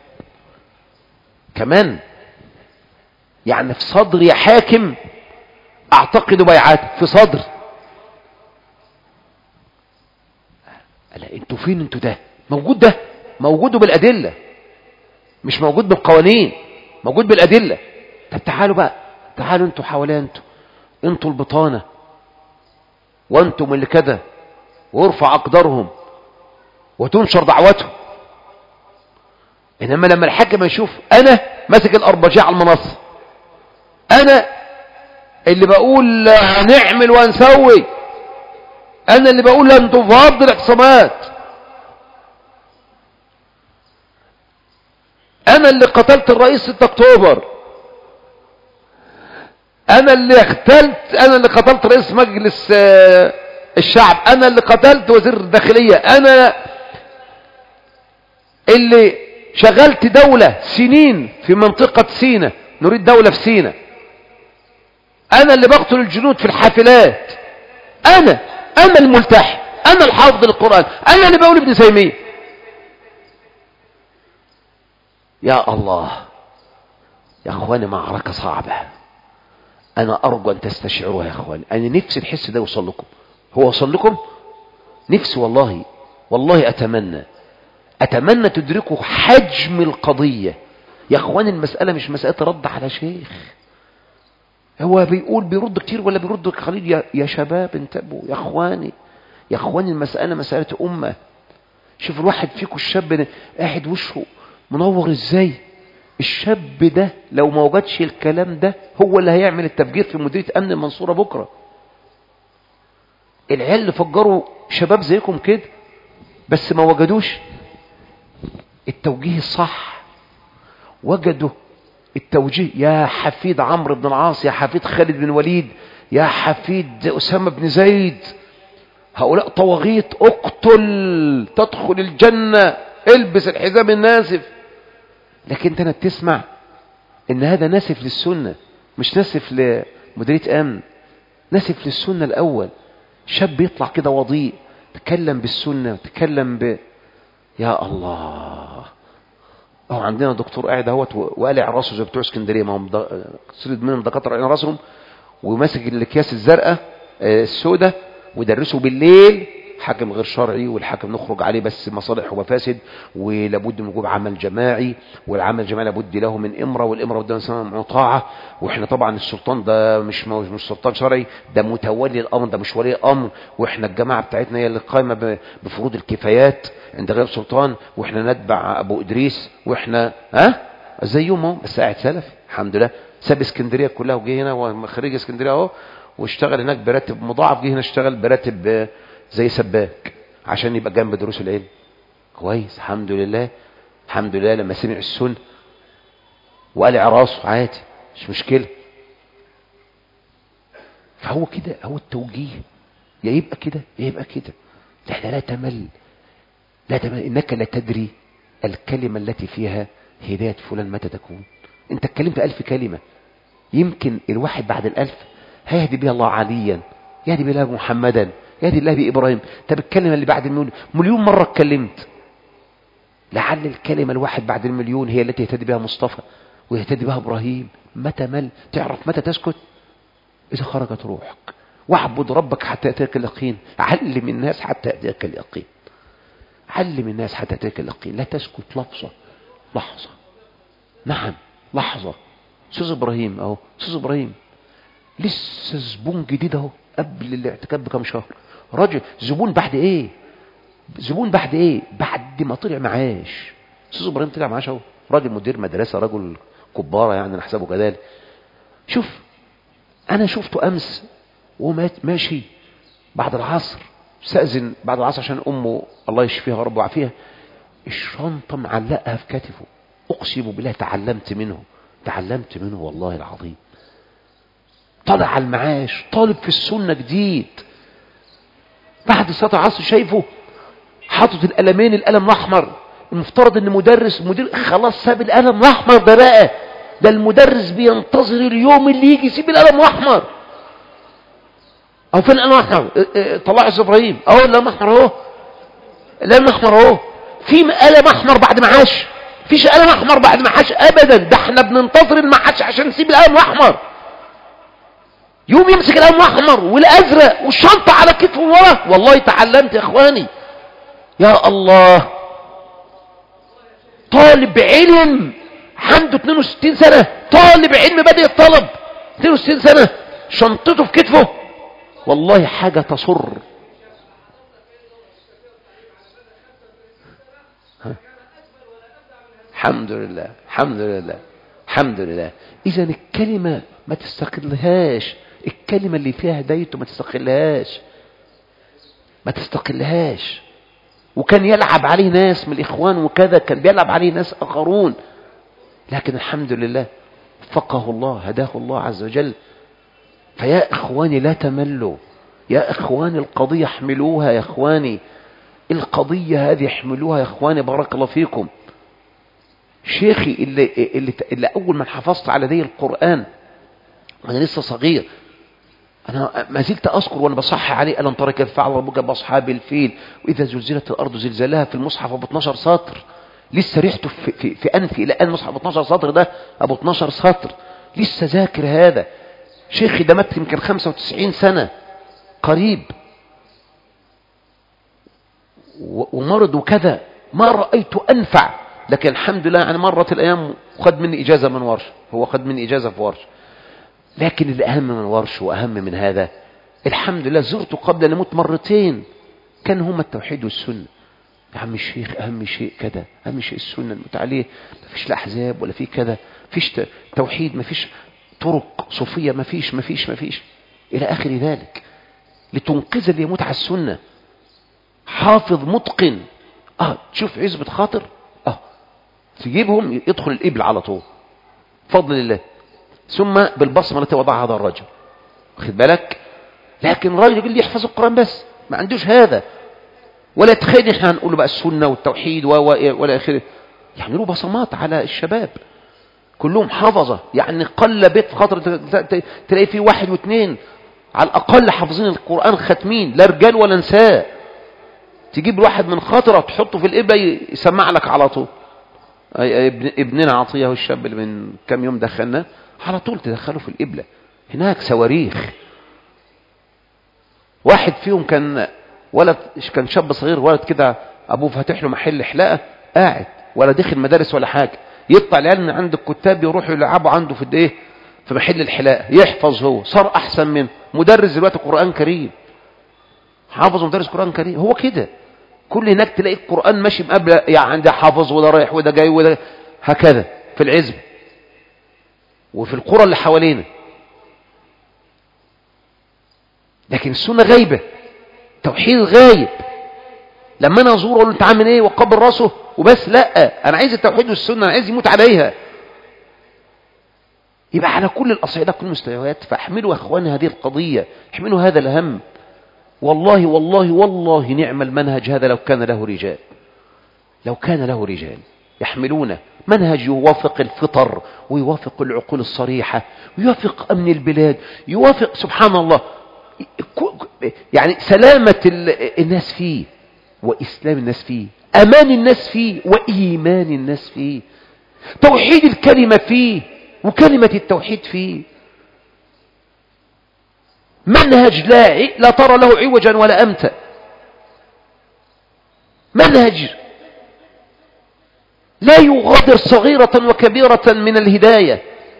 كمان، يعني في صدري يا حاكم اعتقد بيعته في صدري. لا انتوا فين انتوا؟ ده موجود، ده موجود بالأدلة، مش موجود بالقوانين، موجود بالأدلة. طب تعالوا بقى، تعالوا انتوا حوالي، انتوا البطانة وانتم اللي كده، وارفع أقدارهم وتنشر دعوته. إنما لما الحاكم يشوف أنا ماسك الأربجية على المنصة، أنا اللي بقول هنعمل وهنسوي، أنا اللي بقول لن تفض الاعتصامات، أنا اللي قتلت الرئيس 6 أكتوبر، أنا اللي قتلت رئيس مجلس الشعب، أنا اللي قتلت وزير الداخلية، أنا اللي شغلت دولة سنين في منطقة سيناء، نريد دولة في سيناء، أنا اللي بقتل الجنود في الحافلات، أنا الملتحي، أنا الحافظ للقرآن، أنا اللي بقول ابن تيمية. يا الله يا أخواني، معركة صعبة. أنا أرجو أن تستشعروها يا أخواني. أنا نفسي الحس ده يوصل لكم. هو وصل لكم؟ نفسي والله أتمنى تدركوا حجم القضية يا أخواني. المسألة مش مسألة رد على شيخ، هو بيرد كتير ولا بيرد قليل. يا شباب انتبهوا يا أخواني، المسألة مسألة أمة. شوف الواحد فيكم الشاب ده قاعد وشه منور ازاي. الشاب ده لو ما وجدش الكلام ده هو اللي هيعمل التفجير في مديرية أمن المنصورة بكرة. العيال اللي فجروا شباب زيكم كده، بس ما وجدوش التوجيه الصح، وجدوا التوجيه. يا حفيد عمرو بن العاص، يا حفيد خالد بن الوليد، يا حفيد أسامة بن زيد، هؤلاء طواغيت، اقتل تدخل الجنة، البس الحزام الناسف. لكن انت بتسمع ان هذا ناسف للسنة، مش ناسف لمديرية امن، ناسف للسنة الاول. شاب يطلع كده وضيء، تكلم بالسنة، تكلم يا الله. عندنا دكتور قاعد اهوت وقالع راسه زي بتوع اسكندريه، ما هم صيد منهم دكاتره قالعين راسهم، وماسك الاكياس الزرقاء السوداء، ودرسوا بالليل حاكم غير شرعي، والحاكم نخرج عليه بس مصالح ومفاسد، ولابد من وجوب عمل جماعي، والعمل الجماعي لابد له من امره، والامره قدام سمع طاعه. واحنا طبعا السلطان ده مش سلطان شرعي، ده متولي الامر، ده مش ولي امر. واحنا الجماعه بتاعتنا هي اللي قايمه بفروض الكفايات عند غير سلطان، واحنا نتبع ابو ادريس، واحنا زيهم اهو، بس قاعد سلفي الحمد لله. ساب اسكندريه كلها وجه هنا، وخريج اسكندريه اهو، واشتغل هناك براتب مضاعف، جه هنا اشتغل براتب زي سباك عشان يبقى جنب دروس العلم. كويس الحمد لله، الحمد لله. لما سمع السنة وقلع راسه عادي، مش مشكلة. فهو كده، هو التوجيه، يا يبقى كده يا يبقى كده. لا تمل، لا تمل. إنك لا تدري الكلمة التي فيها هداية فلان متى تكون. انت اتكلمت 1000 كلمة، يمكن الواحد بعد 1000 هيهدي بها الله عليا، يهدي بها محمدا، يهدي الله بإبراهيم. طب الكلمة اللي بعد مليون مرة اتكلمت، لعل الكلمة الواحد بعد المليون هي التي يهتدي بها مصطفى ويهتدي بها إبراهيم. متى مل؟ تعرف متى تسكت؟ إذا خرجت روحك. واعبد ربك حتى يأتيك اليقين. علم الناس حتى يأتيك اليقين، علم الناس حتى يأتيك اليقين. لا تسكت لحظة. نعم لحظة. أستاذ إبراهيم أهو، أستاذ إبراهيم لسه زبون جديد اهو، قبل الاعتكاف بكم شهر. راجل زبون بعد ايه؟ بعد ما طلع معاش. استاذ ابراهيم طلع معاش اهو، راجل مدير مدرسه، رجل كباره يعني نحسبه كذلك. شوف انا شفته امس وهو ماشي بعد العصر، استأذن بعد العصر عشان امه الله يشفيها رب ويعافيها، الشنطه معلقها في كتفه. اقسم بالله تعلمت منه والله العظيم. طلع على المعاش، طالب في السنة جديد. بعد صلاة العصر شايفه حاطط القلمين، القلم الأحمر. المفترض ان مدير خلاص ساب القلم الأحمر ده بقى، ده المدرس بينتظر اليوم اللي يجي يسيب القلم الأحمر. أو فين القلم الأحمر؟ طلع إبراهيم أهو القلم الأحمر أهو، القلم الأحمر أهو. في قلم أحمر بعد ما عاش؟ فيش قلم أحمر بعد ما عاش أبدا. ده احنا بننتظر المعاش عشان نسيب القلم الأحمر. يوم يمسك القلم الأحمر والأزرق والشنطة على كتفه ورا. والله تعلمت يا إخواني، يا الله، طالب علم عنده 62 سنة، طالب علم بدأ الطلب 62 سنة، شنطته في كتفه، والله حاجة تصر. الحمد لله الحمد لله الحمد لله. إذا الكلمة ما تستقلهاش، الكلمة اللي فيها هدايته ما تستقلهاش، ما تستقلهاش. وكان يلعب عليه ناس من الإخوان وكذا، كان بيلعب عليه ناس آخرون، لكن الحمد لله فقه الله، هداه الله عز وجل. فيا إخواني لا تملوا، يا إخواني القضية احملوها، يا إخواني القضية هذه احملوها يا إخواني، بارك الله فيكم. شيخي اللي أول من حفظت على دي القرآن وأنا لسه صغير، أنا ما زلت أذكر وأنا بصحح عليه ألم ترى كيف فعل ربك بأصحاب الفيل وإذا زلزلت الأرض زلزالها، في المصحف أبو 12 سطر، لسه ريحته في أنفي إلى الآن. مصحف أبو 12 سطر ده أبو 12 سطر، لسه ذاكر هذا. شيخي ده مات يمكن 95 سنة قريب، ومرض وكذا، ما رأيت أنفع. لكن الحمد لله يعني مرت الأيام وخد مني إجازة من ورش، هو خد مني إجازة في ورش. لكن الأهم من ورش وأهم من هذا، الحمد لله زرته قبل أن أموت مرتين، كان هما التوحيد والسنة. يا عم الشيخ أهم شيء كذا، أهم شيء السنة الموت عليه، ما فيش لا أحزاب ولا في كذا، فيش توحيد، ما فيش طرق صوفية، ما فيش إلى آخر ذلك، لتنقذ اللي يموت على السنة. حافظ متقن، تشوف عزبة خاطر، تجيبهم يدخل الإبل على طول فضل الله، ثم بالبصمة التي وضعها هذا الرجل، واخد بالك. لكن الراجل اللي يحفظ القرآن بس ما عندوش هذا، ولا تخيل احنا هنقول بقى السنة والتوحيد ولا آخره. يعني له بصمات على الشباب كلهم حفظة، يعني قل بيت خاطر تلاقي فيه 1 و2 على الأقل حافظين القرآن ختمين، لا رجال ولا نساء. تجيب الواحد من خاطره تحطه في الإبلة يسمع لك على طول. ابننا عطية الشاب اللي من كم يوم دخلنا على طول تدخله في الإبلة، هناك صواريخ. واحد فيهم كان ولد، كان شاب صغير، ولد كده أبوه فاتح له محل حلاقة، قاعد ولا دخل مدارس ولا حاجة، يطلع العيال من عند الكتاب يروحوا يلعبوا عنده في في محل الحلاقة، يحفظ، هو صار أحسن منه مدرس دلوقتي قرآن كريم، حافظ مدرس قرآن كريم. هو كده كل هناك تلاقي القرآن ماشي مقابل، يعني ده حافظ وده رايح وده جاي وده هكذا في العزب وفي القرى اللي حوالينا. لكن السنة غايبة، توحيد غايب. لما انا ازور اقول له انت عامل ايه وقبل راسه وبس، لا، انا عايز التوحيد والسنة، انا عايز يموت عليها. يبقى على كل الأصعدة كل المستويات. فاحملوا يا اخواني هذه القضية، احملوا هذا الهم. والله والله والله نعم المنهج هذا لو كان له رجال، لو كان له رجال يحملونه، منهج يوافق الفطر ويوافق العقول الصريحة ويوافق أمن البلاد، يوافق سبحان الله يعني سلامة الناس فيه، وإسلام الناس فيه، أمان الناس فيه، وإيمان الناس فيه، توحيد الكلمة فيه وكلمة التوحيد فيه. منهج لا ترى له عوجا ولا أمتا، منهج لا يغادر صغيرة وكبيرة من الهداية.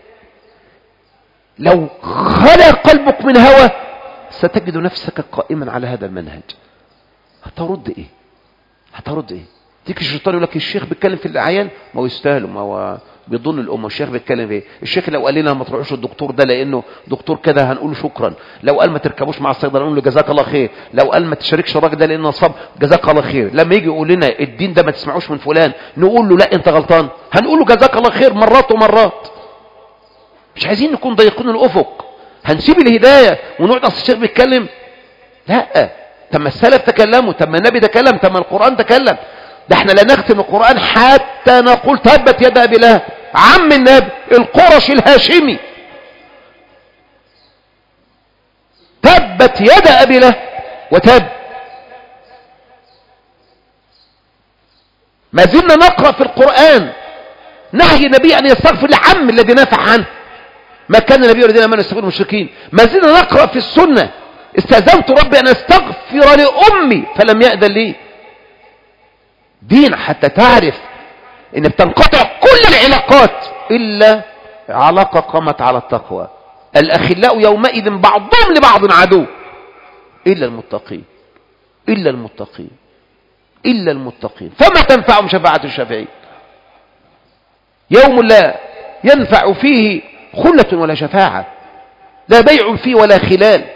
لو خلى قلبك من هوى ستجد نفسك قائما على هذا المنهج. هترد ايه؟ هترد ايه؟ تيجي الشيطان يقول لك الشيخ بيتكلم في الاعيان، ما هو يستاهل، ما هو بيضل الامه. الشيخ بيتكلم في ايه؟ الشيخ لو قال لنا ما تروحوش الدكتور ده لانه دكتور كده هنقول له شكرا، لو قال ما تركبوش مع الصيدله نقول له جزاك الله خير، لو قال ما تشاركش الراجل ده لانه نصاب جزاك الله خير. لما يجي يقول لنا الدين ده ما تسمعوش من فلان نقول له لا انت غلطان، هنقول له جزاك الله خير مرات ومرات. مش عايزين نكون ضيقين الافق، هنسيب الهدايه ونقعد اصل الشيخ بيتكلم؟ لا، تم السلف تكلموا، تم النبي تكلم، تم القرآن تكلم. ده احنا لا نختم القرآن حتى نقول تبت يد أبي لهب عم النبي القرشي الهاشمي، تبت تبت يد أبي لهب وتب. ما زلنا نقرأ في القرآن نهي النبي أن يستغفر لعم الذي نافع عنه، ما كان النبي الذين آمنوا يستغفرون المشركين. ما زلنا نقرأ في السنة استأذنت ربي أن أستغفر لأمي فلم يأذن لي. دين حتى تعرف إن بتنقطع كل العلاقات إلا علاقة قامت على التقوى. الأخلاء يومئذ بعضهم لبعض عدو إلا المتقين، إلا المتقين، إلا المتقين. فما تنفعهم شفاعة الشافعين؟ يوم لا ينفع فيه خلة ولا شفاعة، لا بيع فيه ولا خلال.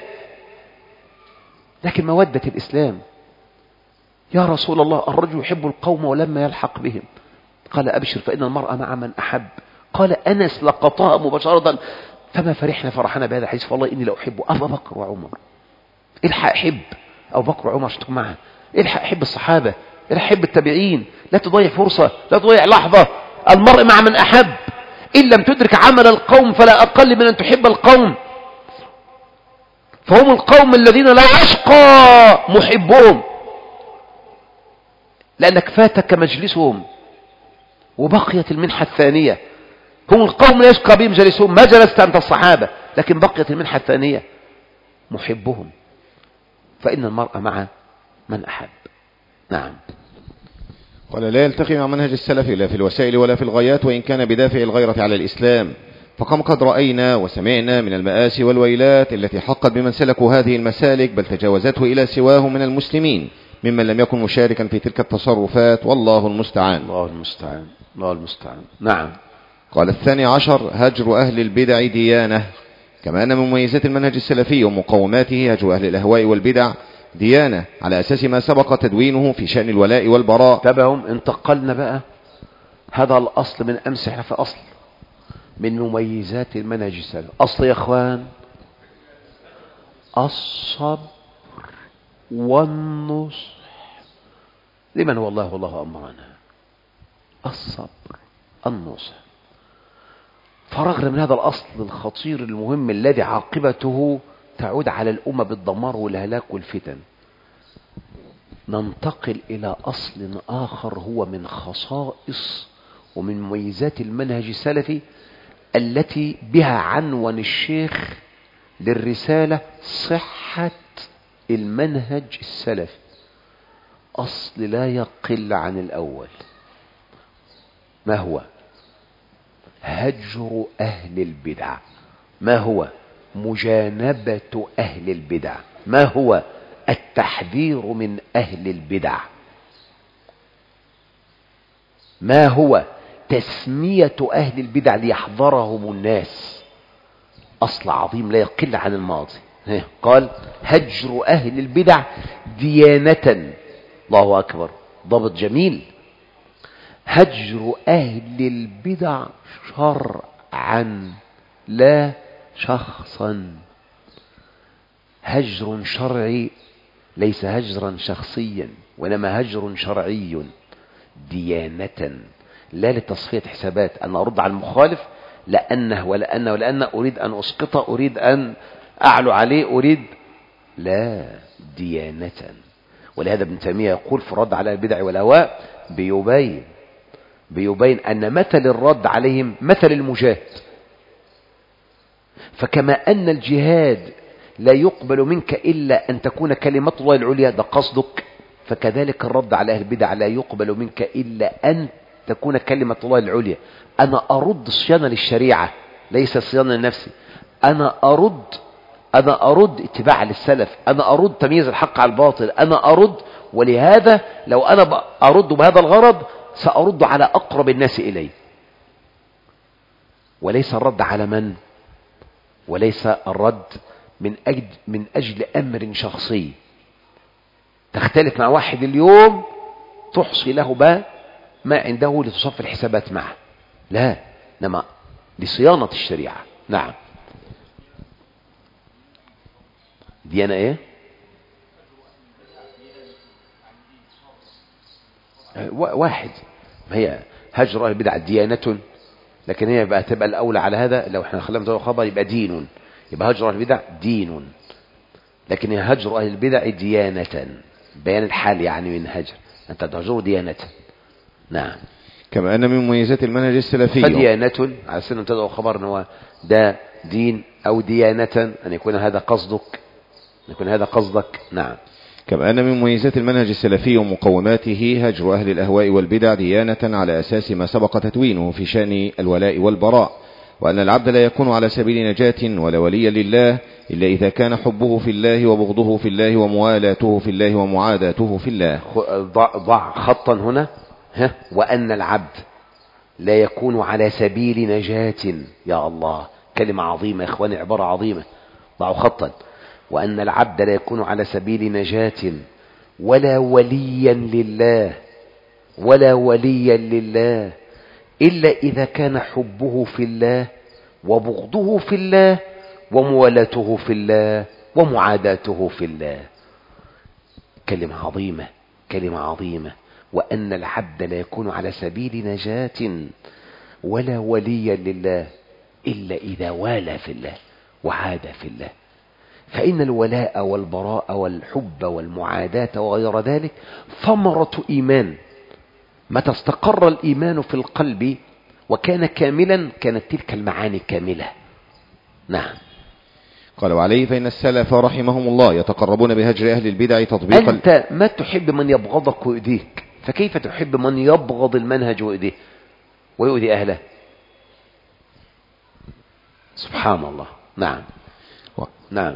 لكن مودة الإسلام. يا رسول الله الرجل يحب القوم ولما يلحق بهم، قال أبشر فإن المرأة مع من أحب. قال أنس لقطها مباشرة فما فرحنا فرحنا بهذا الحديث، والله إني لأحب أبا بكر وعمر. الحق أحب أبو بكر وعمر عشان تكون معها، الحق أحب الصحابة، الحق أحب التابعين. لا تضيع فرصة، لا تضيع لحظة. المرء مع من أحب، إن لم تدرك عمل القوم فلا أقل من أن تحب القوم. فهم القوم الذين لا يشقى محبهم، لأنك فاتك مجلسهم وبقيت المنحة الثانية. هم القوم لا يشقى بهم جلسهم، ما جلست أنت الصحابة، لكن بقيت المنحة الثانية محبهم. فإن المرء مع من أحب. نعم. قال لا يلتقي مع منهج السلف لا في الوسائل ولا في الغايات، وإن كان بدافع الغيرة على الإسلام. فكم قد رأينا وسمعنا من المآسي والويلات التي حقت بمن سلكوا هذه المسالك، بل تجاوزته إلى سواه من المسلمين ممن لم يكن مشاركا في تلك التصرفات، والله المستعان. الله المستعان، الله المستعان. نعم. قال 12 هجر أهل البدع ديانة. كما أن من مميزات المنهج السلفي ومقوماته هجر أهل الأهواء والبدع ديانة، على أساس ما سبق تدوينه في شأن الولاء والبراء. تبعهم انتقلنا بقى هذا الأصل من أمس. احنا في أصل من مميزات المنهج السلفي. أصل يا أخوان الصبر والنصح لمن والله أمرنا. الصبر النصح. فرغنا من هذا الأصل الخطير المهم الذي عاقبته تعود على الأمة بالدمار والهلاك والفتن، ننتقل إلى أصل آخر هو من خصائص ومن مميزات المنهج السلفي التي بها عنوان الشيخ للرسالة صحة المنهج السلفي. أصل لا يقل عن الأول. ما هو؟ هجر أهل البدع. ما هو؟ مجانبة أهل البدع. ما هو؟ التحذير من أهل البدع. ما هو؟ تسمية أهل البدع ليحذرهم الناس. أصل عظيم لا يقل عن الماضي. قال هجر أهل البدع ديانة. الله أكبر، ضبط جميل. هجر أهل البدع شرعا لا شخصا. هجر شرعي ليس هجرا شخصيا، وإنما هجر شرعي ديانة، لا لتصفية حسابات. أنا أرد على المخالف لأنه ولأنه أريد أن أسقطه، أريد أن أعلو عليه، أريد، لا، ديانة. ولهذا ابن تيمية يقول في الرد على البدع والأهواء بيبين أن مثل الرد عليهم مثل المجاهد. فكما أن الجهاد لا يقبل منك إلا أن تكون كلمة الله العليا، ده قصدك، فكذلك الرد على أهل البدع لا يقبل منك إلا أن تكون كلمة الله العليا. أنا أرد صيانة للشريعة ليس صيانة لنفسي. أنا أرد اتباع للسلف. أنا أرد تمييز الحق على الباطل. أنا أرد، ولهذا لو أنا أرد بهذا الغرض سأرد على أقرب الناس إلي، وليس الرد على من، وليس الرد من أجل أمر شخصي. تختلف مع واحد اليوم تحصي له ما عنده لتصفي الحسابات معه، لا، إنما لصيانة الشريعة. نعم. ديانة ايه؟ واحد. ما هي هجر أهل البدع ديانة، لكن هي بقى تبقى الأولى على هذا. لو احنا خلينا خبر يبقى دين، يبقى هجر أهل البدع دين. لكن هجر أهل البدع ديانة، بيان الحال يعني من هجر، أنت تهجر ديانة. نعم. كما أن من مميزات المنهج السلفي فديانة على سنة تدعو خبر أنه ده دين أو ديانة، أن يكون هذا قصدك، أن يكون هذا قصدك. نعم. كما أن من مميزات المنهج السلفي ومقوماته هجر أهل الأهواء والبدع ديانة على أساس ما سبق تدوينه في شأن الولاء والبراء، وأن العبد لا يكون على سبيل نجاة ولا وليا لله إلا إذا كان حبه في الله وبغضه في الله وموالاته في الله ومعاداته في الله. ضع خطا هنا، وأن العبد لا يكون على سبيل نجاة. يا الله، كلمة عظيمة يا إخواني، عبارة عظيمة. ضعوا خطا. وأن العبد لا يكون على سبيل نجاة ولا وليا لله، ولا وليا لله إلا إذا كان حبه في الله وبغضه في الله وموالاته في الله ومعاداته في الله. كلمة عظيمة، كلمة عظيمة. وأن العبد لا يكون على سبيل نجاة ولا وليا لله إلا إذا والى في الله وعاد في الله. فإن الولاء والبراء والحب والمعاداة وغير ذلك ثمرة إيمان. متى استقر الإيمان في القلب وكان كاملا كانت تلك المعاني كاملة. نعم. قال وعليه فإن السلف رحمهم الله يتقربون بهجر أهل البدع تطبيقا. أنت ما تحب من يبغضك ويؤذيك، فكيف تحب من يبغض المنهج ويؤذيه ويؤذي أهله؟ سبحان الله. نعم. نعم.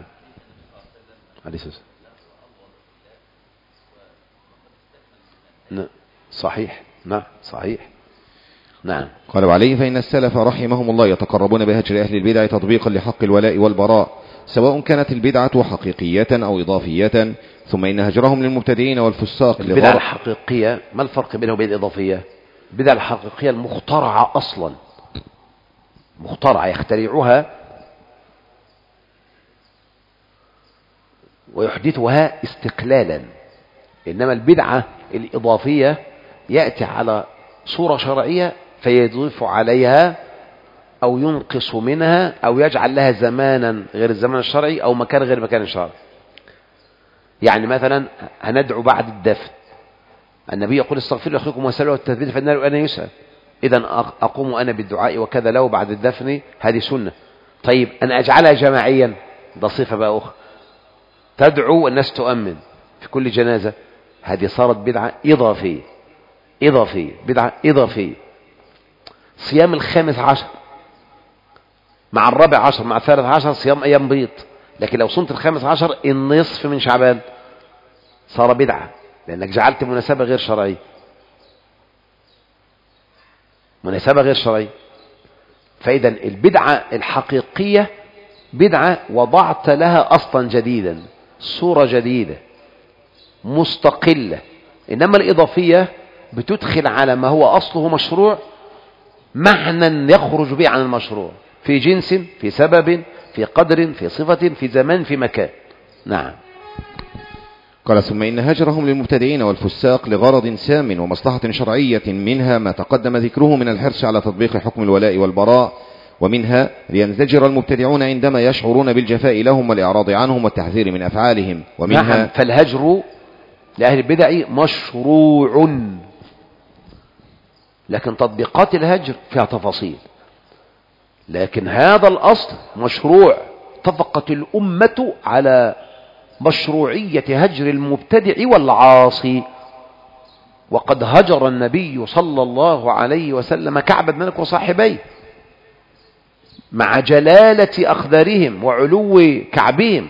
صحيح. نعم صحيح. نعم. قال وعليه فإن السلف رحمهم الله يتقربون بهجر أهل البدع تطبيقا لحق الولاء والبراء، سواء كانت البدعة حقيقية أو إضافية. ثم إن هجرهم للمبتدعين والفساق البدعة الحقيقية ما الفرق بينه وبين الإضافية؟ البدعة الحقيقية المخترعة أصلا، مخترعة يخترعها ويحدثها استقلالا. إنما البدعة الإضافية يأتي على صورة شرعية فيضيف عليها أو ينقص منها أو يجعل لها زمانا غير الزمان الشرعي أو مكان غير مكان الشرعي. يعني مثلا هندعو بعد الدفن، النبي يقول استغفروا لأخيكم وسألوا التثبيت فإن أنا يسأل. إذا أقوم أنا بالدعاء وكذا له بعد الدفن، هذه سنة. طيب أنا أجعلها جماعيا، ده صفة بقى أخرى، تدعو والناس تؤمن في كل جنازة، هذه صارت بدعة إضافية. إضافية، بدعة إضافية. صيام 15 مع 14 مع 13 صيام أيام بيض، لكن لو صمت 15 النصف من شعبان صار بدعة، لأنك جعلت مناسبة غير شرعية، مناسبة غير شرعية. فإذا البدعة الحقيقية بدعة وضعت لها أصلا جديدا، صورة جديدة مستقلة. إنما الإضافية بتدخل على ما هو أصله مشروع معنى يخرج به عن المشروع، في جنس، في سبب، في قدر، في صفة، في زمان، في مكان. نعم. قال ثم إن هجرهم للمبتدعين والفساق لغرض سام ومصلحة شرعية، منها ما تقدم ذكره من الحرص على تطبيق حكم الولاء والبراء، ومنها لينزجر المبتدعون عندما يشعرون بالجفاء لهم والإعراض عنهم والتحذير من أفعالهم. ومنها نعم. فالهجر لأهل البدع مشروع، لكن تطبيقات الهجر فيها تفاصيل، لكن هذا الأصل مشروع. اتفقت الأمة على مشروعية هجر المبتدع والعاصي، وقد هجر النبي صلى الله عليه وسلم كعب بن مالك وصاحبيه مع جلالة أخذارهم وعلو كعبهم،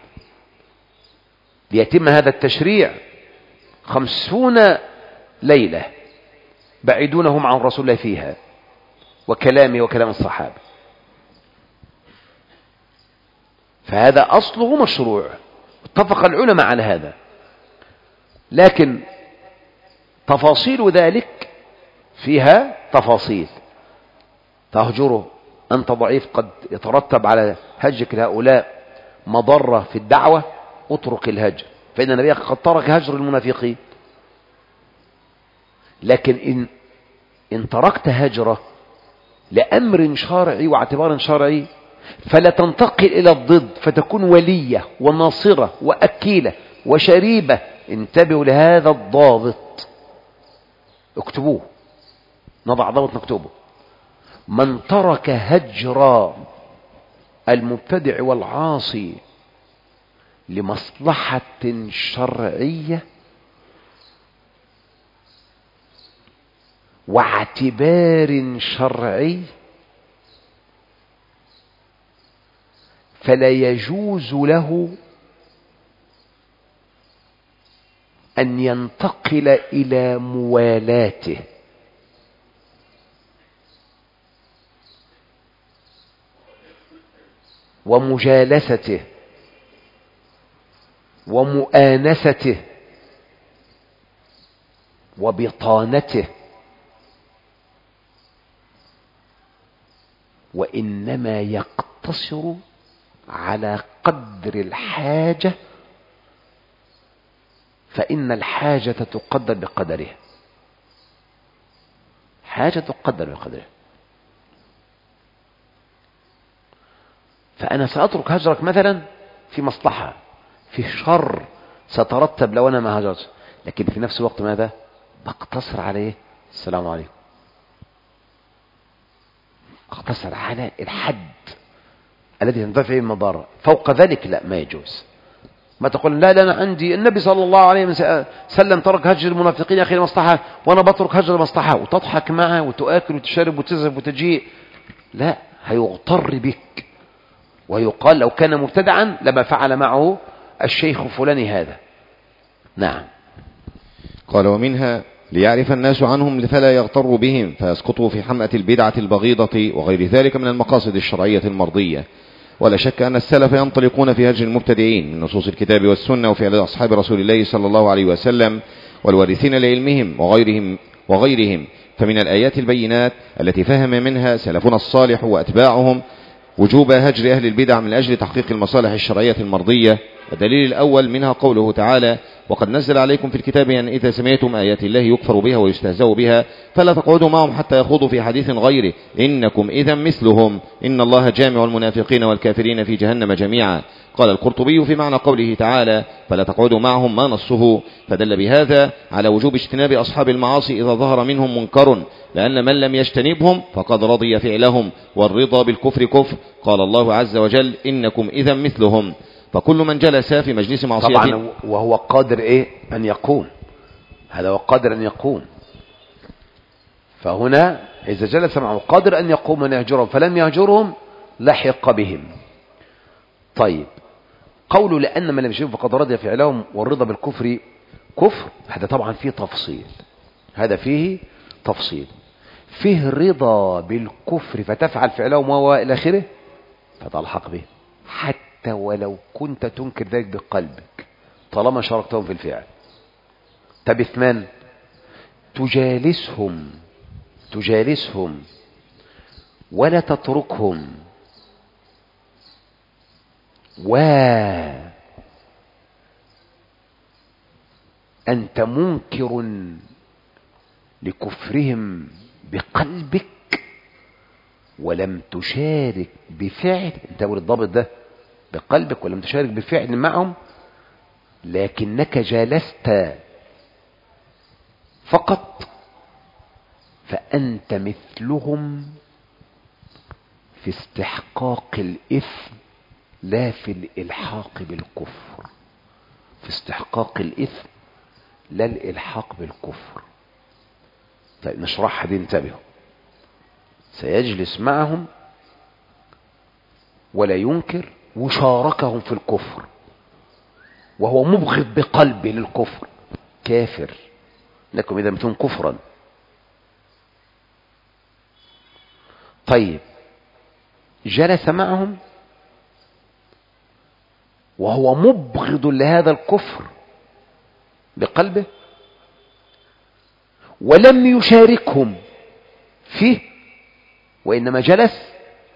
ليتم هذا التشريع 50 ليلة بعيدونهم عن رسول الله فيها وكلامه وكلام الصحابة. فهذا أصله مشروع، اتفق العلماء على هذا، لكن تفاصيل ذلك فيها تفاصيل. تهجره أنت ضعيف، قد يترتب على هجرك لهؤلاء مضرة في الدعوة، اترك الهجر، فإن النبي قد ترك هجر المنافقين. لكن إن تركت هجره لأمر شرعي واعتبار شرعي فلا تنتقل إلى الضد فتكون ولية وناصرة وأكيلة وشريبة. انتبهوا لهذا الضابط، اكتبوه، نضع ضابط نكتبه. من ترك هجر المبتدع والعاصي لمصلحة شرعية واعتبار شرعي فلا يجوز له أن ينتقل إلى موالاته ومجالسته ومؤانسته وبطانته، وإنما يقتصر على قدر الحاجة، فإن الحاجة تقدر بقدرها. حاجة تقدر بقدرها. فأنا سأترك هجرك مثلا في مصلحة، في شر سترتب لو أنا ما هجرت، لكن في نفس الوقت ماذا؟ بقتصر عليه السلام عليكم، اقتصر على الحد الذي تنتفع المضارة. فوق ذلك لا، ما يجوز. ما تقول لا أنا عندي النبي صلى الله عليه وسلم ترك هجر المنافقين أخي المصلحة وأنا بترك هجر المصلحة، وتضحك معه وتؤكل وتشرب وتذهب وتجيء. لا، هيغتر بك ويقال لو كان مبتدعا لما فعل معه الشيخ فلان هذا. نعم. قال ومنها ليعرف الناس عنهم فلا يغتروا بهم فيسقطوا في حمأة البدعة البغيضة وغير ذلك من المقاصد الشرعية المرضية. ولا شك أن السلف ينطلقون في هجر المبتدعين من نصوص الكتاب والسنة وفعل أصحاب رسول الله صلى الله عليه وسلم والوارثين لعلمهم وغيرهم. فمن الآيات البينات التي فهم منها سلفنا الصالح وأتباعهم وجوب هجر أهل البدع من أجل تحقيق المصالح الشرعية المرضية. الدليل الأول منها قوله تعالى وقد نزل عليكم في الكتاب أن إذا سمعتم آيات الله يكفر بها ويستهزأ بها فلا تقعدوا معهم حتى يخوضوا في حديث غيره إنكم إذا مثلهم إن الله جامع المنافقين والكافرين في جهنم جميعا. قال القرطبي في معنى قوله تعالى فلا تقعدوا معهم ما نصه، فدل بهذا على وجوب اجتناب أصحاب المعاصي إذا ظهر منهم منكر، لأن من لم يجتنبهم فقد رضي فعلهم، والرضا بالكفر كفر. قال الله عز وجل إنكم إذا مثلهم. فكل من جلس في مجلس معصية طبعا وهو قادر أن يقوم، هذا هو قادر أن يقوم. فهنا إذا جلس معه قادر أن يقوم أن يهجرهم فلم يهجرهم لحق بهم. طيب، قوله لأن من لم يجتنبهم فقد رضي فعلهم والرضا بالكفر كفر، هذا طبعا فيه تفصيل، هذا فيه تفصيل. فيه رضا بالكفر فتفعل فعلهم وإلى آخره فتلحق به حتى ولو كنت تنكر ذلك بقلبك طالما شاركتهم في الفعل. طب اثنان، تجالسهم ولا تتركهم وأنت منكر لكفرهم بقلبك ولم تشارك بفعل، انت قول الضابط ده بقلبك ولم تشارك بفعل معهم، لكنك جالست فقط، فأنت مثلهم في استحقاق الإثم لا في الإلحاق بالكفر. في استحقاق الإثم لا الإلحاق بالكفر. طيب نشرحها دي، انتبهوا. سيجلس معهم ولا ينكر وشاركهم في الكفر وهو مبغض بقلبه للكفر، كافر، لكم إذا مثلهم كفرا. طيب جلس معهم وهو مبغض لهذا الكفر بقلبه ولم يشاركهم فيه وإنما جلس،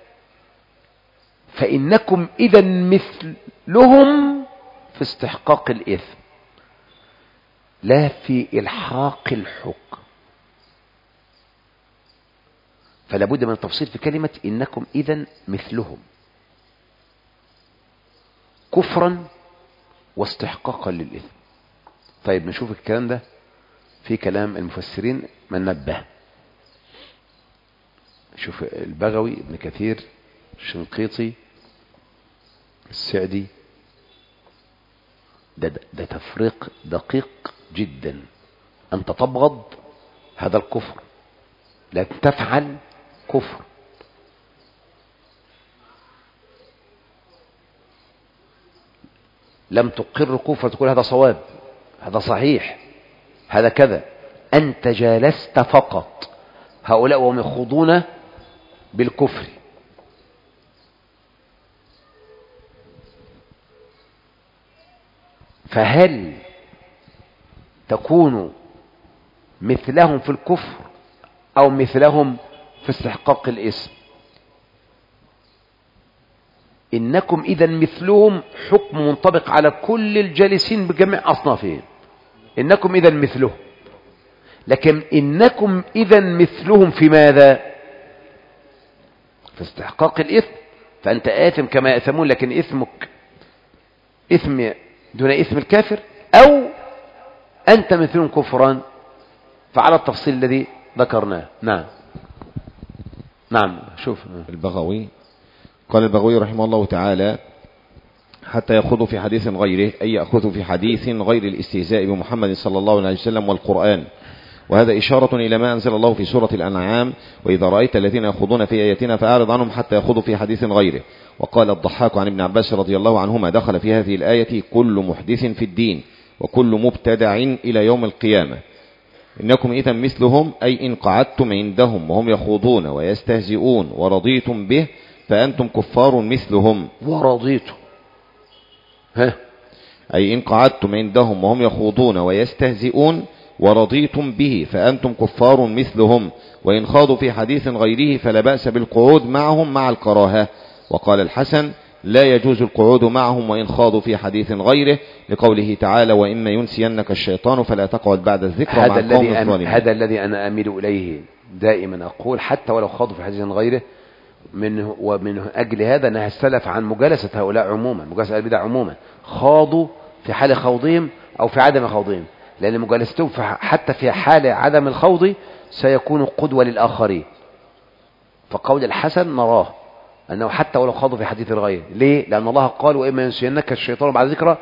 فإنكم إذا مثلهم في استحقاق الإثم لا في إلحاق الحكم. فلا بد من التفصيل في كلمة إنكم إذا مثلهم. كفرا واستحقاقا للإثم. طيب نشوف الكلام ده في كلام المفسرين من نبه. شوف البغوي، ابن كثير، الشنقيطي، السعدي، ده تفريق دقيق جدا. أنت تبغض هذا الكفر لكن تفعل كفر. لم تقر كفر تقول هذا صواب، هذا صحيح، هذا كذا. أنت جالست فقط هؤلاء وهم يخوضون بالكفر. فهل تكون مثلهم في الكفر أو مثلهم في استحقاق الاسم؟ إنكم إذا مثلهم حكم منطبق على كل الجالسين بجميع أصنافهم. إنكم إذا مثلهم، لكن إنكم إذا مثلهم في ماذا؟ في استحقاق الإثم. فأنت آثم كما يأثمون، لكن إثمك إثم دون إثم الكافر، أو أنت مثلهم كفرا. فعلى التفصيل الذي ذكرناه. نعم نعم. شوف البغوي قال البغوي رحمه الله تعالى: حتى يأخذوا في حديث غيره، أي يأخذوا في حديث غير الاستهزاء بمحمد صلى الله عليه وسلم والقرآن. وهذا إشارة إلى ما أنزل الله في سورة الأنعام: وإذا رأيت الذين يخوضون في آياتنا فأعرض عنهم حتى يخوضوا في حديث غيره. وقال الضحاك عن ابن عباس رضي الله عنهما: دخل في هذه الآية كل محدث في الدين وكل مبتدع إلى يوم القيامة. إنكم إذا مثلهم، أي إن قعدتم عندهم وهم يخوضون ويستهزئون ورضيتم به فأنتم كفار مثلهم. ورضيتم، أي إن قعدتم عندهم وهم يخوضون ويستهزئون ورضيتم به فأنتم كفار مثلهم، وإن خاضوا في حديث غيره فلا بأس بالقعود معهم مع الكراهة. وقال الحسن: لا يجوز القعود معهم وإن خاضوا في حديث غيره، لقوله تعالى: وإما ينسينك الشيطان فلا تقعد بعد الذكر مع القوم الظالمين. هذا الذي أنا أميل إليه دائما، أقول حتى ولو خاضوا في حديث غيره، ومن أجل هذا نهى السلف عن مجالسة هؤلاء عموما، مجالسة البدع عموما، خاضوا في حال خوضهم أو في عدم خوضهم، لأن مجالستهم حتى في حال عدم الخوض سيكون قدوة للآخرين. فقول الحسن نراه أنه حتى ولو خاضوا في حديث الغير. ليه؟ لأن الله قال: وإما ينسينك الشيطان بعد ذكرى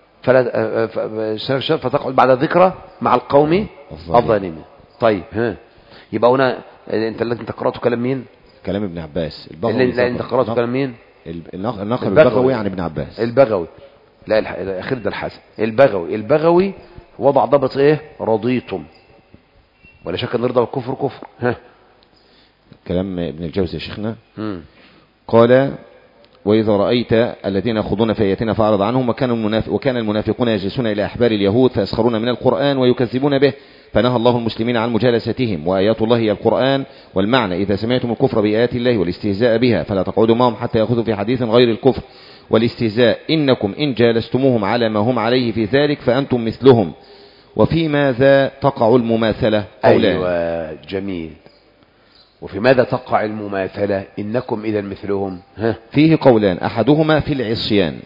فتقعد بعد الذكرى مع القوم الظالمين. طيب يبقى هنا انت قرأت كلام مين؟ كلام ابن عباس. لا انت قرأت كلام مين؟ النقل البغوي عن ابن عباس. البغوي، لا الأخير ده الحسن. البغوي وضع ضبط ايه؟ رضيتم، ولا شك ان الرضا والكفر كفر. كلام ابن الجوزي يا شيخنا. قال: وإذا رأيت الذين يخوضون في آياتنا فأعرض عنهم. وكان المنافقون يجلسون إلى أحبار اليهود فيسخرون من القرآن ويكذبون به، فنهى الله المسلمين عن مجالستهم. وآيات الله هي القرآن. والمعنى: إذا سمعتم الكفر بآيات الله والاستهزاء بها فلا تقعدوا معهم حتى يأخذوا في حديث غير الكفر والاستهزاء. إنكم إن جالستموهم على ما هم عليه في ذلك فأنتم مثلهم. وفي ماذا تقع المماثلة؟ أيوة جميل. وفي ماذا تقع المماثلة؟ إنكم إذا مثلهم. فيه قولان: أحدهما في العصيان.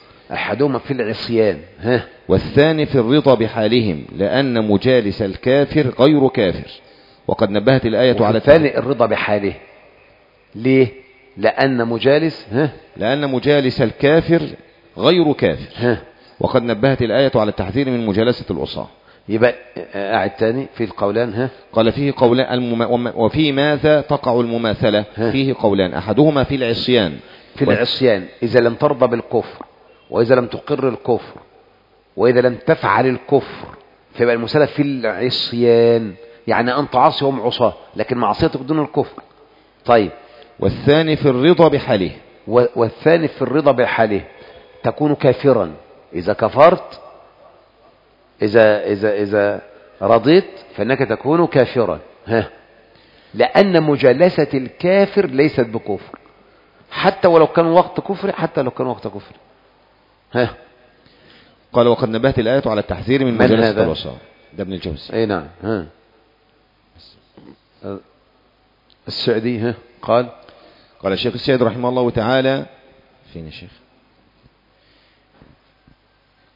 والثاني في الرضا بحالهم، لأن مجالس الكافر غير كافر. وقد نبهت الآية على الثاني الرضا بحاله. ليه؟ لأن مجالس الكافر غير كافر. وقد نبهت الآية على التحذير من مجالسة العصاة. يبقى قاعد تاني في القولان. قال: فيه قولان. وفي ماذا تقع المماثلة؟ فيه قولان: أحدهما في العصيان. العصيان إذا لم ترضى بالكفر، وإذا لم تقر الكفر، وإذا لم تفعل الكفر، فيبقى المسألة في العصيان، يعني أنت عاصي وهم عصاة، لكن معصيتك دون الكفر. طيب. والثاني في الرضا بحاله. والثاني في الرضا بحاله تكون كافرا إذا كفرت. إذا رضيت فإنك تكون كافرا. لأن مجالسة الكافر ليست بكفر، حتى ولو كان وقت كفر. قال: وقد نبهت الآية على التحذير من مجالسة العصاة. ده ابن الجوزي. أي نعم. السعدي قال الشيخ السعدي رحمه الله تعالى: فين يا شيخ؟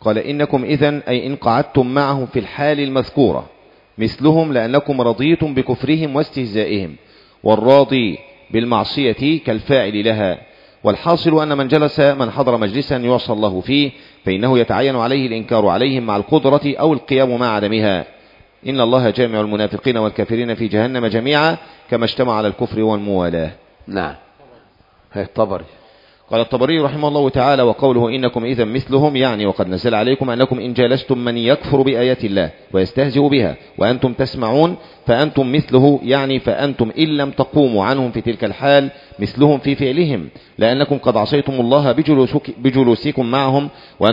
قال إنكم إذن أي إن قعدتم معهم في الحال المذكورة مثلهم لأنكم رضيتم بكفرهم واستهزائهم، والراضي بالمعصية كالفاعل لها. والحاصل أن من حضر مجلسا يعصى الله فيه فإنه يتعين عليه الإنكار عليهم مع القدرة أو القيام مع عدمها. إن الله جامع المنافقين والكافرين في جهنم جميعا كما اجتمع على الكفر والموالاة. نعم. هي الطبري. قال الطبري رحمه الله تعالى: وقوله إنكم إذا مثلهم يعني وقد نزل عليكم أنكم إن جالستم من يكفر بآيات الله ويستهزئ بها وأنتم تسمعون فأنتم مثله، يعني فأنتم إن لم تقوموا عنهم في تلك الحال مثلهم في فعلهم، لأنكم قد عصيتم الله بجلوسكم معهم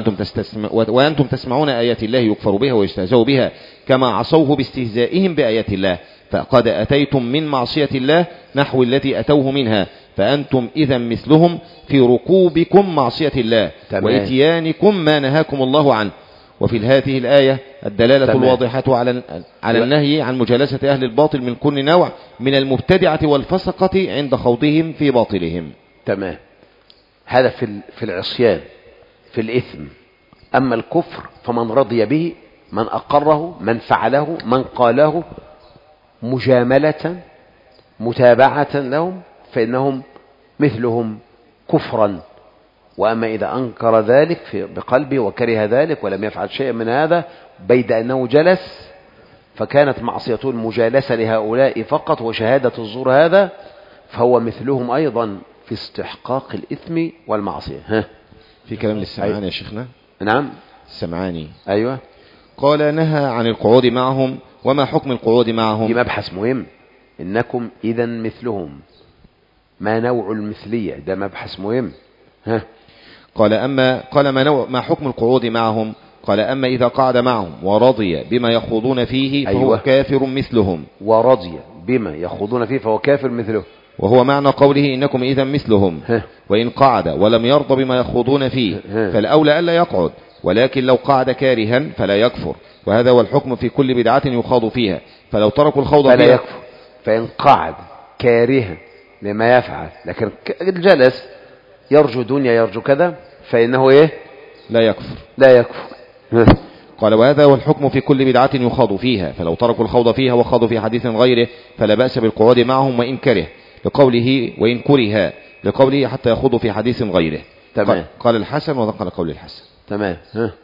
وأنتم تسمعون آيات الله يكفر بها ويستهزئ بها كما عصوه باستهزائهم بآيات الله، فقد أتيتم من معصية الله نحو التي أتوه منها، فأنتم إذا مثلهم في ركوبكم معصية الله وإتيانكم ما نهاكم الله عنه. وفي هذه الآية الدلالة الواضحة على النهي عن مجالسة أهل الباطل من كل نوع من المبتدعة والفسقة عند خوضهم في باطلهم. تمام. هذا في العصيان في الإثم. أما الكفر فمن رضي به، من أقره، من فعله، من قاله مجاملة متابعة لهم فإنهم مثلهم كفرا. وأما إذا أنكر ذلك بقلبه وكره ذلك ولم يفعل شيئا من هذا بيد أنه جلس، فكانت معصيته المجالسة لهؤلاء فقط وشهادة الزور هذا، فهو مثلهم أيضا في استحقاق الإثم والمعصية. في كلام للسمعاني يا شيخنا. نعم. السمعاني أيوة. قال: نهى عن القعود معهم. وما حكم القعود معهم؟ دي مبحث مهم. إنكم إذا مثلهم، ما نوع المثلية؟ ده مبحث مهم. قال ما حكم القعود معهم؟ قال: أما إذا قعد معهم ورضي بما يخوضون فيه فهو كافر مثلهم. ورضي بما يخوضون فيه فهو كافر مثله، وهو معنى قوله إنكم إذا مثلهم. وإن قعد ولم يرضى بما يخوضون فيه فالأولى ألا يقعد، ولكن لو قعد كارها فلا يكفر، وهذا هو الحكم في كل بدعة يخاض فيها، فلو تركوا الخوض فلا فيها يكفر. فإن قعد كارها لما يفعل لكن جلس يرجو دنيا يرجو كذا فإنه لا يكفر. لا يكفر. قال: وهذا هو الحكم في كل بدعة يخاض فيها، فلو تركوا الخوض فيها وخاضوا في حديث غيره فلا بأس بالقعود معهم وإن كره، لقوله وإن كره لقوله حتى يخوضوا في حديث غيره. تمام. قال الحسن ونقل قول الحسن. تمام.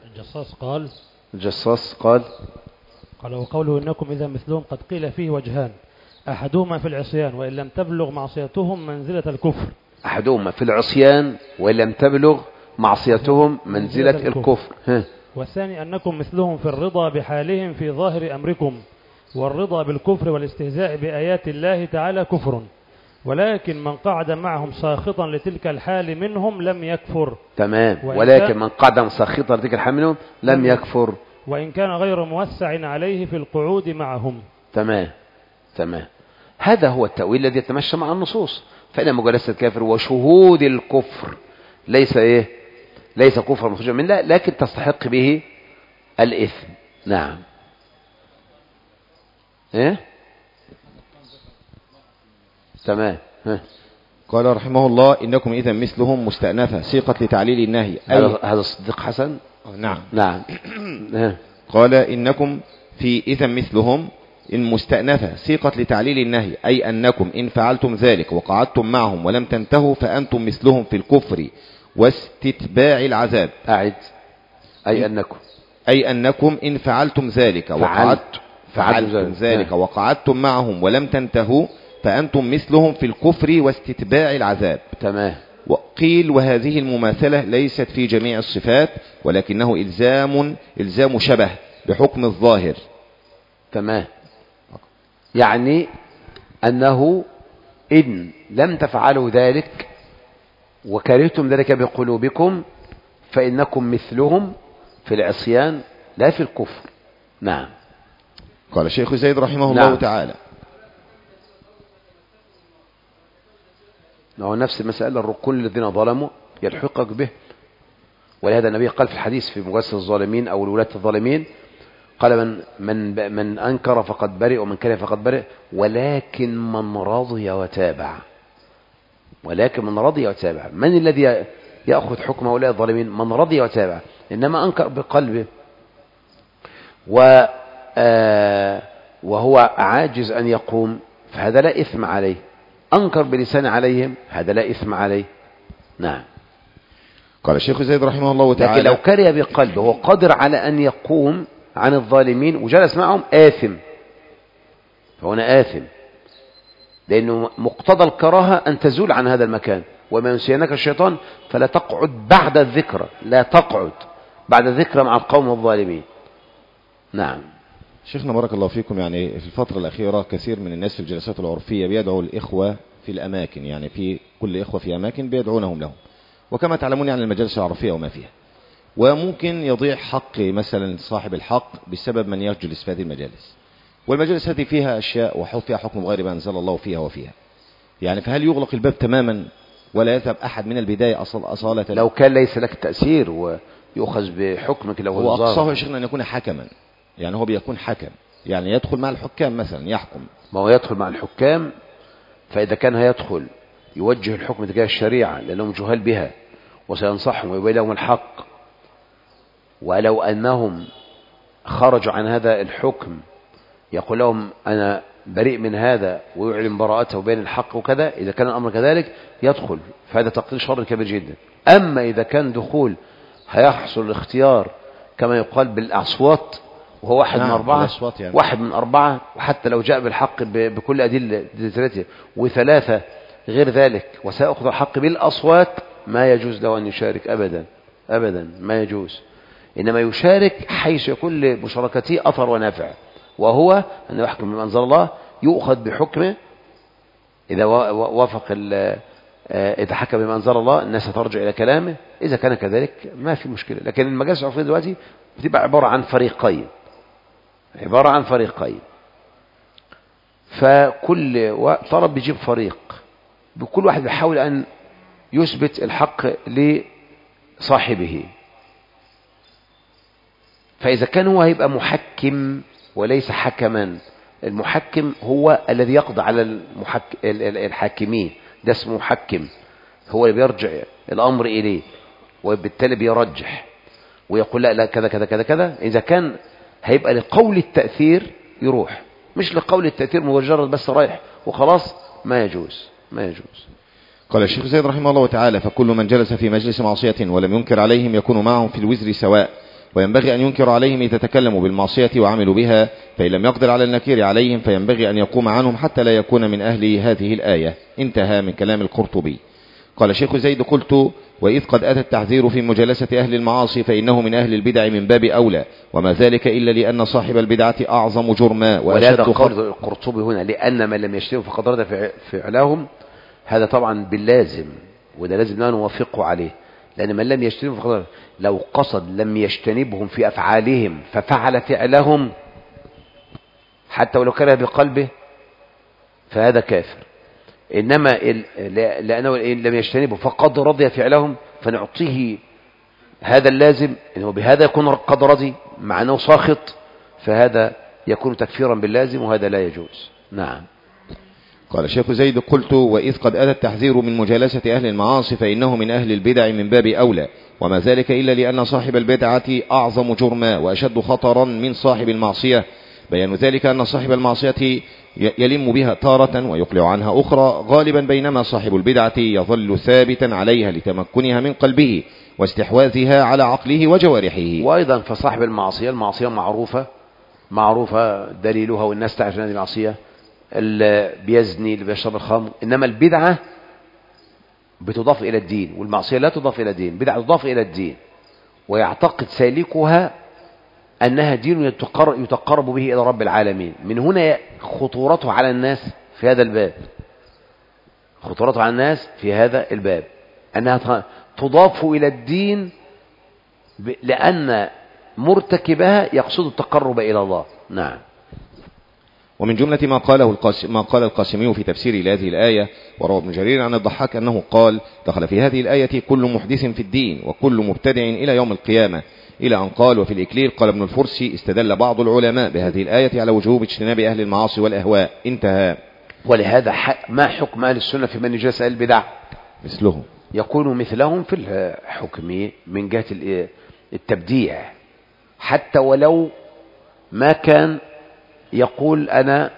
الجصاص قال وقوله إنكم إذا مثلهم قد قيل فيه وجهان، أحدهما في العصيان وإن لم تبلغ معصيتهم منزلة الكفر. أحدهما في العصيان وإن لم تبلغ معصيتهم منزلة الكفر. والثاني أنكم مثلهم في الرضا بحالهم في ظاهر أمركم، والرضا بالكفر والاستهزاء بآيات الله تعالى كفر، ولكن من قعد معهم ساخطا لتلك الحال منهم لم يكفر. تمام. ولكن من قعد ساخطا لتلك الحال منهم لم يكفر، وإن كان غير موسع عليه في القعود معهم. تمام. هذا هو التأويل الذي يتمشى مع النصوص. فإن مجالسة الكافر وشهود الكفر ليس كفر مخرجا من الله، لكن تستحق به الإثم. نعم. تمام. قال رحمه الله: إنكم إذا مثلهم مستأنفة صيغة لتعليل النهي. هذا الصديق حسن. نعم. قال: إنكم في إذا مثلهم إن مستأنفة صيغة لتعليل النهي، أي أنكم إن فعلتم ذلك وقعدتم معهم ولم تنتهوا فأنتم مثلهم في الكفر واستتباع العذاب. أعد. أي أنكم إن فعلتم ذلك وقعدتم معهم ولم تنتهوا فأنتم مثلهم في الكفر واستتباع العذاب. تمام. وقيل: وهذه المماثلة ليست في جميع الصفات، ولكنه إلزام شبه بحكم الظاهر. تمام. يعني أنه إن لم تفعلوا ذلك وكرهتم ذلك بقلوبكم فإنكم مثلهم في العصيان لا في الكفر. نعم. قال الشيخ زيد رحمه الله تعالى: هو نفس المسألة، الركون الذين ظلموا يلحقك به. ولهذا النبي قال في الحديث في مجالسة الظالمين أو الولاة الظالمين، قال من أنكر فقد برئ ومن كره فقد برئ، ولكن من رضي وتابع. من الذي يأخذ حكم هؤلاء الظالمين من رضي وتابع. إنما أنكر بقلبه وهو عاجز أن يقوم فهذا لا إثم عليه. أنكر بلسان عليهم هذا لا إثم عليه. نعم. قال الشيخ زيد رحمه الله تعالى: لكن لو كره بقلبه وهو قادر على أن يقوم عن الظالمين وجلس معهم آثم، فهنا آثم، لأنه مقتضى الكراهة أن تزول عن هذا المكان. وما ينسينك الشيطان فلا تقعد بعد الذكرى، لا تقعد بعد الذكرى مع القوم الظالمين. نعم. شيخنا بارك الله فيكم، يعني في الفترة الأخيرة كثير من الناس في الجلسات العرفية بيدعوا الإخوة في الأماكن، يعني في كل إخوة في أماكن بيدعونهم لهم، وكما تعلمون يعني المجالس العرفية وما فيها، وممكن يضيع حق مثلا صاحب الحق بسبب من يجلس في هذه المجالس، والمجالس هذه فيها أشياء وفيها حكم غير ما أنزل الله فيها وفيها، يعني فهل يغلق الباب تماما ولا يذهب أحد من البداية أصالة؟ لو كان ليس لك تأثير ويؤخذ بحكمك لو هو أقصاه يا شيخنا أن يكون حكما، يعني هو بيكون حكم، يعني يدخل مع الحكام مثلا يحكم. ما هو يدخل مع الحكام، فإذا كان هيدخل يوجه الحكم تجاه الشريعة لأنهم جهال بها وسينصحهم ويبين لهم الحق، ولو أنهم خرجوا عن هذا الحكم يقول لهم أنا بريء من هذا ويعلن براءته وبين الحق وكذا، إذا كان الأمر كذلك يدخل، فهذا تقدير شر كبير جدا. أما إذا كان دخول هيحصل الاختيار كما يقال بالأصوات وهو واحد من أربعة، يعني. واحد من أربعة، وحتى لو جاء بالحق بكل أدلته وثلاثة غير ذلك وسيأخذ الحق بالأصوات، ما يجوز له أن يشارك أبدا أبدا، ما يجوز. إنما يشارك حيث يكون لمشاركته أثر ونفع، وهو أن يحكم بما أنزل الله، يؤخذ بحكمه إذا وافق إذا حكم بما أنزل الله الناس ترجع إلى كلامه، إذا كان كذلك ما في مشكلة. لكن المجالس العرفية دلوقتي بتبقى عبارة عن فريقين، عبارة عن فريقين، فكل طرف بيجيب فريق، بكل واحد بيحاول أن يثبت الحق لصاحبه. فإذا كان هو هيبقى محكم وليس حكما، المحكم هو الذي يقضي على الحاكمين، ده اسمه محكم، هو اللي بيرجع الأمر إليه وبالتالي بيرجح ويقول لا لا كذا كذا كذا كذا. إذا كان هيبقى لقول التأثير يروح، مش لقول التأثير مجرد بس رايح وخلاص، ما يجوز ما يجوز. قال الشيخ زيد رحمه الله تعالى: فكل من جلس في مجلس معصية ولم ينكر عليهم يكون معهم في الوزر سواء، وينبغي أن ينكر عليهم إذا تكلموا بالمعصية وعملوا بها، فإن لم يقدر على النكير عليهم فينبغي أن يقوم عنهم حتى لا يكون من أهل هذه الآية. انتهى من كلام القرطبي. قال الشيخ زيد: قلت: وإذ قد أتى التحذير في مجالسة أهل المعاصي فإنه من أهل البدع من باب أولى، وما ذلك إلا لأن صاحب البدعة أعظم جرما وأشد قول القرطبي هنا لأن من لم يشتروا فقد رد فعلهم، هذا طبعا باللازم، وده لازم لا نوافقه عليه، لأن من لم يجتنبوا فقد، لو قصد لم يجتنبهم في أفعالهم ففعل فعلهم حتى ولو كره بقلبه فهذا كافر. إنما لأنه إن لم يجتنبوا فقد رضي فعلهم فنعطيه هذا اللازم، إنه بهذا يكون قد رضي مع أنه ساخط، فهذا يكون تكفيرا باللازم وهذا لا يجوز. نعم. قال الشيخ زيد: قلت: وإذ قد أتى التحذير من مجالسة أهل المعاصي فإنه من أهل البدع من باب أولى، وما ذلك إلا لأن صاحب البدعة أعظم جرما وأشد خطرا من صاحب المعصية. بيان ذلك أن صاحب المعصية يلم بها تارة ويقلع عنها أخرى غالبا، بينما صاحب البدعة يظل ثابتا عليها لتمكنها من قلبه واستحواذها على عقله وجوارحه. وأيضا فصاحب المعصية معروفة دليلها والناس تعرف هذه المعصية، اللي بيزني اللي بيشرب الخمر. إنما البدعة بتضاف إلى الدين والمعصية لا تضاف إلى الدين، بدعة تضاف إلى الدين ويعتقد سالكها أنها دين يتقرب به إلى رب العالمين. من هنا خطورته على الناس في هذا الباب، خطورته على الناس في هذا الباب أنها تضاف إلى الدين لأن مرتكبها يقصد التقرب إلى الله. نعم. ومن جملة ما قال القاسمي في تفسير لهذه الآية، وروى ابن جرير عن الضحاك أنه قال: دخل في هذه الآية كل محدث في الدين وكل مبتدع إلى يوم القيامة، إلى أن قال: وفي الإكليل قال ابن الفرسي: استدل بعض العلماء بهذه الآية على وجوب اجتناب أهل المعاصي والأهواء. انتهى. ولهذا ما حكم أهل السنة في من يجلس أهل البدع؟ مثلهم يكون مثلهم في الحكم من جهة التبديع، حتى ولو ما كان يقول أنا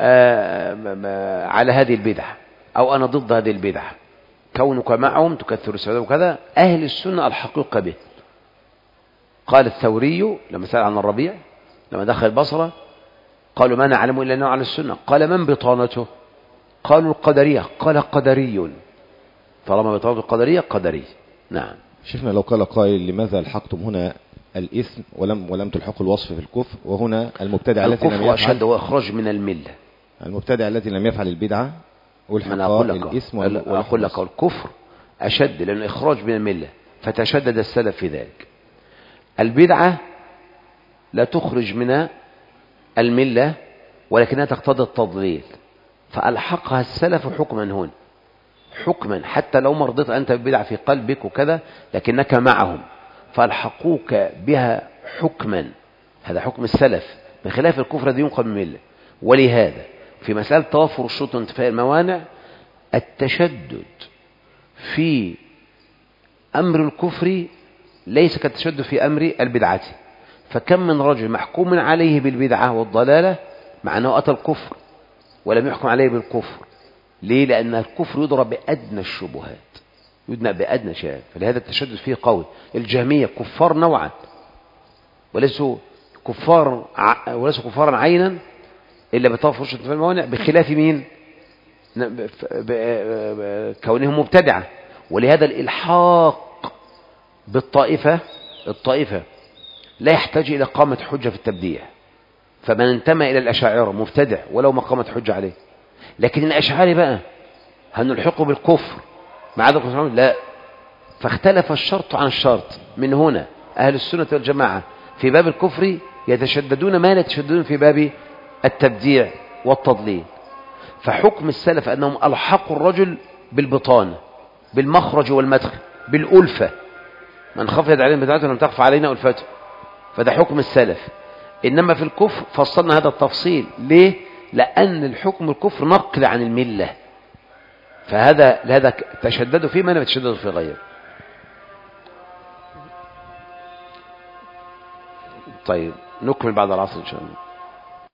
على هذه البدعة أو أنا ضد هذه البدعة. كونك معهم تكثر السعادة وكذا، أهل السنة الحقيقة به. قال الثوري لما سأل عن الربيع لما دخل البصرة قالوا ما نعلم إلا أنه على السنة، قال من بطانته؟ قالوا القدرية، قال قدري، طالما بطانته القدرية قدري. نعم. شفنا لو قال قائل لماذا الحقتم هنا الإثم ولم تلحقوا الوصف في الكفر، وهنا المبتدع الذي لم الكفر أشد يفعل وإخراج من الملة. المبتدع الذي لم يفعل البدعة والحقاء الإثم أقول لك الكفر أشد لأنه إخراج من الملة، فتشدد السلف في ذلك. البدعة لا تخرج من الملة ولكنها تقتضي التضليل، فألحقها السلف حكما هنا، حكما حتى لو مرضت أنت ببدعة في قلبك وكذا لكنك معهم، فألحقوك بها حكما. هذا حكم السلف، بخلاف الكفر الذي ينقل من الملة. ولهذا في مسألة توفر الشروط وانتفاء الموانع، التشدد في أمر الكفر ليس كالتشدد في أمر البدعة. فكم من رجل محكوم عليه بالبدعة والضلالة مع أنه أتى الكفر ولم يحكم عليه بالكفر. ليه؟ لأن الكفر يضرب بأدنى الشبهات، يدنى بأدنى شيء، فلهذا التشدد فيه قوي. الجهمية كفار نوعا وليسوا كفارا عينا إلا بتوفر الشروط في الموانع، بخلاف مين؟ كونهم مبتدعة. ولهذا الإلحاق بالطائفة لا يحتاج إلى قامة حجة في التبديع، فمن انتمى إلى الأشاعرة مبتدع ولو ما قامت حجة عليه. لكن الأشعاري بقى هل نلحقه بالكفر مع ذلك لا، فاختلف الشرط عن الشرط. من هنا أهل السنة والجماعة في باب الكفر يتشددون ما لا يتشددون في باب التبديع والتضليل. فحكم السلف أنهم ألحقوا الرجل بالبطانة، بالمخرج والمدخل، بالألفة. من خفض علينا بدعته لم تخف علينا ألفته، فده حكم السلف. إنما في الكفر فصلنا هذا التفصيل. ليه؟ لأن الحكم الكفر نقل عن الملة، فهذا تشددوا فيه ما لم يتشددوا في غيره. طيب نكمل بعد العصر إن شاء الله.